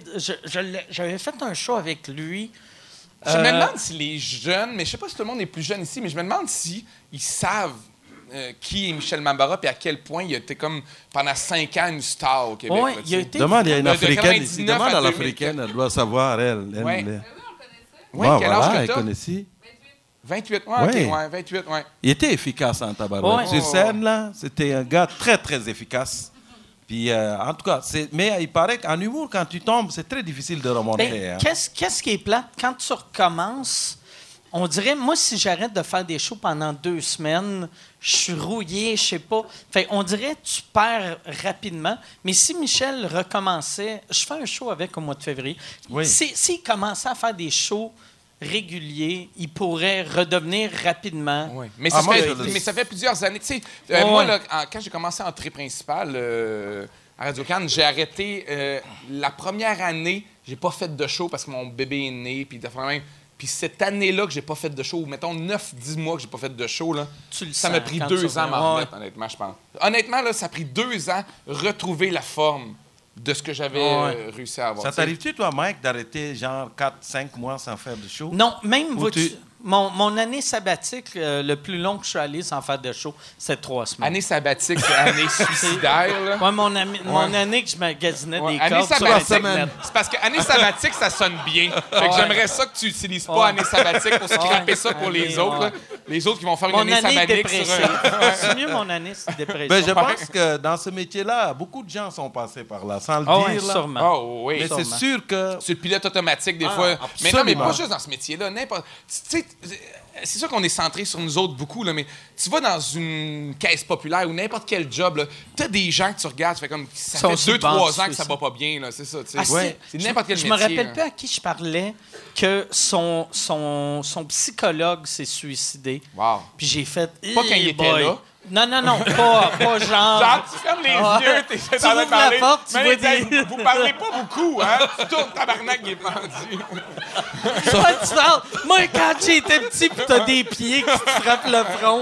j'avais fait un show avec lui. Je me demande si les jeunes, mais je sais pas si tout le monde est plus jeune ici, mais je me demande si ils savent qui est Michel Bambara puis à quel point il a été comme pendant 5 ans une star au Québec. Ouais, là, tu il a sais. été. Demande, il y a une De Africaine ici. 99 Demande à à l'Africaine, elle doit savoir, elle. Ouais. Ouais, Ouais, quel âge voilà, que elle t'as? connaît ici. 28, ouais, Ouais. OK, ouais, 28, ouais. Il était efficace en tabarouette. Ouais. Sur scène, là, c'était un gars très, très efficace. Puis, en tout cas, mais il paraît qu'en humour, quand tu tombes, c'est très difficile de remonter. Ben, hein. qu'est-ce qui est plate? Quand tu recommences, on dirait, moi, si j'arrête de faire des shows pendant 2 semaines, je suis rouillé, je sais pas. Fait, on dirait que tu perds rapidement. Mais si Michel recommençait, je fais un show avec au mois de février. Oui. S'il commençait à faire des shows réguliers, il pourrait redevenir rapidement. Oui. Mais, Ah, ça moi, fait, je le- mais ça fait plusieurs années. Tu sais, Ouais, moi, ouais. là, quand j'ai commencé en entrée principale à Radio-Can, j'ai arrêté la première année. J'ai pas fait de show parce que mon bébé est né. Puis cette année-là que j'ai pas fait de show, ou mettons 9-10 mois que j'ai pas fait de show, là, Tu le ça sens m'a pris quand 2 tu ans à m'en reviens. remettre, honnêtement, je pense. Honnêtement, là, ça a pris 2 ans retrouver la forme de ce que j'avais réussi à avoir. Ça tu sais. t'arrive-tu, toi, Mike, d'arrêter genre 4-5 mois sans faire de show? Non, même, Ou vois-tu, tu- mon année sabbatique, le plus long que je suis allé sans faire de show, c'est 3 semaines. Année sabbatique, c'est année suicidaire, là. Ouais, mon année que je magasinais Ouais, des année cordes sur sabbatique, Internet. c'est parce que année sabbatique, ça sonne bien. Fait que j'aimerais ça que tu n'utilises pas année sabbatique pour scraper ça pour les Année, autres. ouais. là. Les autres qui vont faire une Mon année année sabbatique sur dépressive. C'est mieux mon année, c'est dépressive. Ben, je pense que dans ce métier-là, beaucoup de gens sont passés par là, sans le Ah dire. ouais, là. sûrement. Oh oui. Mais c'est sûrement. sûr que... Sur le pilote automatique, des Ah, fois. Mais non, mais absolument. pas juste dans ce métier-là. N'importe. Tu sais, c'est sûr qu'on est centré sur nous autres beaucoup, là, mais tu vas dans une caisse populaire ou n'importe quel job, tu as des gens que tu regardes, tu fais comme ça Sont fait sur le banc 2-3 ans du que ça va pas bien, là, c'est ça. Tu sais. Ah, C'est n'importe quel je métier. me rappelle là. plus à qui je parlais que son psychologue s'est suicidé. Wow. Puis j'ai fait. Pas quand il était boy. là. Non, pas genre... Genre, tu fermes les yeux, t'es Tu en train de ouvres la parler. porte, tu Mais vois les- des- Vous parlez pas beaucoup, hein? Tu tournes tabarnak, il est pendu. Ouais, tu parles. Moi, quand j'étais petit, pis t'as des pieds qui te frappent le front.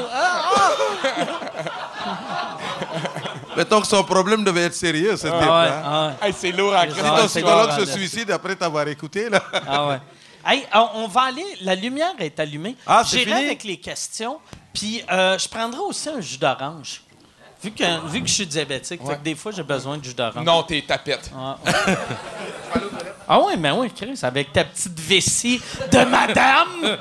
Mettons que son problème devait être sérieux, ce type-là. Hey, c'est lourd à Si crise. ton c'est psychologue grave, se suicide après t'avoir écouté, là. Ah ouais. Hey, on va aller. La lumière est allumée. Ah, c'est J'irai fini? avec les questions. Puis je prendrai aussi un jus d'orange. Vu que je suis diabétique, fait que des fois, j'ai besoin de jus d'orange. Non, t'es tapette. Ah ouais, mais oui, Chris, avec ta petite vessie de madame.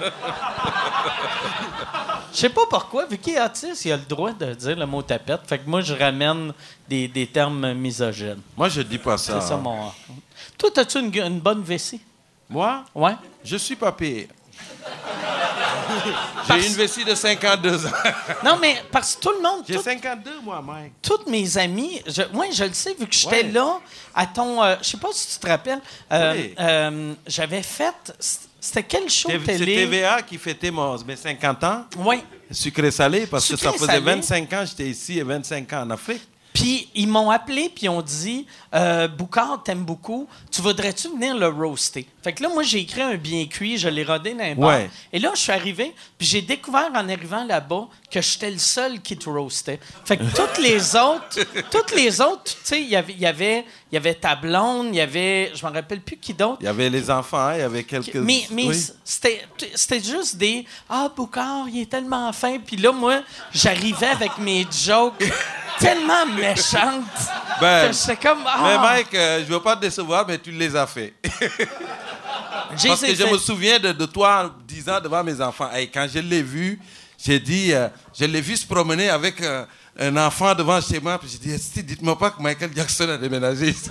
Je sais pas pourquoi, vu qu'il est autiste, il a le droit de dire le mot tapette. Fait que moi, je ramène des termes misogynes. Moi, je dis pas ça. C'est ça mon... Toi, as-tu une bonne vessie? Moi, Ouais. je suis pas pire. J'ai une vessie de 52 ans. Non, mais parce que tout le monde... J'ai 52, moi, Mike. Toutes mes amies, moi je le sais, vu que j'étais Ouais. là à ton... je sais pas si tu te rappelles, Oui. j'avais fait... C'était quel show C'est télé? TVA qui fêtait mes 50 ans. Oui. Sucré-salé, parce que ça Sucré faisait salé. 25 ans que j'étais ici et 25 ans en Afrique. Puis ils m'ont appelé puis ils ont dit Boucard, t'aimes beaucoup, tu voudrais-tu venir le roaster? Fait que là, moi, j'ai écrit un bien cuit, je l'ai rodé dans un bar. Ouais. Et là, je suis arrivé, puis j'ai découvert en arrivant là-bas que j'étais le seul qui te roastait. Fait que toutes les autres, tu sais, il y avait ta blonde, il y avait, je me rappelle plus qui d'autre. Il y avait les enfants, il y avait quelques... Mais Oui. c'était juste des Boucard, il est tellement fin. Puis là, moi, j'arrivais avec mes jokes tellement méchantes Ben, que j'étais comme Mais Mike, je veux pas te décevoir, mais tu les as fait. j'ai Parce que je fait- me souviens de toi en disant devant mes enfants, hey, quand je l'ai vu, j'ai dit, je l'ai vu se promener avec un enfant devant chez moi, puis j'ai dit, Esti, dites-moi pas que Michael Jackson a déménagé ici.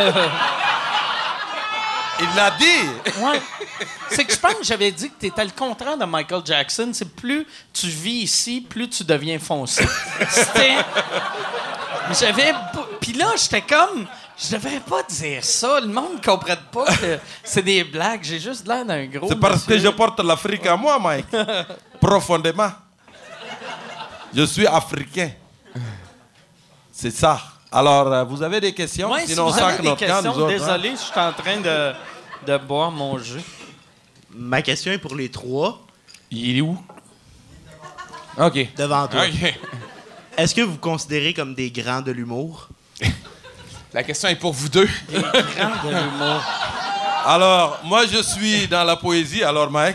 Il l'a dit. Ouais. C'est que je pense que j'avais dit que tu étais le contraire de Michael Jackson. C'est plus tu vis ici, plus tu deviens foncé. C'était. Puis là, j'étais comme. Je devrais pas dire ça. Le monde ne comprenne pas que c'est des blagues. J'ai juste l'air d'un gros. C'est parce que monsieur. je porte l'Afrique à moi, Mike. Profondément. Je suis africain. C'est ça. Alors, vous avez des questions? Ouais, si Sinon, on vous sent avez que des notre camp, questions, nous autres, hein. désolé, je suis en train de boire mon jus. Ma question est pour les trois, Il est où? OK. devant toi. OK. Est-ce que vous vous considérez comme des grands de l'humour? La question est pour vous deux. Grande de l'humour. Alors, moi, je suis dans la poésie. Alors, Mike?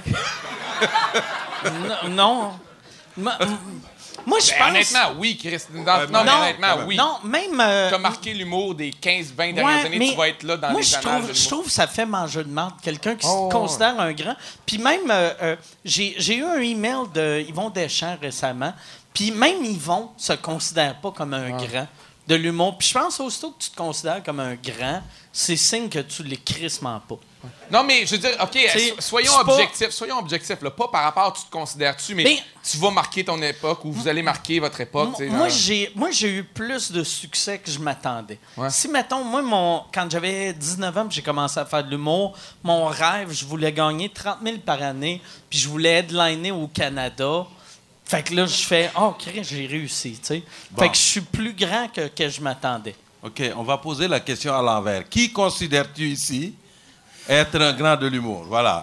Non. Moi, je Ben, pense. honnêtement, oui, Chris. Non, mais non, honnêtement, oui. Non, même. T'as marqué l'humour des 15-20 dernières années, mais tu vas être là dans moi, les je annales trouve, de je l'humour. trouve que ça fait manger de marde. Quelqu'un qui Oh, se considère un grand. Puis même, j'ai eu un email de Yvon Deschamps récemment. Puis même Yvon se considère pas comme un grand de l'humour. Puis je pense aussitôt que tu te considères comme un grand, c'est signe que tu l'es crissement pas. Non, mais je veux dire, OK, C'est- soyons c'est pas- objectifs. Soyons objectifs, là. Pas par rapport à tu te considères-tu, mais tu vas marquer ton époque ou vous allez marquer votre époque. tu sais, Moi, dans- moi, j'ai eu plus de succès que je m'attendais. Ouais. Si, mettons, moi, quand j'avais 19 ans puis j'ai commencé à faire de l'humour, mon rêve, je voulais gagner 30 000 par année, puis je voulais headliner au Canada. Fait que là, je fais « Oh, Chris, j'ai réussi, tu sais. Bon. Fait que je suis plus grand que je m'attendais. OK, on va poser la question à l'envers. Qui considères-tu ici être un grand de l'humour? Voilà.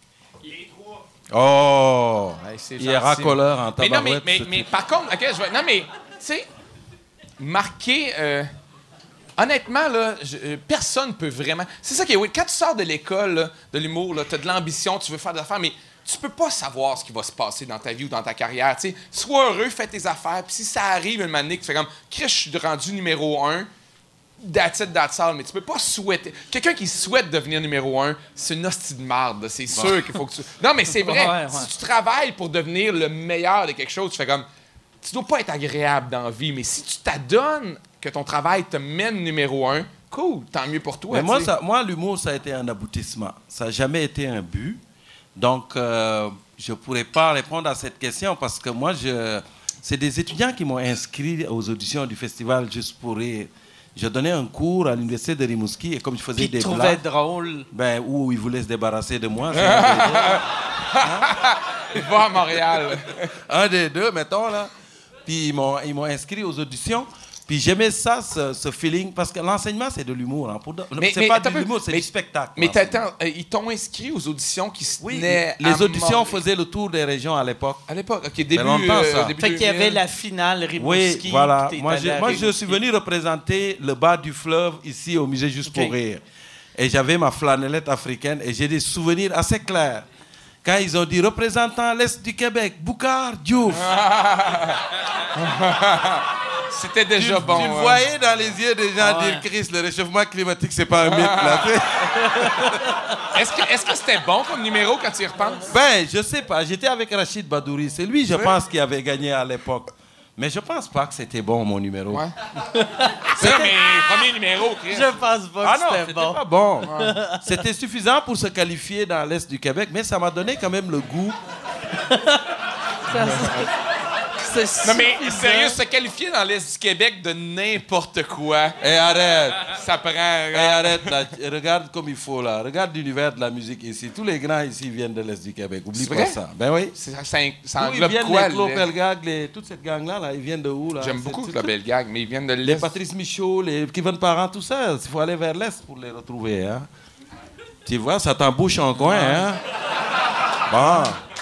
Oh! Ouais, c'est Il est gentil. racoleur en Mais non, tabarouette. mais par contre, OK, non, mais, tu sais, marquer. Honnêtement, là, personne peut vraiment. C'est ça qui est weird. Quand tu sors de l'école, là, de l'humour, tu as de l'ambition, tu veux faire des affaires, mais tu peux pas savoir ce qui va se passer dans ta vie ou dans ta carrière. Tu sais, sois heureux, fais tes affaires, puis si ça arrive une année que tu fais comme, Chris, je suis rendu numéro 1, that's it, that's all, mais tu peux pas souhaiter. Quelqu'un qui souhaite devenir numéro 1, c'est une hostie de marde, là. C'est sûr qu'il faut que tu. Non, mais c'est vrai. Ouais. Si tu travailles pour devenir le meilleur de quelque chose, tu fais comme. Tu dois pas être agréable dans la vie, mais si tu t'adonnes que ton travail te mène numéro 1, cool, tant mieux pour toi. Mais tu sais. moi, l'humour, ça a été un aboutissement. Ça n'a jamais été un but. Donc, je ne pourrais pas répondre à cette question parce que moi, c'est des étudiants qui m'ont inscrit aux auditions du festival Juste pour rire. Je donnais un cours à l'université de Rimouski et comme je faisais Puis des tu trouvais blagues, drôle. où ils voulaient se débarrasser de moi. c'est un des deux. Va à Montréal. Un des deux, mettons, là. Puis ils m'ont inscrit aux auditions. Puis j'aimais ça, ce feeling, parce que l'enseignement, c'est de l'humour. Hein. C'est pas de l'humour, c'est du spectacle. Mais ils t'ont inscrit aux auditions qui se tenaient les auditions faisaient le tour des régions à l'époque. À l'époque, OK, début longtemps, ça. Fait qu'il y avait la finale Rimouski. Oui, voilà. Moi, je suis venu représenter le bas du fleuve ici au musée Juste pour rire. Et j'avais ma flanellette africaine et j'ai des souvenirs assez clairs. Quand ils ont dit représentant l'Est du Québec, Boucard Diouf. C'était déjà bon. Tu le voyais dans les yeux des gens dire Chris, le réchauffement climatique, c'est pas un mythe, là. Est-ce que c'était bon comme numéro quand tu y repenses? Ben, je sais pas. J'étais avec Rachid Badouri. C'est lui, je pense, qui avait gagné à l'époque. Mais je pense pas que c'était bon, mon numéro. Ouais. C'est ça, mais premier numéro, Chris. Je pense pas que c'était bon. Pas bon. C'était suffisant pour se qualifier dans l'Est du Québec, mais ça m'a donné quand même le goût. Non, mais sérieux, se qualifier dans l'Est du Québec de n'importe quoi. Et arrête. Ça prend. Arrête, là. Regarde comme il faut, là. Regarde l'univers de la musique ici. Tous les grands ici viennent de l'Est du Québec. Oublie pas ça. Ben oui. Ça D'où englobe ils quoi, viennent, les Claude Pelgag, toute cette gang-là, là, ils viennent de où, là? J'aime beaucoup la Bellegarde, mais ils viennent de l'Est. Les Patrice Michaud, les Kevin Parent, tout ça. Il faut aller vers l'Est pour les retrouver, hein. Tu vois, ça t'embouche en coin, hein. Bon.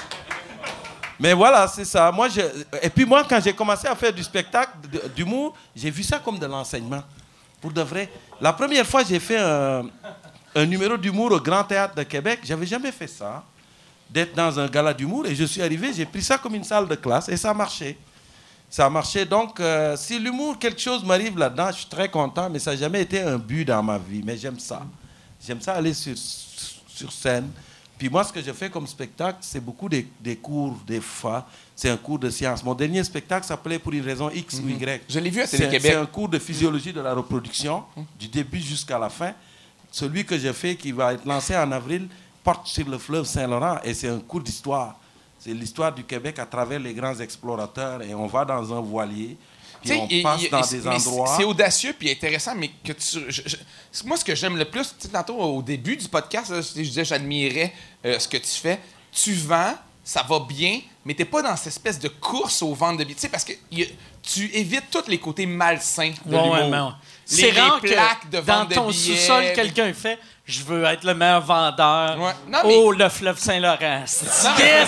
Mais voilà, c'est ça. Et puis moi, quand j'ai commencé à faire du spectacle, d'humour, j'ai vu ça comme de l'enseignement. Pour de vrai. La première fois, j'ai fait un numéro d'humour au Grand Théâtre de Québec. J'avais jamais fait ça. D'être dans un gala d'humour. Et je suis arrivé, j'ai pris ça comme une salle de classe. Et ça a marché. Ça a marché. Donc, si l'humour, quelque chose m'arrive là-dedans, je suis très content. Mais ça n'a jamais été un but dans ma vie. Mais j'aime ça. J'aime ça aller sur scène. Puis moi, ce que je fais comme spectacle, c'est beaucoup des cours, des fois. C'est un cours de science. Mon dernier spectacle s'appelait Pour une raison X ou Y. Je l'ai vu à Télé-Québec. C'est un cours de physiologie de la reproduction, du début jusqu'à la fin. Celui que j'ai fait, qui va être lancé en avril, porte sur le fleuve Saint-Laurent. Et c'est un cours d'histoire. C'est l'histoire du Québec à travers les grands explorateurs. Et on va dans un voilier. Puis on passe dans des endroits. C'est audacieux puis intéressant, mais que moi, ce que j'aime le plus, tantôt au début du podcast, là, je disais j'admirais ce que tu fais. Tu vends, ça va bien, mais t'es pas dans cette espèce de course aux ventes de billets. Tu sais, parce que tu évites tous les côtés malsains de l'humour. C'est rare plaques que de dans vente de ton billets. sous-sol, quelqu'un fait « Je veux être le meilleur vendeur. Ouais. Non, mais... Oh, le fleuve Saint-Laurent. Yes!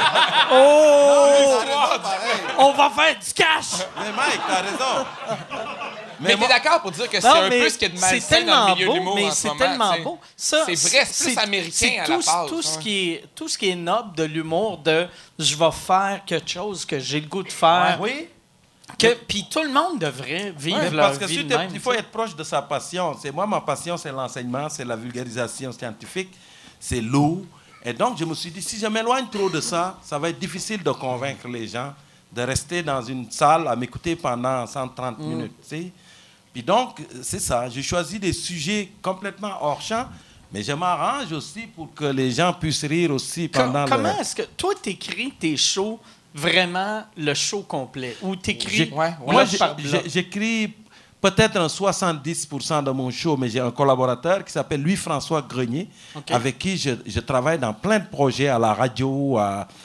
Oh! On va faire du cash! Mais Mike, t'as raison. Mais t'es d'accord pour dire que c'est un peu ce qu'il y a de malsain dans le milieu de l'humour en ce c'est moment. tellement beau. Ça, c'est vrai, c'est plus américain à la base. Tout ce qui est noble de l'humour, de « Je vais faire quelque chose que j'ai le goût de faire. » Oui. Puis tout le monde devrait vivre leur parce que vie de même. il faut être proche de sa passion. Moi, ma passion, c'est l'enseignement, c'est la vulgarisation scientifique, c'est lourd. Et donc, je me suis dit, si je m'éloigne trop de ça, ça va être difficile de convaincre les gens de rester dans une salle à m'écouter pendant 130 minutes. Tu sais? Puis donc, c'est ça. J'ai choisi des sujets complètement hors champ, mais je m'arrange aussi pour que les gens puissent rire aussi pendant Comment est-ce que toi, t'écris tes shows vraiment le show complet? Ou t'écris... Moi, j'écris peut-être un 70% de mon show, mais j'ai un collaborateur qui s'appelle Louis-François Grenier, avec qui je travaille dans plein de projets, à la radio,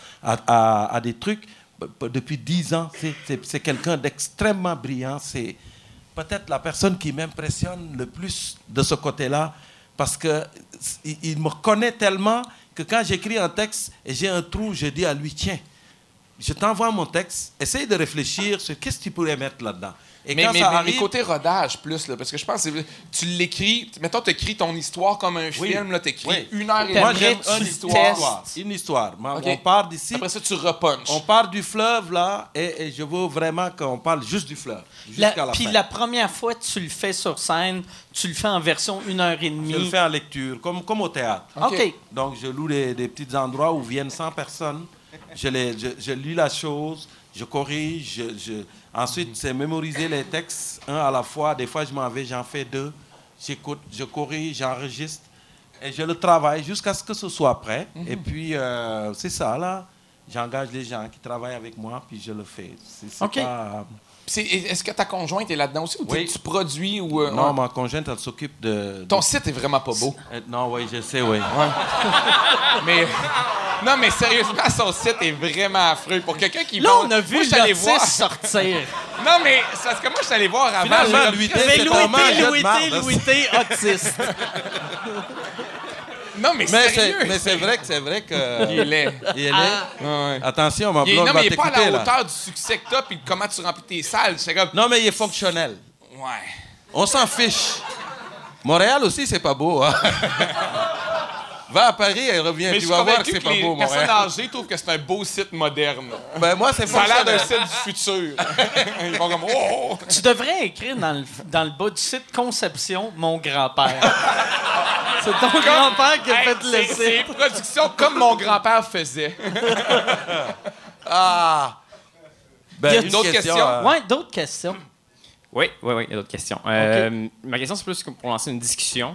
à des trucs. Depuis 10 ans, c'est quelqu'un d'extrêmement brillant. C'est peut-être la personne qui m'impressionne le plus de ce côté-là, parce qu'il me connaît tellement que quand j'écris un texte et j'ai un trou, je dis à lui, tiens, je t'envoie mon texte, essaye de réfléchir sur qu'est-ce que tu pourrais mettre là-dedans. Et mais côté rodage plus, là, parce que je pense que tu l'écris, mettons, tu écris ton histoire comme un film, tu écris 1h30. Moi, j'aime une histoire. On part d'ici. Après ça, tu repunches. On part du fleuve, là, et je veux vraiment qu'on parle juste du fleuve. Puis la première fois que tu le fais sur scène, tu le fais en version 1h30. Je le fais en lecture, comme au théâtre. OK. Donc, je loue des petits endroits où viennent 100 personnes. Je lis la chose, je corrige, ensuite, c'est mémoriser les textes, un à la fois. Des fois, je m'en vais, j'en fais 2. J'écoute, je corrige, j'enregistre. Et je le travaille jusqu'à ce que ce soit prêt. Et puis, c'est ça, là. J'engage les gens qui travaillent avec moi, puis je le fais. Est-ce que ta conjointe est là-dedans aussi? Ou tu produis? Ou, non, ma conjointe, elle s'occupe de... Ton site est vraiment pas beau. Non, oui, je sais, oui. Mais... Non, mais sérieusement, son site est vraiment affreux. Pour quelqu'un qui... Là, on a vu voir sortir. Non, mais c'est parce que moi, je suis allé voir avant. Finalement, Louis T, c'est vraiment un jet de marde. Louis T, autiste. Non, mais sérieux. Mais c'est vrai que... Il est laid. Il est laid. Ouais. Attention, ma blonde Non, va mais il est pas à t'écouter, la là. hauteur du succès que t'as puis comment tu remplis tes salles. C'est comme... Non, mais il est fonctionnel. Ouais. On s'en fiche. Montréal aussi, c'est pas beau, hein? Va à Paris et reviens, Mais tu je vas suis voir convaincu que c'est que pas les beau, personnes Montréal. âgées trouvent que c'est un beau site moderne. Ben moi, c'est Ça a l'air d'un fonctionnel. site du futur. Ils vont comme... Oh! Tu devrais écrire dans le bas du site Conception, mon grand-père. C'est ton grand-père qui a Hey, fait le site. c'est production comme mon grand-père faisait. Ah! Ben, Y a une d'autres questions? Ouais, d'autres questions. Oui, il y a d'autres questions. Ma question, c'est plus comme pour lancer une discussion.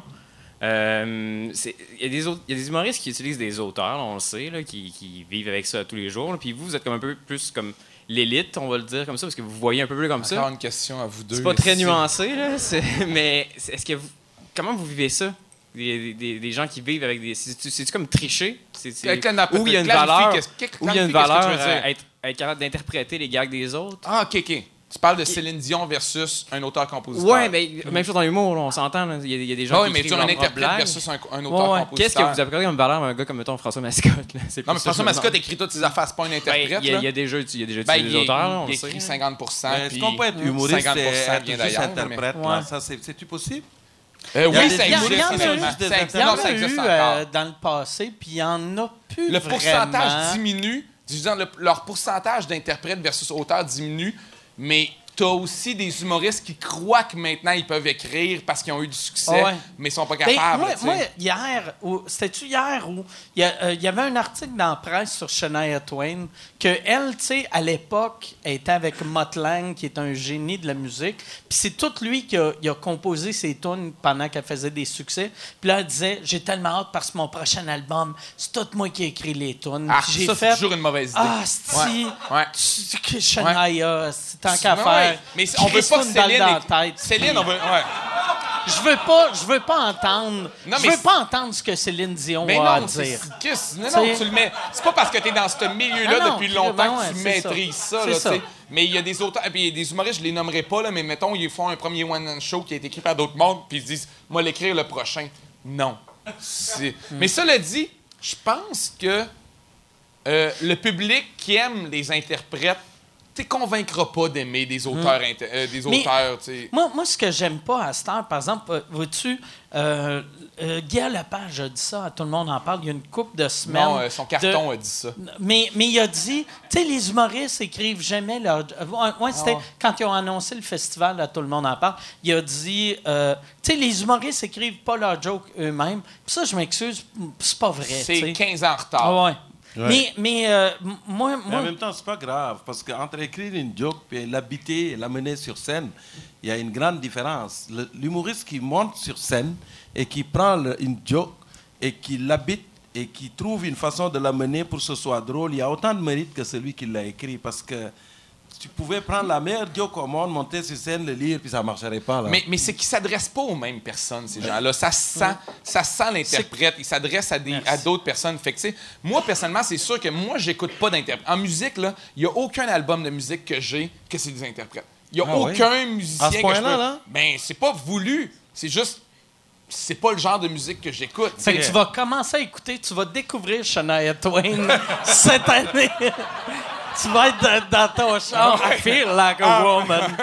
Il y a des humoristes qui utilisent des auteurs, là, on le sait, là, qui vivent avec ça tous les jours. Là. Puis vous êtes comme un peu plus comme l'élite, on va le dire comme ça, parce que vous voyez un peu plus comme Encore ça. une question à vous deux. C'est pas très ici. nuancé, là, mais est-ce que comment vous vivez ça? Des gens qui vivent avec des... C'est-tu comme tricher? Où il y a une valeur, où il y a une valeur être capable d'interpréter les gags des autres? Ah, OK. Tu parles de Céline Dion versus un auteur-compositeur. Ouais, mais même chose dans l'humour, là, on s'entend. là. Il y a des gens oui, qui mais tu écrivent as un leurs propres interprète blagues. versus un Ouais. auteur-compositeur. Qu'est-ce que vous accordez comme valeur à un gars comme, mettons, François Mascotte? Là? C'est plus Non, mais ça, François je me Mascotte demande. écrit toutes ses affaires, c'est pas un interprète. Il y a déjà utilisé des auteurs, là, on il le sait. écrit 50 Mais est-ce puis qu'on peut être humoriste 50 et être vient juste d'ailleurs. interprète? mais- là? Ça, c'est-tu possible? Oui, des- ça il y a- existe. il y en a seulement. juste des Ça Il y existe. en Non, ça a existe eu encore. dans le passé, puis il y en a plus Le pourcentage vraiment. diminue. Je veux dire, leur pourcentage d'interprètes versus auteurs diminue, mais t'as aussi des humoristes qui croient que maintenant ils peuvent écrire parce qu'ils ont eu du succès, Ouais. mais ils sont pas Ben, capables. moi, hier, c'était-tu hier où il y avait un article dans la presse sur Shania Twain que elle, tu sais, à l'époque, elle était avec Mutt Lange, qui est un génie de la musique. Puis c'est tout lui qui a composé ses tunes pendant qu'elle faisait des succès. Puis là, elle disait, j'ai tellement hâte parce que mon prochain album, c'est tout moi qui ai écrit les tunes. Ah, Puis j'ai ça, fait, c'est toujours une mauvaise idée. ah, si, Ouais. que Shania, c'est tant qu'à Ouais, faire. ouais. Mais on veut pas crisse-toi une balle Céline. dans la tête. Céline, on veut. Ouais. Je veux pas entendre. Non, Je mais veux pas entendre ce que Céline Dion Mais a à non, dire. tu le mets. C'est pas parce que tu es dans ce milieu-là Ah non, depuis longtemps ouais, que tu c'est ça. maîtrises ça. C'est Là, ça. tu sais. Mais il y a des auteurs, puis il y a des humoristes, je les nommerai pas, là, mais mettons, ils font un premier one-man show qui a été écrit par d'autres mondes, puis ils se disent, moi, l'écrire le prochain. Non. Mais cela dit, je pense que le public qui aime les interprètes, tu ne convaincras pas d'aimer des auteurs. Tu sais. Moi, ce que j'aime pas à cette heure, par exemple, vois-tu, Guy Lepage a dit ça, tout le monde en parle, il y a une couple de semaines. Non, son carton a dit ça. Mais il a dit, tu sais, les humoristes écrivent jamais leur... Ouais, c'était quand ils ont annoncé le festival, là, tout le monde en parle, il a dit, tu sais, les humoristes écrivent pas leurs jokes eux-mêmes. Puis ça, je m'excuse, c'est pas vrai. C'est tu sais. 15 ans en retard. Ah ouais. Ouais. Mais moi, Mais en même temps, c'est pas grave, parce qu'entre écrire une joke et l'habiter et l'amener sur scène, il y a une grande différence. L'humoriste qui monte sur scène et qui prend une joke et qui l'habite et qui trouve une façon de l'amener pour que ce soit drôle, il y a autant de mérite que celui qui l'a écrit, parce que tu pouvais prendre la meilleure joke au monde, monter sur scène, le lire, puis ça marcherait pas. Là. Mais c'est qu'ils ne s'adressent pas aux mêmes personnes, ces gens-là. Ça sent l'interprète. Ils s'adressent à d'autres personnes. Fait que, tu sais, moi, personnellement, c'est sûr que moi, j'écoute pas d'interprète. En musique, là, il n'y a aucun album de musique que j'ai que c'est des interprètes. Il n'y a aucun musicien À ce que point-là, je peux... là? Ben, c'est pas voulu. C'est juste... C'est pas le genre de musique que j'écoute. Fait que tu vas commencer à écouter, tu vas découvrir Shania Twain cette année. Tu vas être dans ton char. I feel like a woman.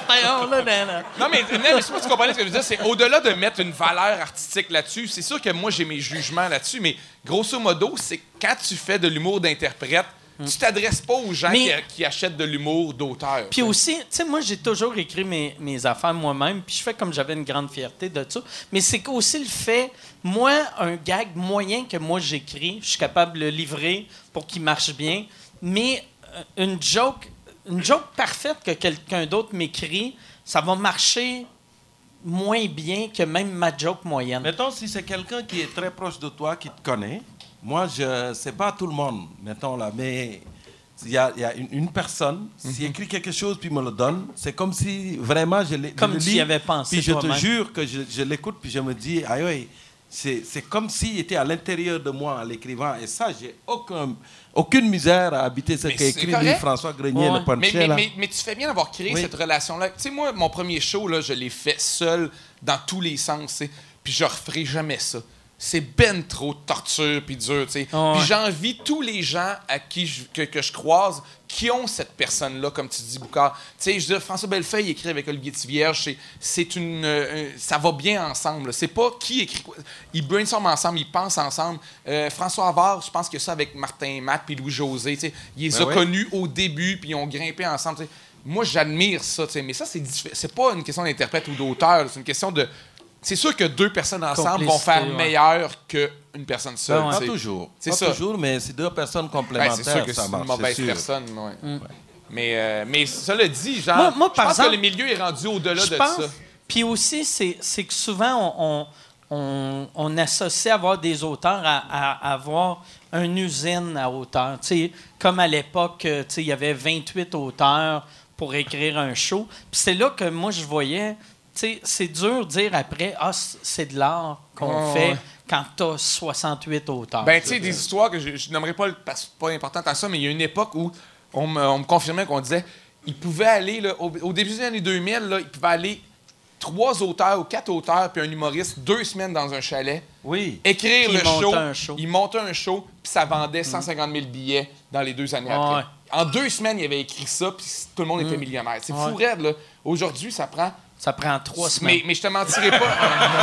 Non, mais je sais pas si tu comprenais ce que je veux dire. C'est au-delà de mettre une valeur artistique là-dessus. C'est sûr que moi, j'ai mes jugements là-dessus, mais grosso modo, c'est quand tu fais de l'humour d'interprète, tu t'adresses pas aux gens qui achètent de l'humour d'auteur. Puis aussi, tu sais, moi, j'ai toujours écrit mes affaires moi-même, puis je fais comme j'avais une grande fierté de ça. Mais c'est aussi le fait, moi, un gag moyen que moi j'écris, je suis capable de le livrer pour qu'il marche bien, mais une joke parfaite que quelqu'un d'autre m'écrit, ça va marcher moins bien que même ma joke moyenne. Mettons, si c'est quelqu'un qui est très proche de toi, qui te connaît, moi, c'est pas tout le monde, mettons là, mais il y a une personne, s'il écrit quelque chose puis me le donne, c'est comme si vraiment je le Comme lis, tu y avais pensé puis je te toi-même. jure que je l'écoute puis je me dis, aïe, c'est comme s'il était à l'intérieur de moi en l'écrivant. Et ça, j'ai aucune misère à habiter ce qu'a écrit lui, François Grenier, le puncher. Mais tu fais bien d'avoir créé cette relation-là. Tu sais, moi, mon premier show, là, je l'ai fait seul dans tous les sens, t'sais, puis je referai jamais ça. C'est ben trop de torture puis dur, tu sais. Puis j'envie tous les gens à qui que je croise qui ont cette personne-là, comme tu dis, Boucard. Tu sais, je veux dire, François Bellefeuille écrit avec Olivier Tivierge, ça va bien ensemble. Là. C'est pas qui écrit quoi. Ils brainstorment ensemble, ils pensent ensemble. François Havard, je pense que ça avec Martin Matt puis Louis-José, tu sais, ils les ont connus au début puis ils ont grimpé ensemble, tu sais. Moi, j'admire ça, tu sais, mais ça, c'est pas une question d'interprète ou d'auteur, c'est une question de... C'est sûr que deux personnes ensemble vont faire meilleur qu'une personne seule. Pas toujours. C'est pas ça. toujours, mais c'est deux personnes complémentaires, c'est sûr que ça c'est marche. une mauvaise personne. Mais moi, dit, genre, moi, je pense exemple, que le milieu est rendu au-delà de ça. Puis aussi, c'est que souvent, on associe avoir des auteurs à avoir une usine à auteurs. T'sais, comme à l'époque, il y avait 28 auteurs pour écrire un show. Puis c'est là que moi, je voyais... c'est dur de dire après, c'est de l'art qu'on fait quand tu as 68 auteurs. Ben, tu sais, des histoires que je n'aimerais pas, parce que c'est pas important à ça, mais il y a une époque où on me confirmait qu'on disait, ils pouvaient aller, là, au début des années 2000, là, ils pouvaient aller 3 auteurs ou 4 auteurs puis un humoriste 2 semaines dans un chalet. Oui. Écrire puis le show. Ils montaient un show, puis ça vendait 150 000 billets dans les 2 années après. En 2 semaines, il avait écrit ça, puis tout le monde était millionnaire. C'est fou raide, là. Aujourd'hui, ça prend 3 semaines. Mais je te mentirais pas.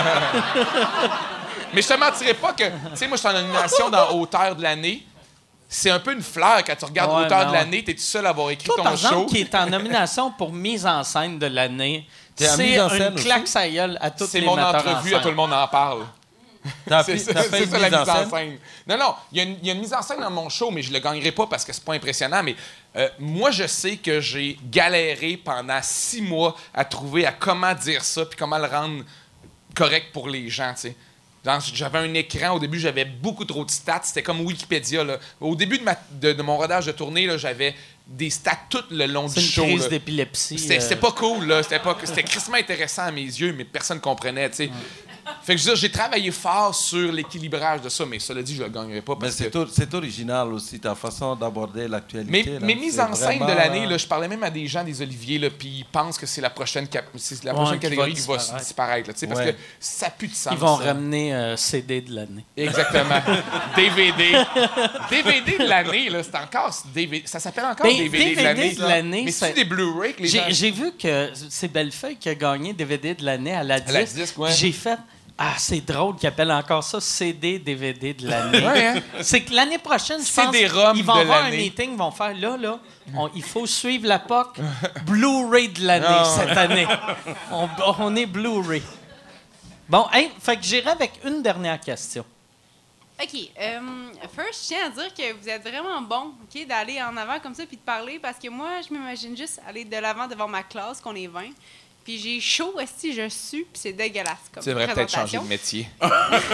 Mais je te mentirais pas que, tu sais, moi, je suis en nomination dans Auteur de l'année. C'est un peu une fleur quand tu regardes Auteur de l'année, t'es tout seul à avoir écrit toi, ton par exemple, show. qui est en nomination pour mise en scène de l'année, c'est une claque sa gueule à toutes les metteurs en scène. C'est mon entrevue, à tout le monde en parle. C'est ça la mise en scène. Non, il y a une mise en scène dans mon show, mais je le gagnerai pas parce que c'est pas impressionnant. Mais moi, je sais que j'ai galéré pendant 6 mois à comment dire ça puis comment le rendre correct pour les gens, tu sais. J'avais un écran, au début, j'avais beaucoup trop de stats. C'était comme Wikipédia, là. Au début de mon rodage de tournée, là, j'avais des stats tout le long du show. C'est une crise d'épilepsie. C'était pas cool, là. C'était crissement intéressant à mes yeux, mais personne ne comprenait, tu sais. Fait que je veux dire, j'ai travaillé fort sur l'équilibrage de ça, mais cela dit, je le gagnerai pas. Parce que... c'est original aussi, ta façon d'aborder l'actualité. Mais mise en scène de l'année, là, je parlais même à des gens des Oliviers, là, puis ils pensent que c'est la prochaine catégorie qui va disparaître, là, parce que ça pue de sens. Ils vont ramener CD de l'année. Exactement. DVD. DVD de l'année, là, c'est encore DVD. Ça s'appelle encore DVD de l'année. Mais c'est des Blu-ray que les gens... J'ai vu que c'est Bellefeuille qui a gagné DVD de l'année à la disque. J'ai fait... c'est drôle qu'ils appellent encore ça CD, DVD de l'année. C'est que l'année prochaine, je pense, ils vont avoir un meeting, ils vont faire il faut suivre la POC Blu-ray de l'année cette année. On est Blu-ray. Bon, fait que j'irai avec une dernière question. OK. First, je tiens à dire que vous êtes vraiment bon, OK, d'aller en avant comme ça puis de parler parce que moi, je m'imagine juste aller de l'avant devant ma classe, qu'on est 20. Puis j'ai chaud, si je sue, puis c'est dégueulasse comme tu devrais peut-être changer de métier. C'est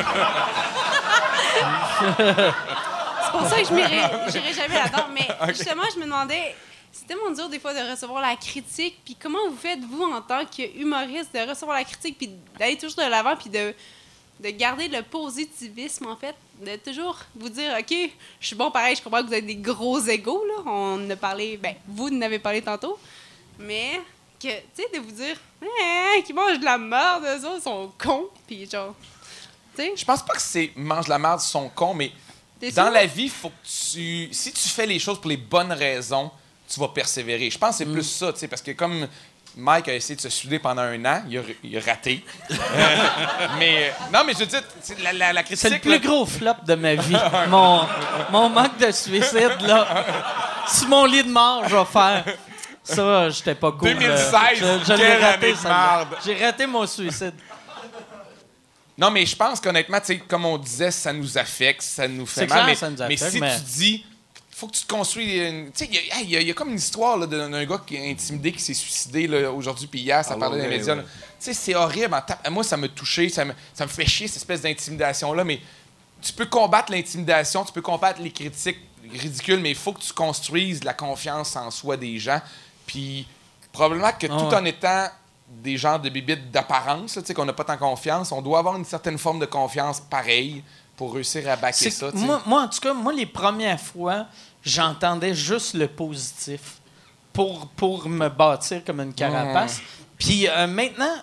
pour ça que je n'irai jamais là-dedans. Mais justement, je me demandais, c'est tellement dur des fois de recevoir la critique. Puis comment vous faites, vous, en tant qu'humoriste, de recevoir la critique, puis d'aller toujours de l'avant, puis de garder le positivisme, en fait, de toujours vous dire, OK, je suis bon pareil, je comprends que vous avez des gros égos, là. On a parlé, vous en avez parlé tantôt, mais... tu sais, de vous dire, qui mangent de la merde, eux autres sont cons, puis genre, tu sais. Je pense pas que c'est mange de la merde, ils sont cons, mais dans la vie, faut que si tu fais les choses pour les bonnes raisons, tu vas persévérer. Je pense que c'est plus ça, tu sais, parce que comme Mike a essayé de se souder pendant 1 an, il a raté. Non, mais je veux dire, la critique... C'est le plus gros flop de ma vie. mon manque de suicide, là. Sur mon lit de mort, je vais faire... Ça, j'étais pas cool. 2016, je l'ai raté, ça. J'ai raté mon suicide. Non, mais je pense qu'honnêtement, tu sais, comme on disait, ça nous affecte, ça nous fait mal. Mais, ça nous affecte, si tu dis, faut que tu te construis... Tu sais, il y a comme une histoire là, d'un gars qui est intimidé, qui s'est suicidé là, aujourd'hui, puis hier, ça parlait dans les médias. Tu sais, c'est horrible. Moi, ça m'a touché, ça me fait chier, cette espèce d'intimidation-là, mais tu peux combattre l'intimidation, tu peux combattre les critiques ridicules, mais il faut que tu construises la confiance en soi des gens. Puis, probablement que tout en étant des genres de bibites d'apparence, là, qu'on n'a pas tant confiance. On doit avoir une certaine forme de confiance pareille pour réussir à backer ça. Moi, en tout cas, les premières fois, j'entendais juste le positif pour me bâtir comme une carapace. Puis maintenant,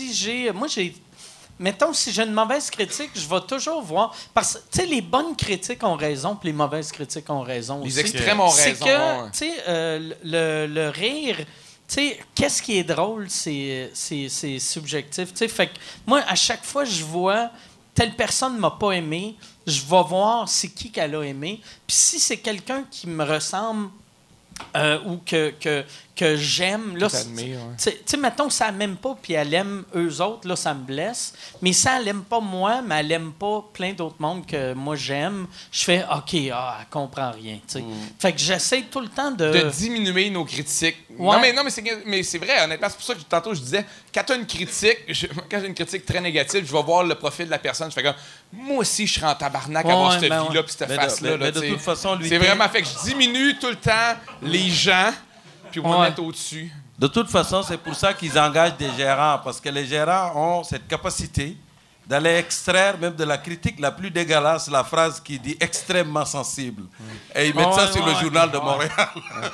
mettons, si j'ai une mauvaise critique, je vais toujours voir. Parce que, tu sais, les bonnes critiques ont raison, puis les mauvaises critiques ont raison aussi. Les extrêmes ont raison. C'est que, tu sais, le rire, tu sais, qu'est-ce qui est drôle, c'est subjectif. Tu sais, fait que moi, à chaque fois, je vois telle personne m'a pas aimé, je vais voir c'est qui qu'elle a aimé. Puis si c'est quelqu'un qui me ressemble ou que j'aime, là, tu sais, mettons, ça m'aime pas, puis elle aime eux autres, là, ça me blesse. Mais ça, elle aime pas moi, mais elle aime pas plein d'autres mondes que moi j'aime. Je fais, OK, elle comprend rien, tu sais. Fait que j'essaie tout le temps de diminuer nos critiques. Ouais. Non, mais c'est vrai, honnêtement, c'est pour ça que tantôt je disais, quand tu as une critique, quand j'ai une critique très négative, je vais voir le profil de la personne, je fais comme, moi aussi, je serais en tabarnak à avoir cette vie-là puis cette face-là. Mais de toute façon, c'est vraiment fait que je diminue tout le temps les gens, puis on va mettre au-dessus. De toute façon, c'est pour ça qu'ils engagent des gérants, parce que les gérants ont cette capacité d'aller extraire même de la critique la plus dégueulasse la phrase qui dit extrêmement sensible. Et ils mettent ça sur le journal de Montréal.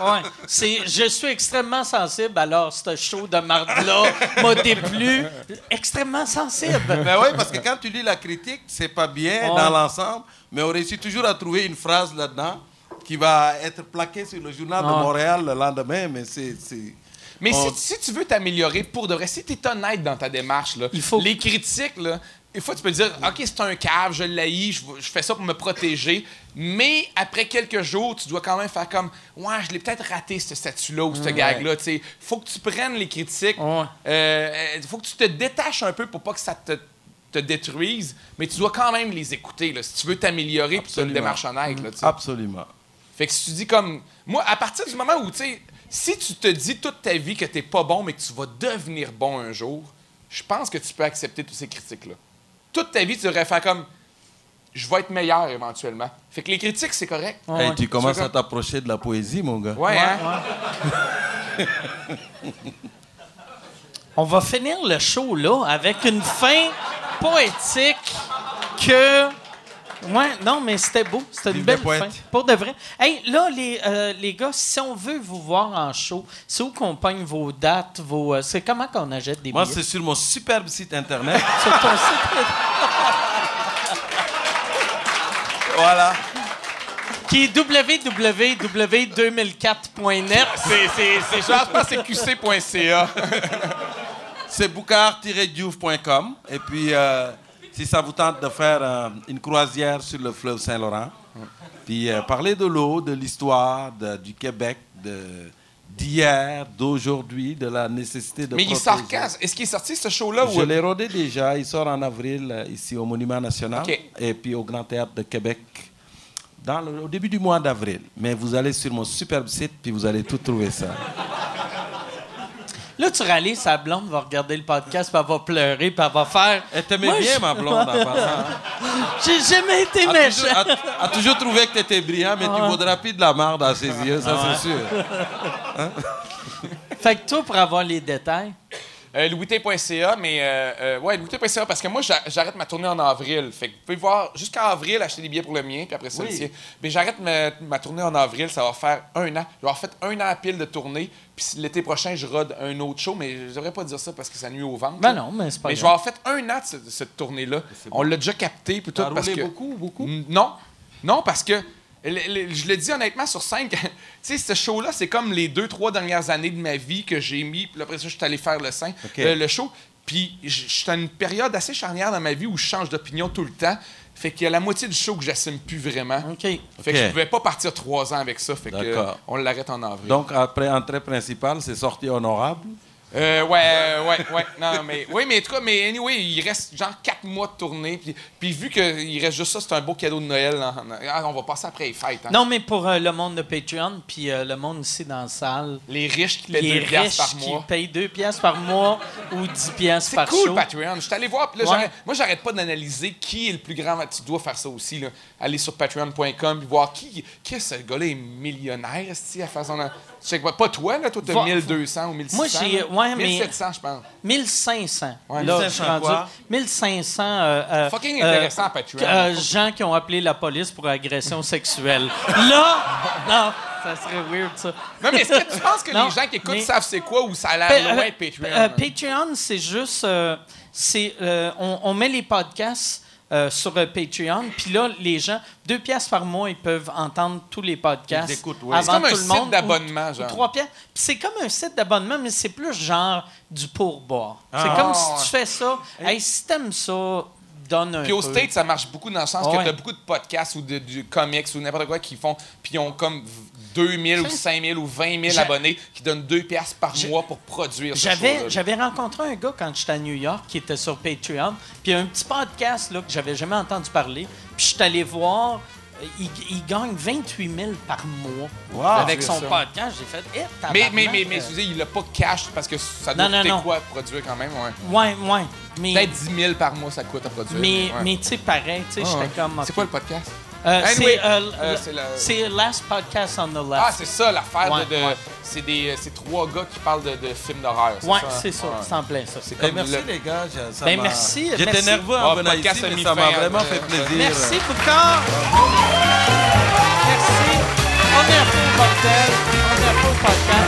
Je suis extrêmement sensible, alors ce show de marde-là m'a déplu. Extrêmement sensible. Ben oui, parce que quand tu lis la critique, c'est pas bien dans l'ensemble, mais on réussit toujours à trouver une phrase là-dedans qui va être plaquée sur le journal de Montréal le lendemain, mais Mais si tu veux t'améliorer pour de vrai, si tu es honnête dans ta démarche, là, les critiques, là, des fois, tu peux dire, OK, c'est un cave, je l'haïs, je fais ça pour me protéger. Mais après quelques jours, tu dois quand même faire comme, ouais, je l'ai peut-être raté, ce statut-là ou ce gag-là. Il faut que tu prennes les critiques. Il faut que tu te détaches un peu pour pas que ça te détruise. Mais tu dois quand même les écouter là, si tu veux t'améliorer et tu as une démarche honnête. Là, absolument. Fait que si tu dis comme, moi, à partir du moment où, tu sais, si tu te dis toute ta vie que t'es pas bon, mais que tu vas devenir bon un jour, je pense que tu peux accepter toutes ces critiques-là. Toute ta vie, tu devrais faire comme je vais être meilleur éventuellement. Fait que les critiques, c'est correct. Hey, tu commences à t'approcher de la poésie, mon gars. Ouais. On va finir le show là avec une fin poétique que. Ouais, non, mais c'était beau. C'était une belle fin. Pour de vrai. Hey, là, les gars, si on veut vous voir en show, c'est où qu'on pogne vos dates, c'est comment qu'on achète des billets? Moi, c'est sur mon superbe site Internet. Sur ton site Voilà. Qui est www.2004.net. C'est genre, je pense que c'est qc.ca. C'est boucard-diouf.com. Et puis... si ça vous tente de faire une croisière sur le fleuve Saint-Laurent, puis parler de l'eau, de l'histoire, du Québec, d'hier, d'aujourd'hui, de la nécessité de Mais protéger. il sort quand? Est-ce qu'il est sorti, ce show-là? Je l'ai rodé déjà. Il sort en avril, ici au Monument National, okay. Et puis au Grand Théâtre de Québec, au début du mois d'avril. Mais vous allez sur mon superbe site, puis vous allez tout trouver ça. Là, tu râles, sa blonde va regarder le podcast, puis elle va pleurer, puis elle va faire... Elle t'aimait bien, ma blonde, en passant. J'ai jamais été méchant. A toujours trouvé que tu étais brillant, mais tu vaudras plus de la marde dans ses yeux, ça, c'est sûr. Hein? Fait que toi, pour avoir les détails... Louis-T.ca, mais Louis-T.ca, parce que moi, j'arrête ma tournée en avril. Fait que vous pouvez voir, jusqu'en avril, acheter des billets pour le mien, puis après ça, mais j'arrête ma tournée en avril, ça va faire 1 an. Je vais avoir fait 1 an à pile de tournée, puis l'été prochain, je rode un autre show, mais je devrais pas dire ça parce que ça nuit au ventre. Ben non, mais c'est pas grave. Mais je vais avoir fait 1 an de cette tournée-là. On l'a déjà capté, puis tout. Parce que beaucoup? Non, parce que je le dis honnêtement sur scène, tu sais, ce show-là, c'est comme les 2-3 dernières années de ma vie que j'ai mis, puis après ça, je suis allé faire le show. Puis je suis dans une période assez charnière dans ma vie où je change d'opinion tout le temps. Fait qu'il y a la moitié du show que j'assume plus vraiment. Fait que je pouvais pas partir 3 ans avec ça. Fait que on l'arrête en avril. Donc, après entrée principale, c'est sortie honorable? Ouais. Non, mais oui, mais en tout cas, mais anyway, il reste genre 4 mois de tournée. Puis vu qu'il reste juste ça, c'est un beau cadeau de Noël. On va passer après les fêtes. Hein. Non, mais pour le monde de Patreon, puis le monde ici dans la salle. Les riches qui payent 2 piastres par mois. Qui payent 2 piastres par mois ou 10 piastres par show. C'est cool, Patreon. Je suis allé voir, puis là, moi, j'arrête pas d'analyser qui est le plus grand. Tu dois faire ça aussi, là. Aller sur patreon.com puis voir qui ce gars-là est millionnaire, à faire son... Pas toi, là. Toi, t'as 1200 ou 1600. Ouais, mais 1700, je pense. 1500. Ouais, Là, 1500 je suis rendu quoi? 1500. Fucking intéressant, Patreon. Gens qui ont appelé la police pour agression sexuelle. Là, non, ça serait weird, ça. Non, mais est-ce que tu penses que Non, les gens qui écoutent mais- savent c'est quoi ou ça a l'air loin, Patreon? Patreon, c'est juste... on met les podcasts sur Patreon, puis là, les gens, 2 piastres par mois, ils peuvent entendre tous les podcasts Ils écoutent, oui. avant C'est comme tout un le site monde. d'abonnement, ou genre. 3 piastres. Puis c'est comme un site d'abonnement, mais c'est plus genre du pourboire. Ah. C'est comme Ah, si tu fais ça. Hey, si t'aimes ça, donne un Puis au peu. States, ça marche beaucoup dans le sens que Ouais. t'as beaucoup de podcasts ou du comics ou n'importe quoi qui font, puis ils ont comme 2000 ou 5000 ou 20 000 abonnés qui donnent 2 piastres par mois pour produire ce show-là. J'avais rencontré un gars quand j'étais à New York qui était sur Patreon, puis un petit podcast là, que j'avais jamais entendu parler, puis je suis allé voir, il gagne 28 000 par mois avec c'est son ça. podcast. J'ai fait, Mais excusez, il l'a pas cash parce que ça doit Non, coûter non. quoi de produire quand même? Ouais. Ouais. Mais, Peut-être 10 000 par mois, ça coûte à produire. ouais. mais tu sais, pareil, tu sais, Ah, ouais. j'étais comme... C'est quoi le podcast? c'est c'est la- c'est Last Podcast on the Left. Ah, c'est ça, l'affaire Ouais, de ouais. c'est 3 gars qui parlent de films d'horreur. Ouais, ça? c'est ça, Ouais. c'est en plein ça. C'est Eh, comme merci le- les gars. Ça Ben, m'a- merci, J'étais merci. nerveux Ah, en venant podcast ici, a mais mis ça m'a fin, vraiment ouais. fait plaisir. Merci, Boucard. Merci. On est un peu au cocktail. On est un peu au podcast.